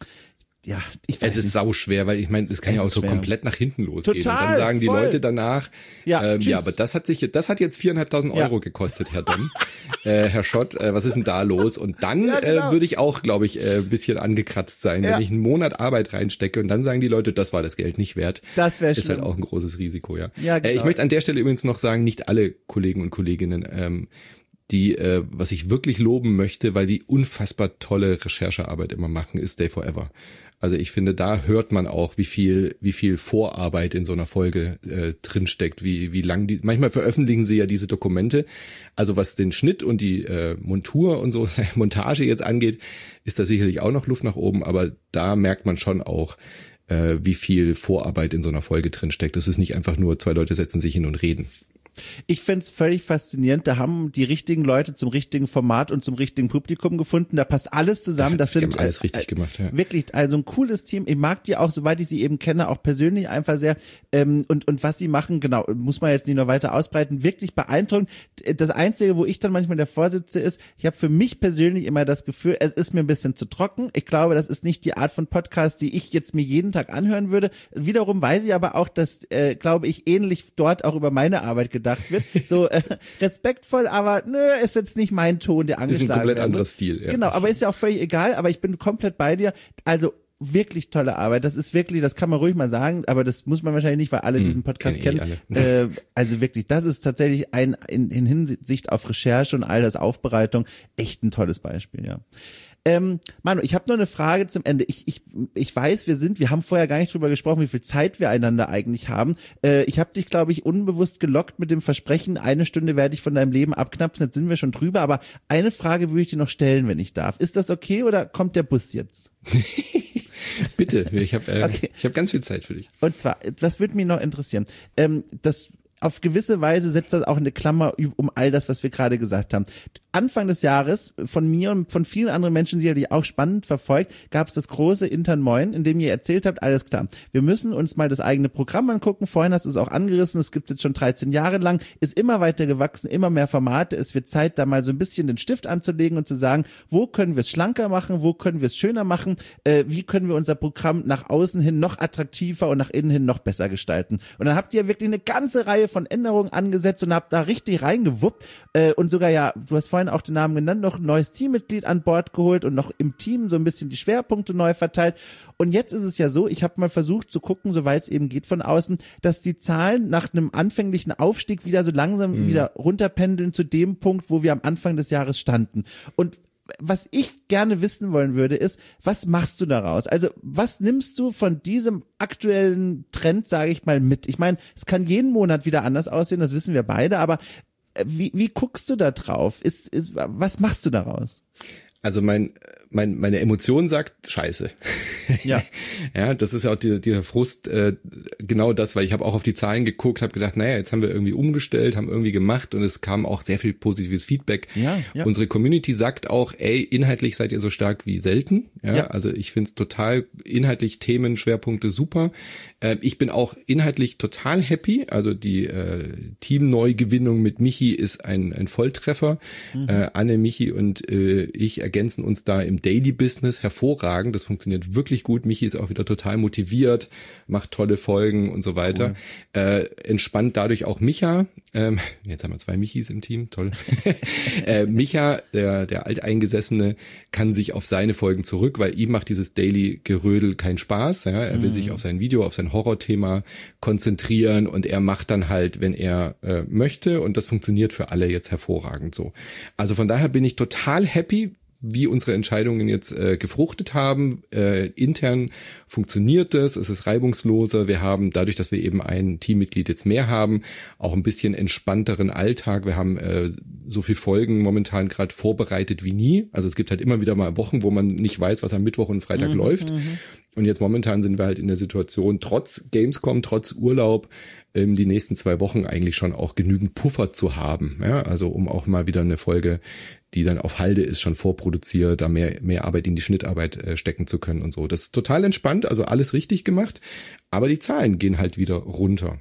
ja, ich weiß es ist nicht. sauschwer, weil ich meine, das kann es ja auch so schwer. komplett nach hinten losgehen. Total, und dann sagen die voll. Leute danach, ja, ähm, ja, aber das hat sich, das hat jetzt viereinhalbtausend Euro ja. gekostet, Herr Dom, äh, Herr Schott, äh, was ist denn da los? Und dann ja, genau. äh, würde ich auch, glaube ich, äh, ein bisschen angekratzt sein, ja. wenn ich einen Monat Arbeit reinstecke und dann sagen die Leute, das war das Geld nicht wert. Das wäre Ist schlimm. halt auch ein großes Risiko, ja. ja genau. äh, ich möchte an der Stelle übrigens noch sagen, nicht alle Kollegen und Kolleginnen, ähm, die, äh, was ich wirklich loben möchte, weil die unfassbar tolle Recherchearbeit immer machen, ist Stay Forever. Also ich finde, da hört man auch, wie viel, wie viel Vorarbeit in so einer Folge äh, drinsteckt, wie, wie lang die, manchmal veröffentlichen sie ja diese Dokumente. Also was den Schnitt und die äh, Montur und so, Montage jetzt angeht, ist da sicherlich auch noch Luft nach oben, aber da merkt man schon auch, äh, wie viel Vorarbeit in so einer Folge drinsteckt. Das ist nicht einfach nur, zwei Leute setzen sich hin und reden. Ich find's völlig faszinierend. Da haben die richtigen Leute zum richtigen Format und zum richtigen Publikum gefunden. Da passt alles zusammen. Das die sind haben alles äh, richtig gemacht. Ja. Wirklich, also ein cooles Team. Ich mag die auch, soweit ich sie eben kenne, auch persönlich einfach sehr. Ähm, und und was sie machen, genau, muss man jetzt nicht noch weiter ausbreiten. Wirklich beeindruckend. Das Einzige, wo ich dann manchmal davor sitze, ist, ich habe für mich persönlich immer das Gefühl, es ist mir ein bisschen zu trocken. Ich glaube, das ist nicht die Art von Podcast, die ich jetzt mir jeden Tag anhören würde. Wiederum weiß ich aber auch, dass, äh, glaube ich, ähnlich dort auch über meine Arbeit gedacht wird. So äh, respektvoll, aber nö, ist jetzt nicht mein Ton, der angeschlagen wird. Ist ein komplett anderer Stil. Ja. Genau, aber ist ja auch völlig egal, aber ich bin komplett bei dir. Also wirklich tolle Arbeit. Das ist wirklich, das kann man ruhig mal sagen, aber das muss man wahrscheinlich nicht, weil alle hm, diesen Podcast kenn kennen. Äh, also wirklich, das ist tatsächlich ein in, in Hinsicht auf Recherche und all das Aufbereitung echt ein tolles Beispiel, ja. Ähm, Manu, ich habe noch eine Frage zum Ende. Ich, ich, ich weiß, wir sind, wir haben vorher gar nicht drüber gesprochen, wie viel Zeit wir einander eigentlich haben. Äh, ich habe dich, glaube ich, unbewusst gelockt mit dem Versprechen, eine Stunde werde ich von deinem Leben abknapsen. Jetzt sind wir schon drüber, aber eine Frage würde ich dir noch stellen, wenn ich darf. Ist das okay oder kommt der Bus jetzt? Bitte, ich habe äh, okay. ich hab ganz viel Zeit für dich. Und zwar, das würde mich noch interessieren. Ähm, das auf gewisse Weise setzt das auch eine Klammer um all das, was wir gerade gesagt haben. Anfang des Jahres, von mir und von vielen anderen Menschen sicherlich auch spannend verfolgt, gab es das große Intern Moin, in dem ihr erzählt habt, alles klar, wir müssen uns mal das eigene Programm angucken. Vorhin hast du es auch angerissen, es gibt jetzt schon dreizehn Jahre lang, ist immer weiter gewachsen, immer mehr Formate. Es wird Zeit, da mal so ein bisschen den Stift anzulegen und zu sagen, wo können wir es schlanker machen, wo können wir es schöner machen, äh, wie können wir unser Programm nach außen hin noch attraktiver und nach innen hin noch besser gestalten. Und dann habt ihr wirklich eine ganze Reihe von Änderungen angesetzt und habt da richtig reingewuppt äh, und sogar, ja, du hast vorhin auch den Namen genannt, noch ein neues Teammitglied an Bord geholt und noch im Team so ein bisschen die Schwerpunkte neu verteilt. Und jetzt ist es ja so, ich habe mal versucht zu gucken, soweit es eben geht von außen, dass die Zahlen nach einem anfänglichen Aufstieg wieder so langsam mhm. wieder runterpendeln zu dem Punkt, wo wir am Anfang des Jahres standen. Und was ich gerne wissen wollen würde, ist, was machst du daraus? Also was nimmst du von diesem aktuellen Trend, sage ich mal, mit? Ich meine, es kann jeden Monat wieder anders aussehen, das wissen wir beide, aber wie, wie guckst du da drauf? Ist, ist, was machst du daraus? Also mein, mein, meine Emotion sagt Scheiße. Ja. Ja, das ist ja auch dieser, dieser Frust, äh, genau das, weil ich habe auch auf die Zahlen geguckt, habe gedacht, naja, jetzt haben wir irgendwie umgestellt, haben irgendwie gemacht und es kam auch sehr viel positives Feedback. Ja, ja. Unsere Community sagt auch, ey, inhaltlich seid ihr so stark wie selten. Ja, ja. Also ich finde es total inhaltlich Themen, Schwerpunkte super. Äh, ich bin auch inhaltlich total happy. Also die äh, Teamneugewinnung mit Michi ist ein, ein Volltreffer. Mhm. Äh, Anne, Michi und äh, ich ergänzen uns da im Daily Business hervorragend. Das funktioniert wirklich gut. Michi ist auch wieder total motiviert, macht tolle Folgen und so weiter. Cool. Äh, entspannt dadurch auch Micha. Ähm, jetzt haben wir zwei Michis im Team, toll. äh, Micha, der, der Alteingesessene, kann sich auf seine Folgen zurück, weil ihm macht dieses Daily-Gerödel keinen Spaß. Ja? Er will mhm. sich auf sein Video, auf sein Horrorthema konzentrieren und er macht dann halt, wenn er äh, möchte, und das funktioniert für alle jetzt hervorragend so. Also von daher bin ich total happy, wie unsere Entscheidungen jetzt äh, gefruchtet haben. Äh, intern funktioniert es, es ist reibungsloser. Wir haben dadurch, dass wir eben ein Teammitglied jetzt mehr haben, auch ein bisschen entspannteren Alltag. Wir haben äh, so viel Folgen momentan gerade vorbereitet wie nie. Also es gibt halt immer wieder mal Wochen, wo man nicht weiß, was am Mittwoch und Freitag mhm, läuft. Mhm. Und jetzt momentan sind wir halt in der Situation, trotz Gamescom, trotz Urlaub, ähm, die nächsten zwei Wochen eigentlich schon auch genügend Puffer zu haben. Ja? Also um auch mal wieder eine Folge, die dann auf Halde ist, schon vorproduziert, da mehr mehr Arbeit in die Schnittarbeit äh, stecken zu können und so. Das ist total entspannt, also alles richtig gemacht, aber die Zahlen gehen halt wieder runter.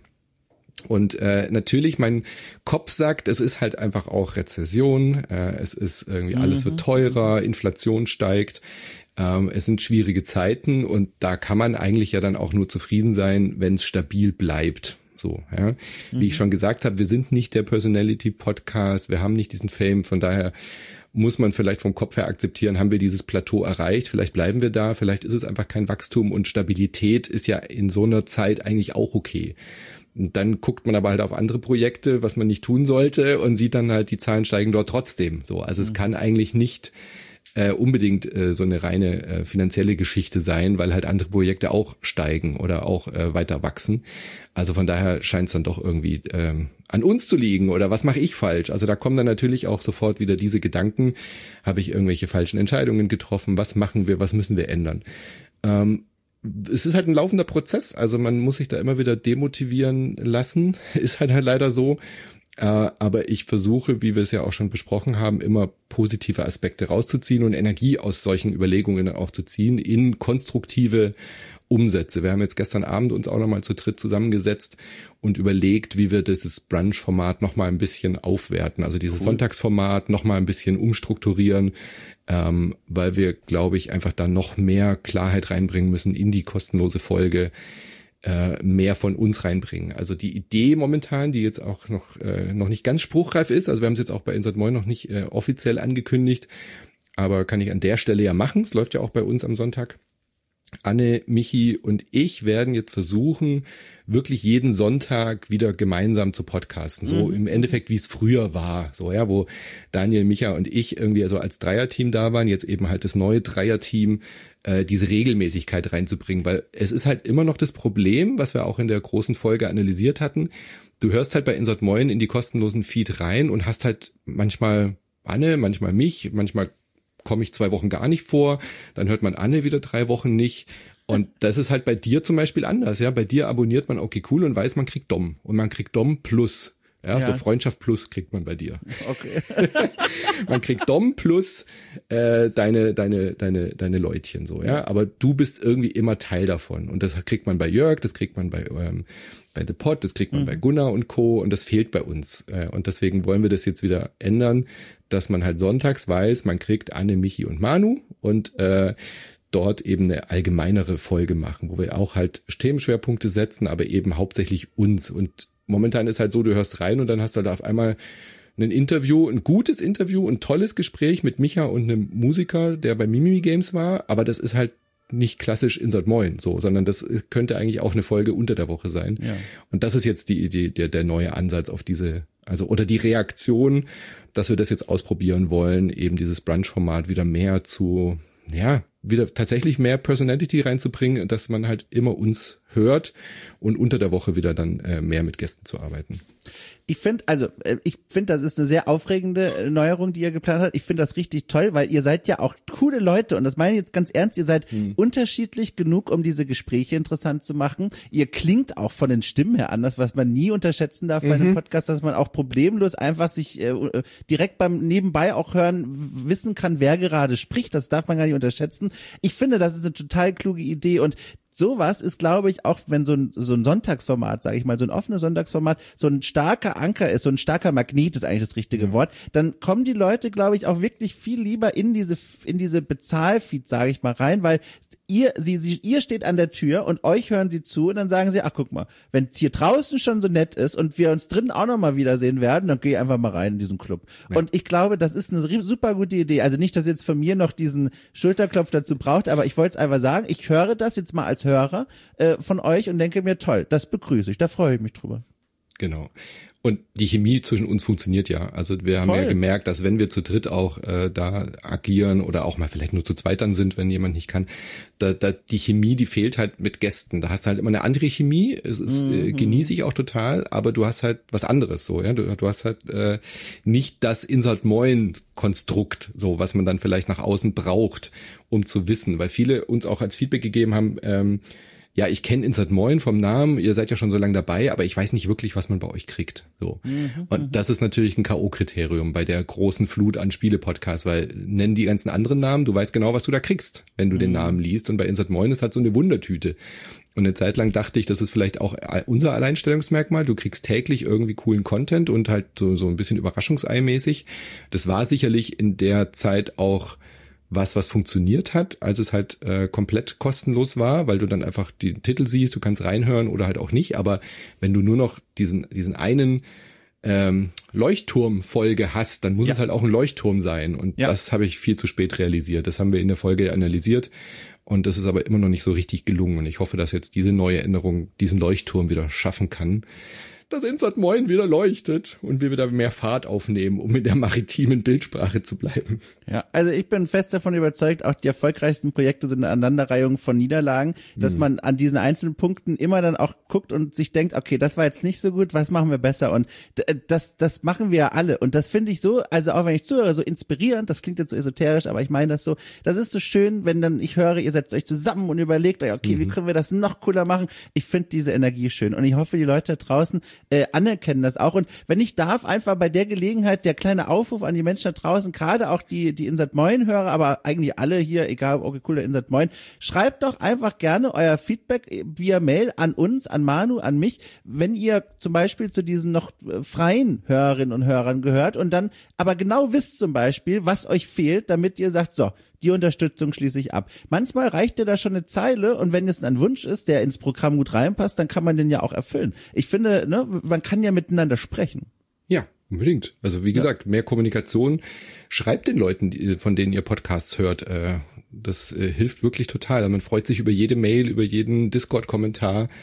Und äh, natürlich, mein Kopf sagt, es ist halt einfach auch Rezession, äh, es ist irgendwie, alles mhm. wird teurer, Inflation steigt, ähm, es sind schwierige Zeiten und da kann man eigentlich ja dann auch nur zufrieden sein, wenn es stabil bleibt. So, ja. Wie mhm. ich schon gesagt habe, wir sind nicht der Personality-Podcast, wir haben nicht diesen Fame, von daher muss man vielleicht vom Kopf her akzeptieren, haben wir dieses Plateau erreicht, vielleicht bleiben wir da, vielleicht ist es einfach kein Wachstum und Stabilität ist ja in so einer Zeit eigentlich auch okay. Und dann guckt man aber halt auf andere Projekte, was man nicht tun sollte und sieht dann halt, die Zahlen steigen dort trotzdem. So, also mhm. es kann eigentlich nicht äh, unbedingt äh, so eine reine äh, finanzielle Geschichte sein, weil halt andere Projekte auch steigen oder auch äh, weiter wachsen. Also von daher scheint es dann doch irgendwie ähm, an uns zu liegen oder was mache ich falsch? Also da kommen dann natürlich auch sofort wieder diese Gedanken, habe ich irgendwelche falschen Entscheidungen getroffen? Was machen wir? Was müssen wir ändern? Ähm, Es ist halt ein laufender Prozess, also man muss sich da immer wieder demotivieren lassen, ist halt, halt leider so. Äh, aber ich versuche, wie wir es ja auch schon besprochen haben, immer positive Aspekte rauszuziehen und Energie aus solchen Überlegungen auch zu ziehen in konstruktive Umsätze. Wir haben jetzt gestern Abend uns auch nochmal zu dritt zusammengesetzt und überlegt, wie wir dieses Brunch-Format nochmal ein bisschen aufwerten, also dieses cool. Sonntagsformat nochmal ein bisschen umstrukturieren, ähm, weil wir, glaube ich, einfach da noch mehr Klarheit reinbringen müssen in die kostenlose Folge, äh, mehr von uns reinbringen. Also die Idee momentan, die jetzt auch noch äh, noch nicht ganz spruchreif ist, also wir haben es jetzt auch bei Insert Moin noch nicht äh, offiziell angekündigt, aber kann ich an der Stelle ja machen, es läuft ja auch bei uns am Sonntag. Anne, Michi und ich werden jetzt versuchen, wirklich jeden Sonntag wieder gemeinsam zu podcasten. So mhm. im Endeffekt, wie es früher war. So, ja, wo Daniel, Micha und ich irgendwie also als Dreierteam da waren, jetzt eben halt das neue Dreierteam, äh, diese Regelmäßigkeit reinzubringen. Weil es ist halt immer noch das Problem, was wir auch in der großen Folge analysiert hatten. Du hörst halt bei Insert Moin in die kostenlosen Feed rein und hast halt manchmal Anne, manchmal mich, manchmal komme ich zwei Wochen gar nicht vor, dann hört man Anne wieder drei Wochen nicht. Und das ist halt bei dir zum Beispiel anders, ja. Bei dir abonniert man okay cool und weiß, man kriegt Dom. Und man kriegt Dom plus. Ja, ja. So Freundschaft plus kriegt man bei dir. Okay. Man kriegt Dom plus äh, deine, deine, deine, deine Leutchen so, ja. Aber du bist irgendwie immer Teil davon. Und das kriegt man bei Jörg, das kriegt man bei, ähm, bei The Pod, das kriegt man mhm. bei Gunnar und Co. Und das fehlt bei uns. Äh, und deswegen wollen wir das jetzt wieder ändern, dass man halt sonntags weiß, man kriegt Anne, Michi und Manu und äh, dort eben eine allgemeinere Folge machen, wo wir auch halt Themenschwerpunkte setzen, aber eben hauptsächlich uns. Und momentan ist halt so, du hörst rein und dann hast du halt auf einmal ein Interview, ein gutes Interview, ein tolles Gespräch mit Micha und einem Musiker, der bei Mimimi Games war, aber das ist halt nicht klassisch Insert Moin, so, sondern das könnte eigentlich auch eine Folge unter der Woche sein. Ja. Und das ist jetzt die Idee, der, der neue Ansatz auf diese, also, oder die Reaktion, dass wir das jetzt ausprobieren wollen, eben dieses Brunch-Format wieder mehr zu, ja, wieder tatsächlich mehr Personality reinzubringen, dass man halt immer uns hört und unter der Woche wieder dann äh, mehr mit Gästen zu arbeiten. Ich finde, also ich finde, das ist eine sehr aufregende Neuerung, die ihr geplant habt. Ich finde das richtig toll, weil ihr seid ja auch coole Leute und das meine ich jetzt ganz ernst. Ihr seid hm. unterschiedlich genug, um diese Gespräche interessant zu machen. Ihr klingt auch von den Stimmen her anders, was man nie unterschätzen darf bei einem mhm. Podcast, dass man auch problemlos einfach sich äh, direkt beim Nebenbei auch hören wissen kann, wer gerade spricht. Das darf man gar nicht unterschätzen. Ich finde, das ist eine total kluge Idee und sowas ist, glaube ich, auch wenn so ein, so ein Sonntagsformat, sage ich mal, so ein offenes Sonntagsformat, so ein starker Anker ist, so ein starker Magnet ist eigentlich das richtige mhm. Wort, dann kommen die Leute, glaube ich, auch wirklich viel lieber in diese in diese Bezahlfeed, sage ich mal, rein, weil ihr sie, sie ihr steht an der Tür und euch hören sie zu und dann sagen sie, ach guck mal, wenn es hier draußen schon so nett ist und wir uns drinnen auch nochmal wiedersehen werden, dann geh einfach mal rein in diesen Club. Ja. Und ich glaube, das ist eine super gute Idee. Also nicht, dass ihr jetzt von mir noch diesen Schulterklopf dazu braucht, aber ich wollte es einfach sagen, ich höre das jetzt mal als Hörer äh, von euch und denke mir, toll, das begrüße ich, da freue ich mich drüber. Genau. Und die Chemie zwischen uns funktioniert ja. Also wir haben Voll. ja gemerkt, dass wenn wir zu dritt auch äh, da agieren oder auch mal vielleicht nur zu zweit dann sind, wenn jemand nicht kann, da, da die Chemie, die fehlt halt mit Gästen. Da hast du halt immer eine andere Chemie. Es ist mhm. äh, genieße ich auch total, aber du hast halt was anderes so, ja. Du, du hast halt äh, nicht das Insert Moin Konstrukt, so was man dann vielleicht nach außen braucht, um zu wissen, weil viele uns auch als Feedback gegeben haben. Ähm, Ja, ich kenne Insert Moin vom Namen, ihr seid ja schon so lange dabei, aber ich weiß nicht wirklich, was man bei euch kriegt. So. Mhm, und das ist natürlich ein K O-Kriterium bei der großen Flut an Spiele-Podcasts, weil nennen die ganzen anderen Namen, du weißt genau, was du da kriegst, wenn du mhm. den Namen liest. Und bei Insert Moin ist halt so eine Wundertüte. Und eine Zeit lang dachte ich, das ist vielleicht auch unser Alleinstellungsmerkmal. Du kriegst täglich irgendwie coolen Content und halt so, so ein bisschen Überraschungsei-mäßig. Das war sicherlich in der Zeit auch was, was funktioniert hat, als es halt äh, komplett kostenlos war, weil du dann einfach die Titel siehst, du kannst reinhören oder halt auch nicht, aber wenn du nur noch diesen diesen einen ähm, Leuchtturm-Folge hast, dann muss ja. es halt auch ein Leuchtturm sein und ja. das habe ich viel zu spät realisiert. Das haben wir in der Folge analysiert und das ist aber immer noch nicht so richtig gelungen und ich hoffe, dass jetzt diese neue Änderung diesen Leuchtturm wieder schaffen kann, dass Insert Moin wieder leuchtet und wir wieder mehr Fahrt aufnehmen, um in der maritimen Bildsprache zu bleiben. Ja, also ich bin fest davon überzeugt, auch die erfolgreichsten Projekte sind eine Aneinanderreihung von Niederlagen, dass hm. man an diesen einzelnen Punkten immer dann auch guckt und sich denkt, okay, das war jetzt nicht so gut, was machen wir besser? Und das das machen wir ja alle und das finde ich so, also auch wenn ich zuhöre, so inspirierend, das klingt jetzt so esoterisch, aber ich meine das so, das ist so schön, wenn dann ich höre, ihr setzt euch zusammen und überlegt euch, okay, mhm. wie können wir das noch cooler machen? Ich finde diese Energie schön und ich hoffe, die Leute da draußen Äh, anerkennen das auch und wenn ich darf, einfach bei der Gelegenheit der kleine Aufruf an die Menschen da draußen, gerade auch die die Insert Moin Hörer, aber eigentlich alle hier, egal okay cool der Insert Moin, schreibt doch einfach gerne euer Feedback via Mail an uns, an Manu, an mich, wenn ihr zum Beispiel zu diesen noch freien Hörerinnen und Hörern gehört und dann aber genau wisst zum Beispiel, was euch fehlt, damit ihr sagt, so, die Unterstützung schließe ich ab. Manchmal reicht ja da schon eine Zeile und wenn es ein Wunsch ist, der ins Programm gut reinpasst, dann kann man den ja auch erfüllen. Ich finde, ne, man kann ja miteinander sprechen. Ja, unbedingt. Also wie gesagt, ja. mehr Kommunikation. Schreibt den Leuten, die, von denen ihr Podcasts hört. Äh, das äh, hilft wirklich total. Also man freut sich über jede Mail, über jeden Discord-Kommentar,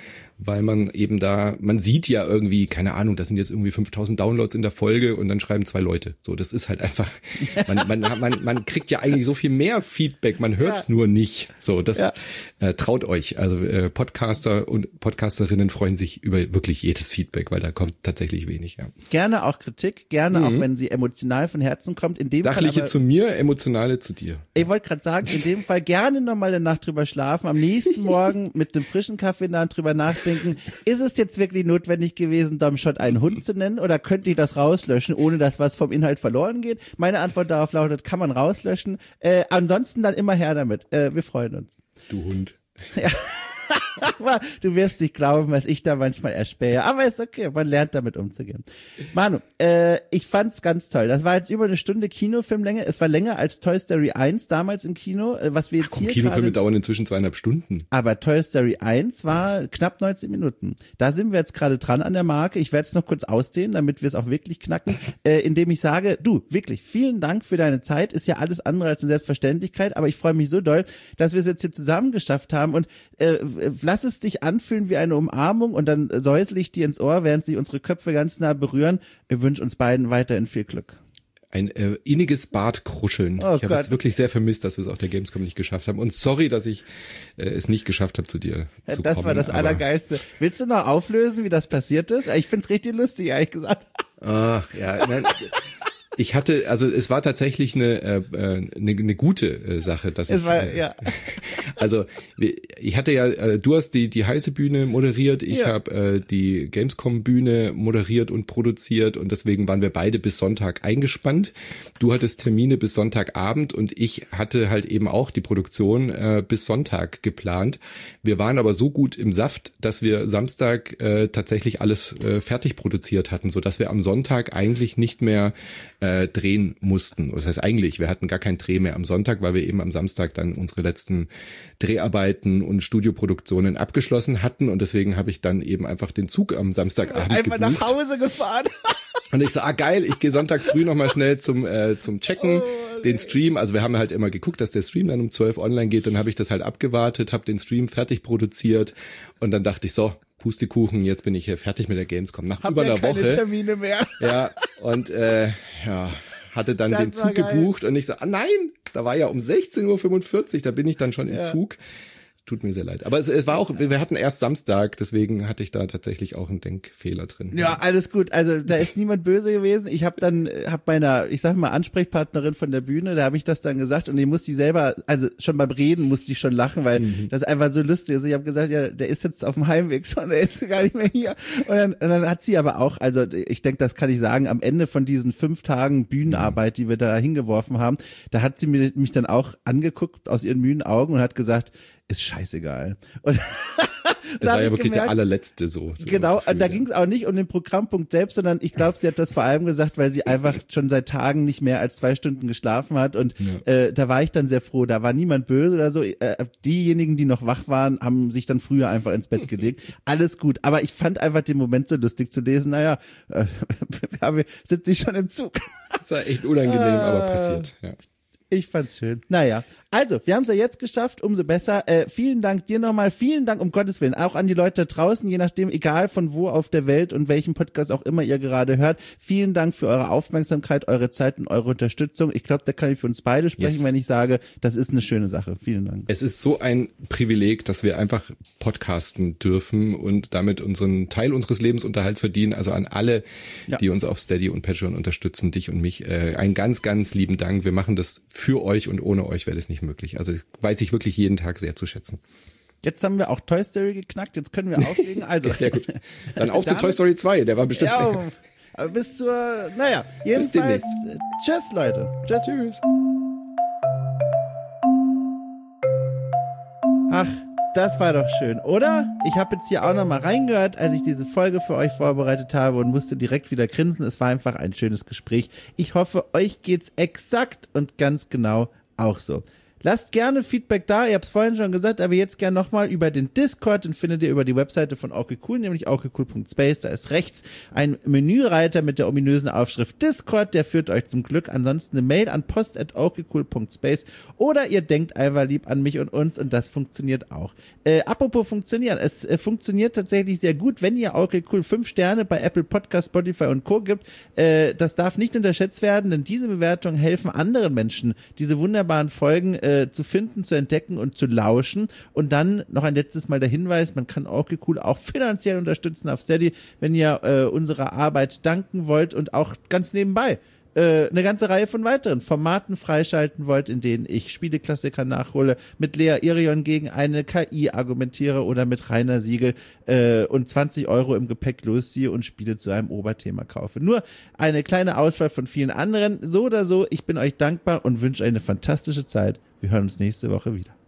weil man eben da, man sieht ja irgendwie, keine Ahnung, das sind jetzt irgendwie fünftausend Downloads in der Folge und dann schreiben zwei Leute. So, das ist halt einfach, man, man, man, man kriegt ja eigentlich so viel mehr Feedback, man hört's ja. nur nicht. So, das ja. äh, traut euch. Also äh, Podcaster und Podcasterinnen freuen sich über wirklich jedes Feedback, weil da kommt tatsächlich wenig. Ja. Gerne auch Kritik, gerne mhm. auch, wenn sie emotional von Herzen kommt. In dem Sachliche Fall aber, zu mir, emotionale zu dir. Ich wollte gerade sagen, in dem Fall gerne nochmal eine Nacht drüber schlafen, am nächsten Morgen mit dem frischen Kaffee in der Hand drüber nachdenken, ist es jetzt wirklich notwendig gewesen, Domshot einen Hund zu nennen oder könnte ich das rauslöschen, ohne dass was vom Inhalt verloren geht? Meine Antwort darauf lautet, kann man rauslöschen. Äh, ansonsten dann immer her damit. Äh, wir freuen uns. Du Hund. Ja. Aber du wirst nicht glauben, was ich da manchmal erspähe. Aber ist okay, man lernt damit umzugehen. Manu, äh, ich fand's ganz toll. Das war jetzt über eine Stunde Kinofilmlänge. Es war länger als Toy Story eins damals im Kino, was wir jetzt Ach, komm, hier Kinofilme grade, dauern inzwischen zweieinhalb Stunden. Aber Toy Story eins war knapp neunzehn Minuten. Da sind wir jetzt gerade dran an der Marke. Ich werde es noch kurz ausdehnen, damit wir es auch wirklich knacken, äh, indem ich sage, du, wirklich, vielen Dank für deine Zeit. Ist ja alles andere als eine Selbstverständlichkeit, aber ich freue mich so doll, dass wir es jetzt hier zusammen geschafft haben und äh, lass es dich anfühlen wie eine Umarmung und dann säusel ich dir ins Ohr, während sie unsere Köpfe ganz nah berühren. Ich wünsche uns beiden weiterhin viel Glück. Ein äh, inniges Bartkruscheln. Oh ich habe es wirklich sehr vermisst, dass wir es auf der Gamescom nicht geschafft haben. Und sorry, dass ich äh, es nicht geschafft habe, zu dir ja, zu das kommen. Das war das Allergeilste. Willst du noch auflösen, wie das passiert ist? Ich find's richtig lustig, ehrlich gesagt. Ach, ja. Nein, ich hatte, also es war tatsächlich eine äh, eine, eine gute äh, Sache, dass es ich war, äh, ja. Also ich hatte ja, äh, du hast die die heiße Bühne moderiert, ich ja. habe äh, die Gamescom Bühne moderiert und produziert und deswegen waren wir beide bis Sonntag eingespannt. Du hattest Termine bis Sonntagabend und ich hatte halt eben auch die Produktion äh, bis Sonntag geplant. Wir waren aber so gut im Saft, dass wir Samstag äh, tatsächlich alles äh, fertig produziert hatten, so dass wir am Sonntag eigentlich nicht mehr äh, drehen mussten. Das heißt eigentlich, wir hatten gar keinen Dreh mehr am Sonntag, weil wir eben am Samstag dann unsere letzten Dreharbeiten und Studioproduktionen abgeschlossen hatten und deswegen habe ich dann eben einfach den Zug am Samstagabend einfach gebucht. nach Hause gefahren. Und ich so, ah geil, ich gehe Sonntag früh nochmal schnell zum äh, zum Checken, oh, den Stream, also wir haben halt immer geguckt, dass der Stream dann um zwölf online geht, dann habe ich das halt abgewartet, habe den Stream fertig produziert und dann dachte ich so, Pustekuchen, jetzt bin ich hier fertig mit der Gamescom. Nach Hab über ja einer keine Woche. Termine mehr. Ja, und äh, ja, hatte dann das den Zug geil. gebucht und ich so, ah nein, da war ja um sechzehn Uhr fünfundvierzig, da bin ich dann schon im ja. Zug. Tut mir sehr leid. Aber es, es war auch, wir hatten erst Samstag, deswegen hatte ich da tatsächlich auch einen Denkfehler drin. Ja, alles gut. Also da ist niemand böse gewesen. Ich habe dann, hab meiner, ich sag mal, Ansprechpartnerin von der Bühne, da habe ich das dann gesagt und die musste die selber, also schon beim Reden musste ich schon lachen, weil mhm. das einfach so lustig ist. Ich habe gesagt, ja, der ist jetzt auf dem Heimweg schon, der ist gar nicht mehr hier. Und dann, und dann hat sie aber auch, also ich denke, das kann ich sagen, am Ende von diesen fünf Tagen Bühnenarbeit, die wir da hingeworfen haben, da hat sie mich dann auch angeguckt aus ihren müden Augen und hat gesagt, ist scheißegal. Und es war ja wirklich gemerkt, der allerletzte so. so genau, Gefühl, da ging es auch nicht um den Programmpunkt selbst, sondern ich glaube, sie hat das vor allem gesagt, weil sie einfach schon seit Tagen nicht mehr als zwei Stunden geschlafen hat und ja. äh, da war ich dann sehr froh, da war niemand böse oder so. Äh, diejenigen, die noch wach waren, haben sich dann früher einfach ins Bett gelegt. Alles gut, aber ich fand einfach den Moment so lustig zu lesen, naja, äh, wir sind sie schon im Zug. Das war echt unangenehm, äh, aber passiert, ja. Ich fand's schön. Naja, also, wir haben es ja jetzt geschafft, umso besser. Äh, vielen Dank dir nochmal, vielen Dank um Gottes Willen, auch an die Leute da draußen, je nachdem, egal von wo auf der Welt und welchen Podcast auch immer ihr gerade hört. Vielen Dank für eure Aufmerksamkeit, eure Zeit und eure Unterstützung. Ich glaube, da kann ich für uns beide sprechen, yes. wenn ich sage, das ist eine schöne Sache. Vielen Dank. Es ist so ein Privileg, dass wir einfach podcasten dürfen und damit unseren Teil unseres Lebensunterhalts verdienen. Also an alle, ja. die uns auf Steady und Patreon unterstützen, dich und mich, äh, einen ganz, ganz lieben Dank. Wir machen das für euch und ohne euch wäre das nicht möglich. Also das weiß ich wirklich jeden Tag sehr zu schätzen. Jetzt haben wir auch Toy Story geknackt, jetzt können wir auflegen. Also ja, sehr gut. Dann auf zu Toy Story zwei, der war bestimmt ja, aber bis zur, naja, jedenfalls, tschüss Leute. Tschüss. Tschüss. Ach, das war doch schön, oder? Ich habe jetzt hier auch noch mal reingehört, als ich diese Folge für euch vorbereitet habe und musste direkt wieder grinsen. Es war einfach ein schönes Gespräch. Ich hoffe, euch geht's exakt und ganz genau auch so. lasst gerne Feedback da, ihr habt es vorhin schon gesagt, aber jetzt gerne nochmal über den Discord, den findet ihr über die Webseite von okay cool, nämlich okay cool punkt space, da ist rechts ein Menüreiter mit der ominösen Aufschrift Discord, der führt euch zum Glück. Ansonsten eine Mail an post at okay cool punkt space oder ihr denkt einfach lieb an mich und uns und das funktioniert auch. Äh, apropos funktionieren, es äh, funktioniert tatsächlich sehr gut, wenn ihr okay cool fünf Sterne bei Apple Podcast, Spotify und Co. gibt. Äh, das darf nicht unterschätzt werden, denn diese Bewertungen helfen anderen Menschen, diese wunderbaren Folgen äh, zu finden, zu entdecken und zu lauschen. Und dann noch ein letztes Mal der Hinweis, man kann okay cool auch finanziell unterstützen auf Steady, wenn ihr äh, unserer Arbeit danken wollt und auch ganz nebenbei äh, eine ganze Reihe von weiteren Formaten freischalten wollt, in denen ich Spieleklassiker nachhole, mit Lea Irion gegen eine K I argumentiere oder mit Rainer Siegel äh, und zwanzig Euro im Gepäck losziehe und Spiele zu einem Oberthema kaufe. Nur eine kleine Auswahl von vielen anderen. So oder so, ich bin euch dankbar und wünsche eine fantastische Zeit. Wir hören uns nächste Woche wieder.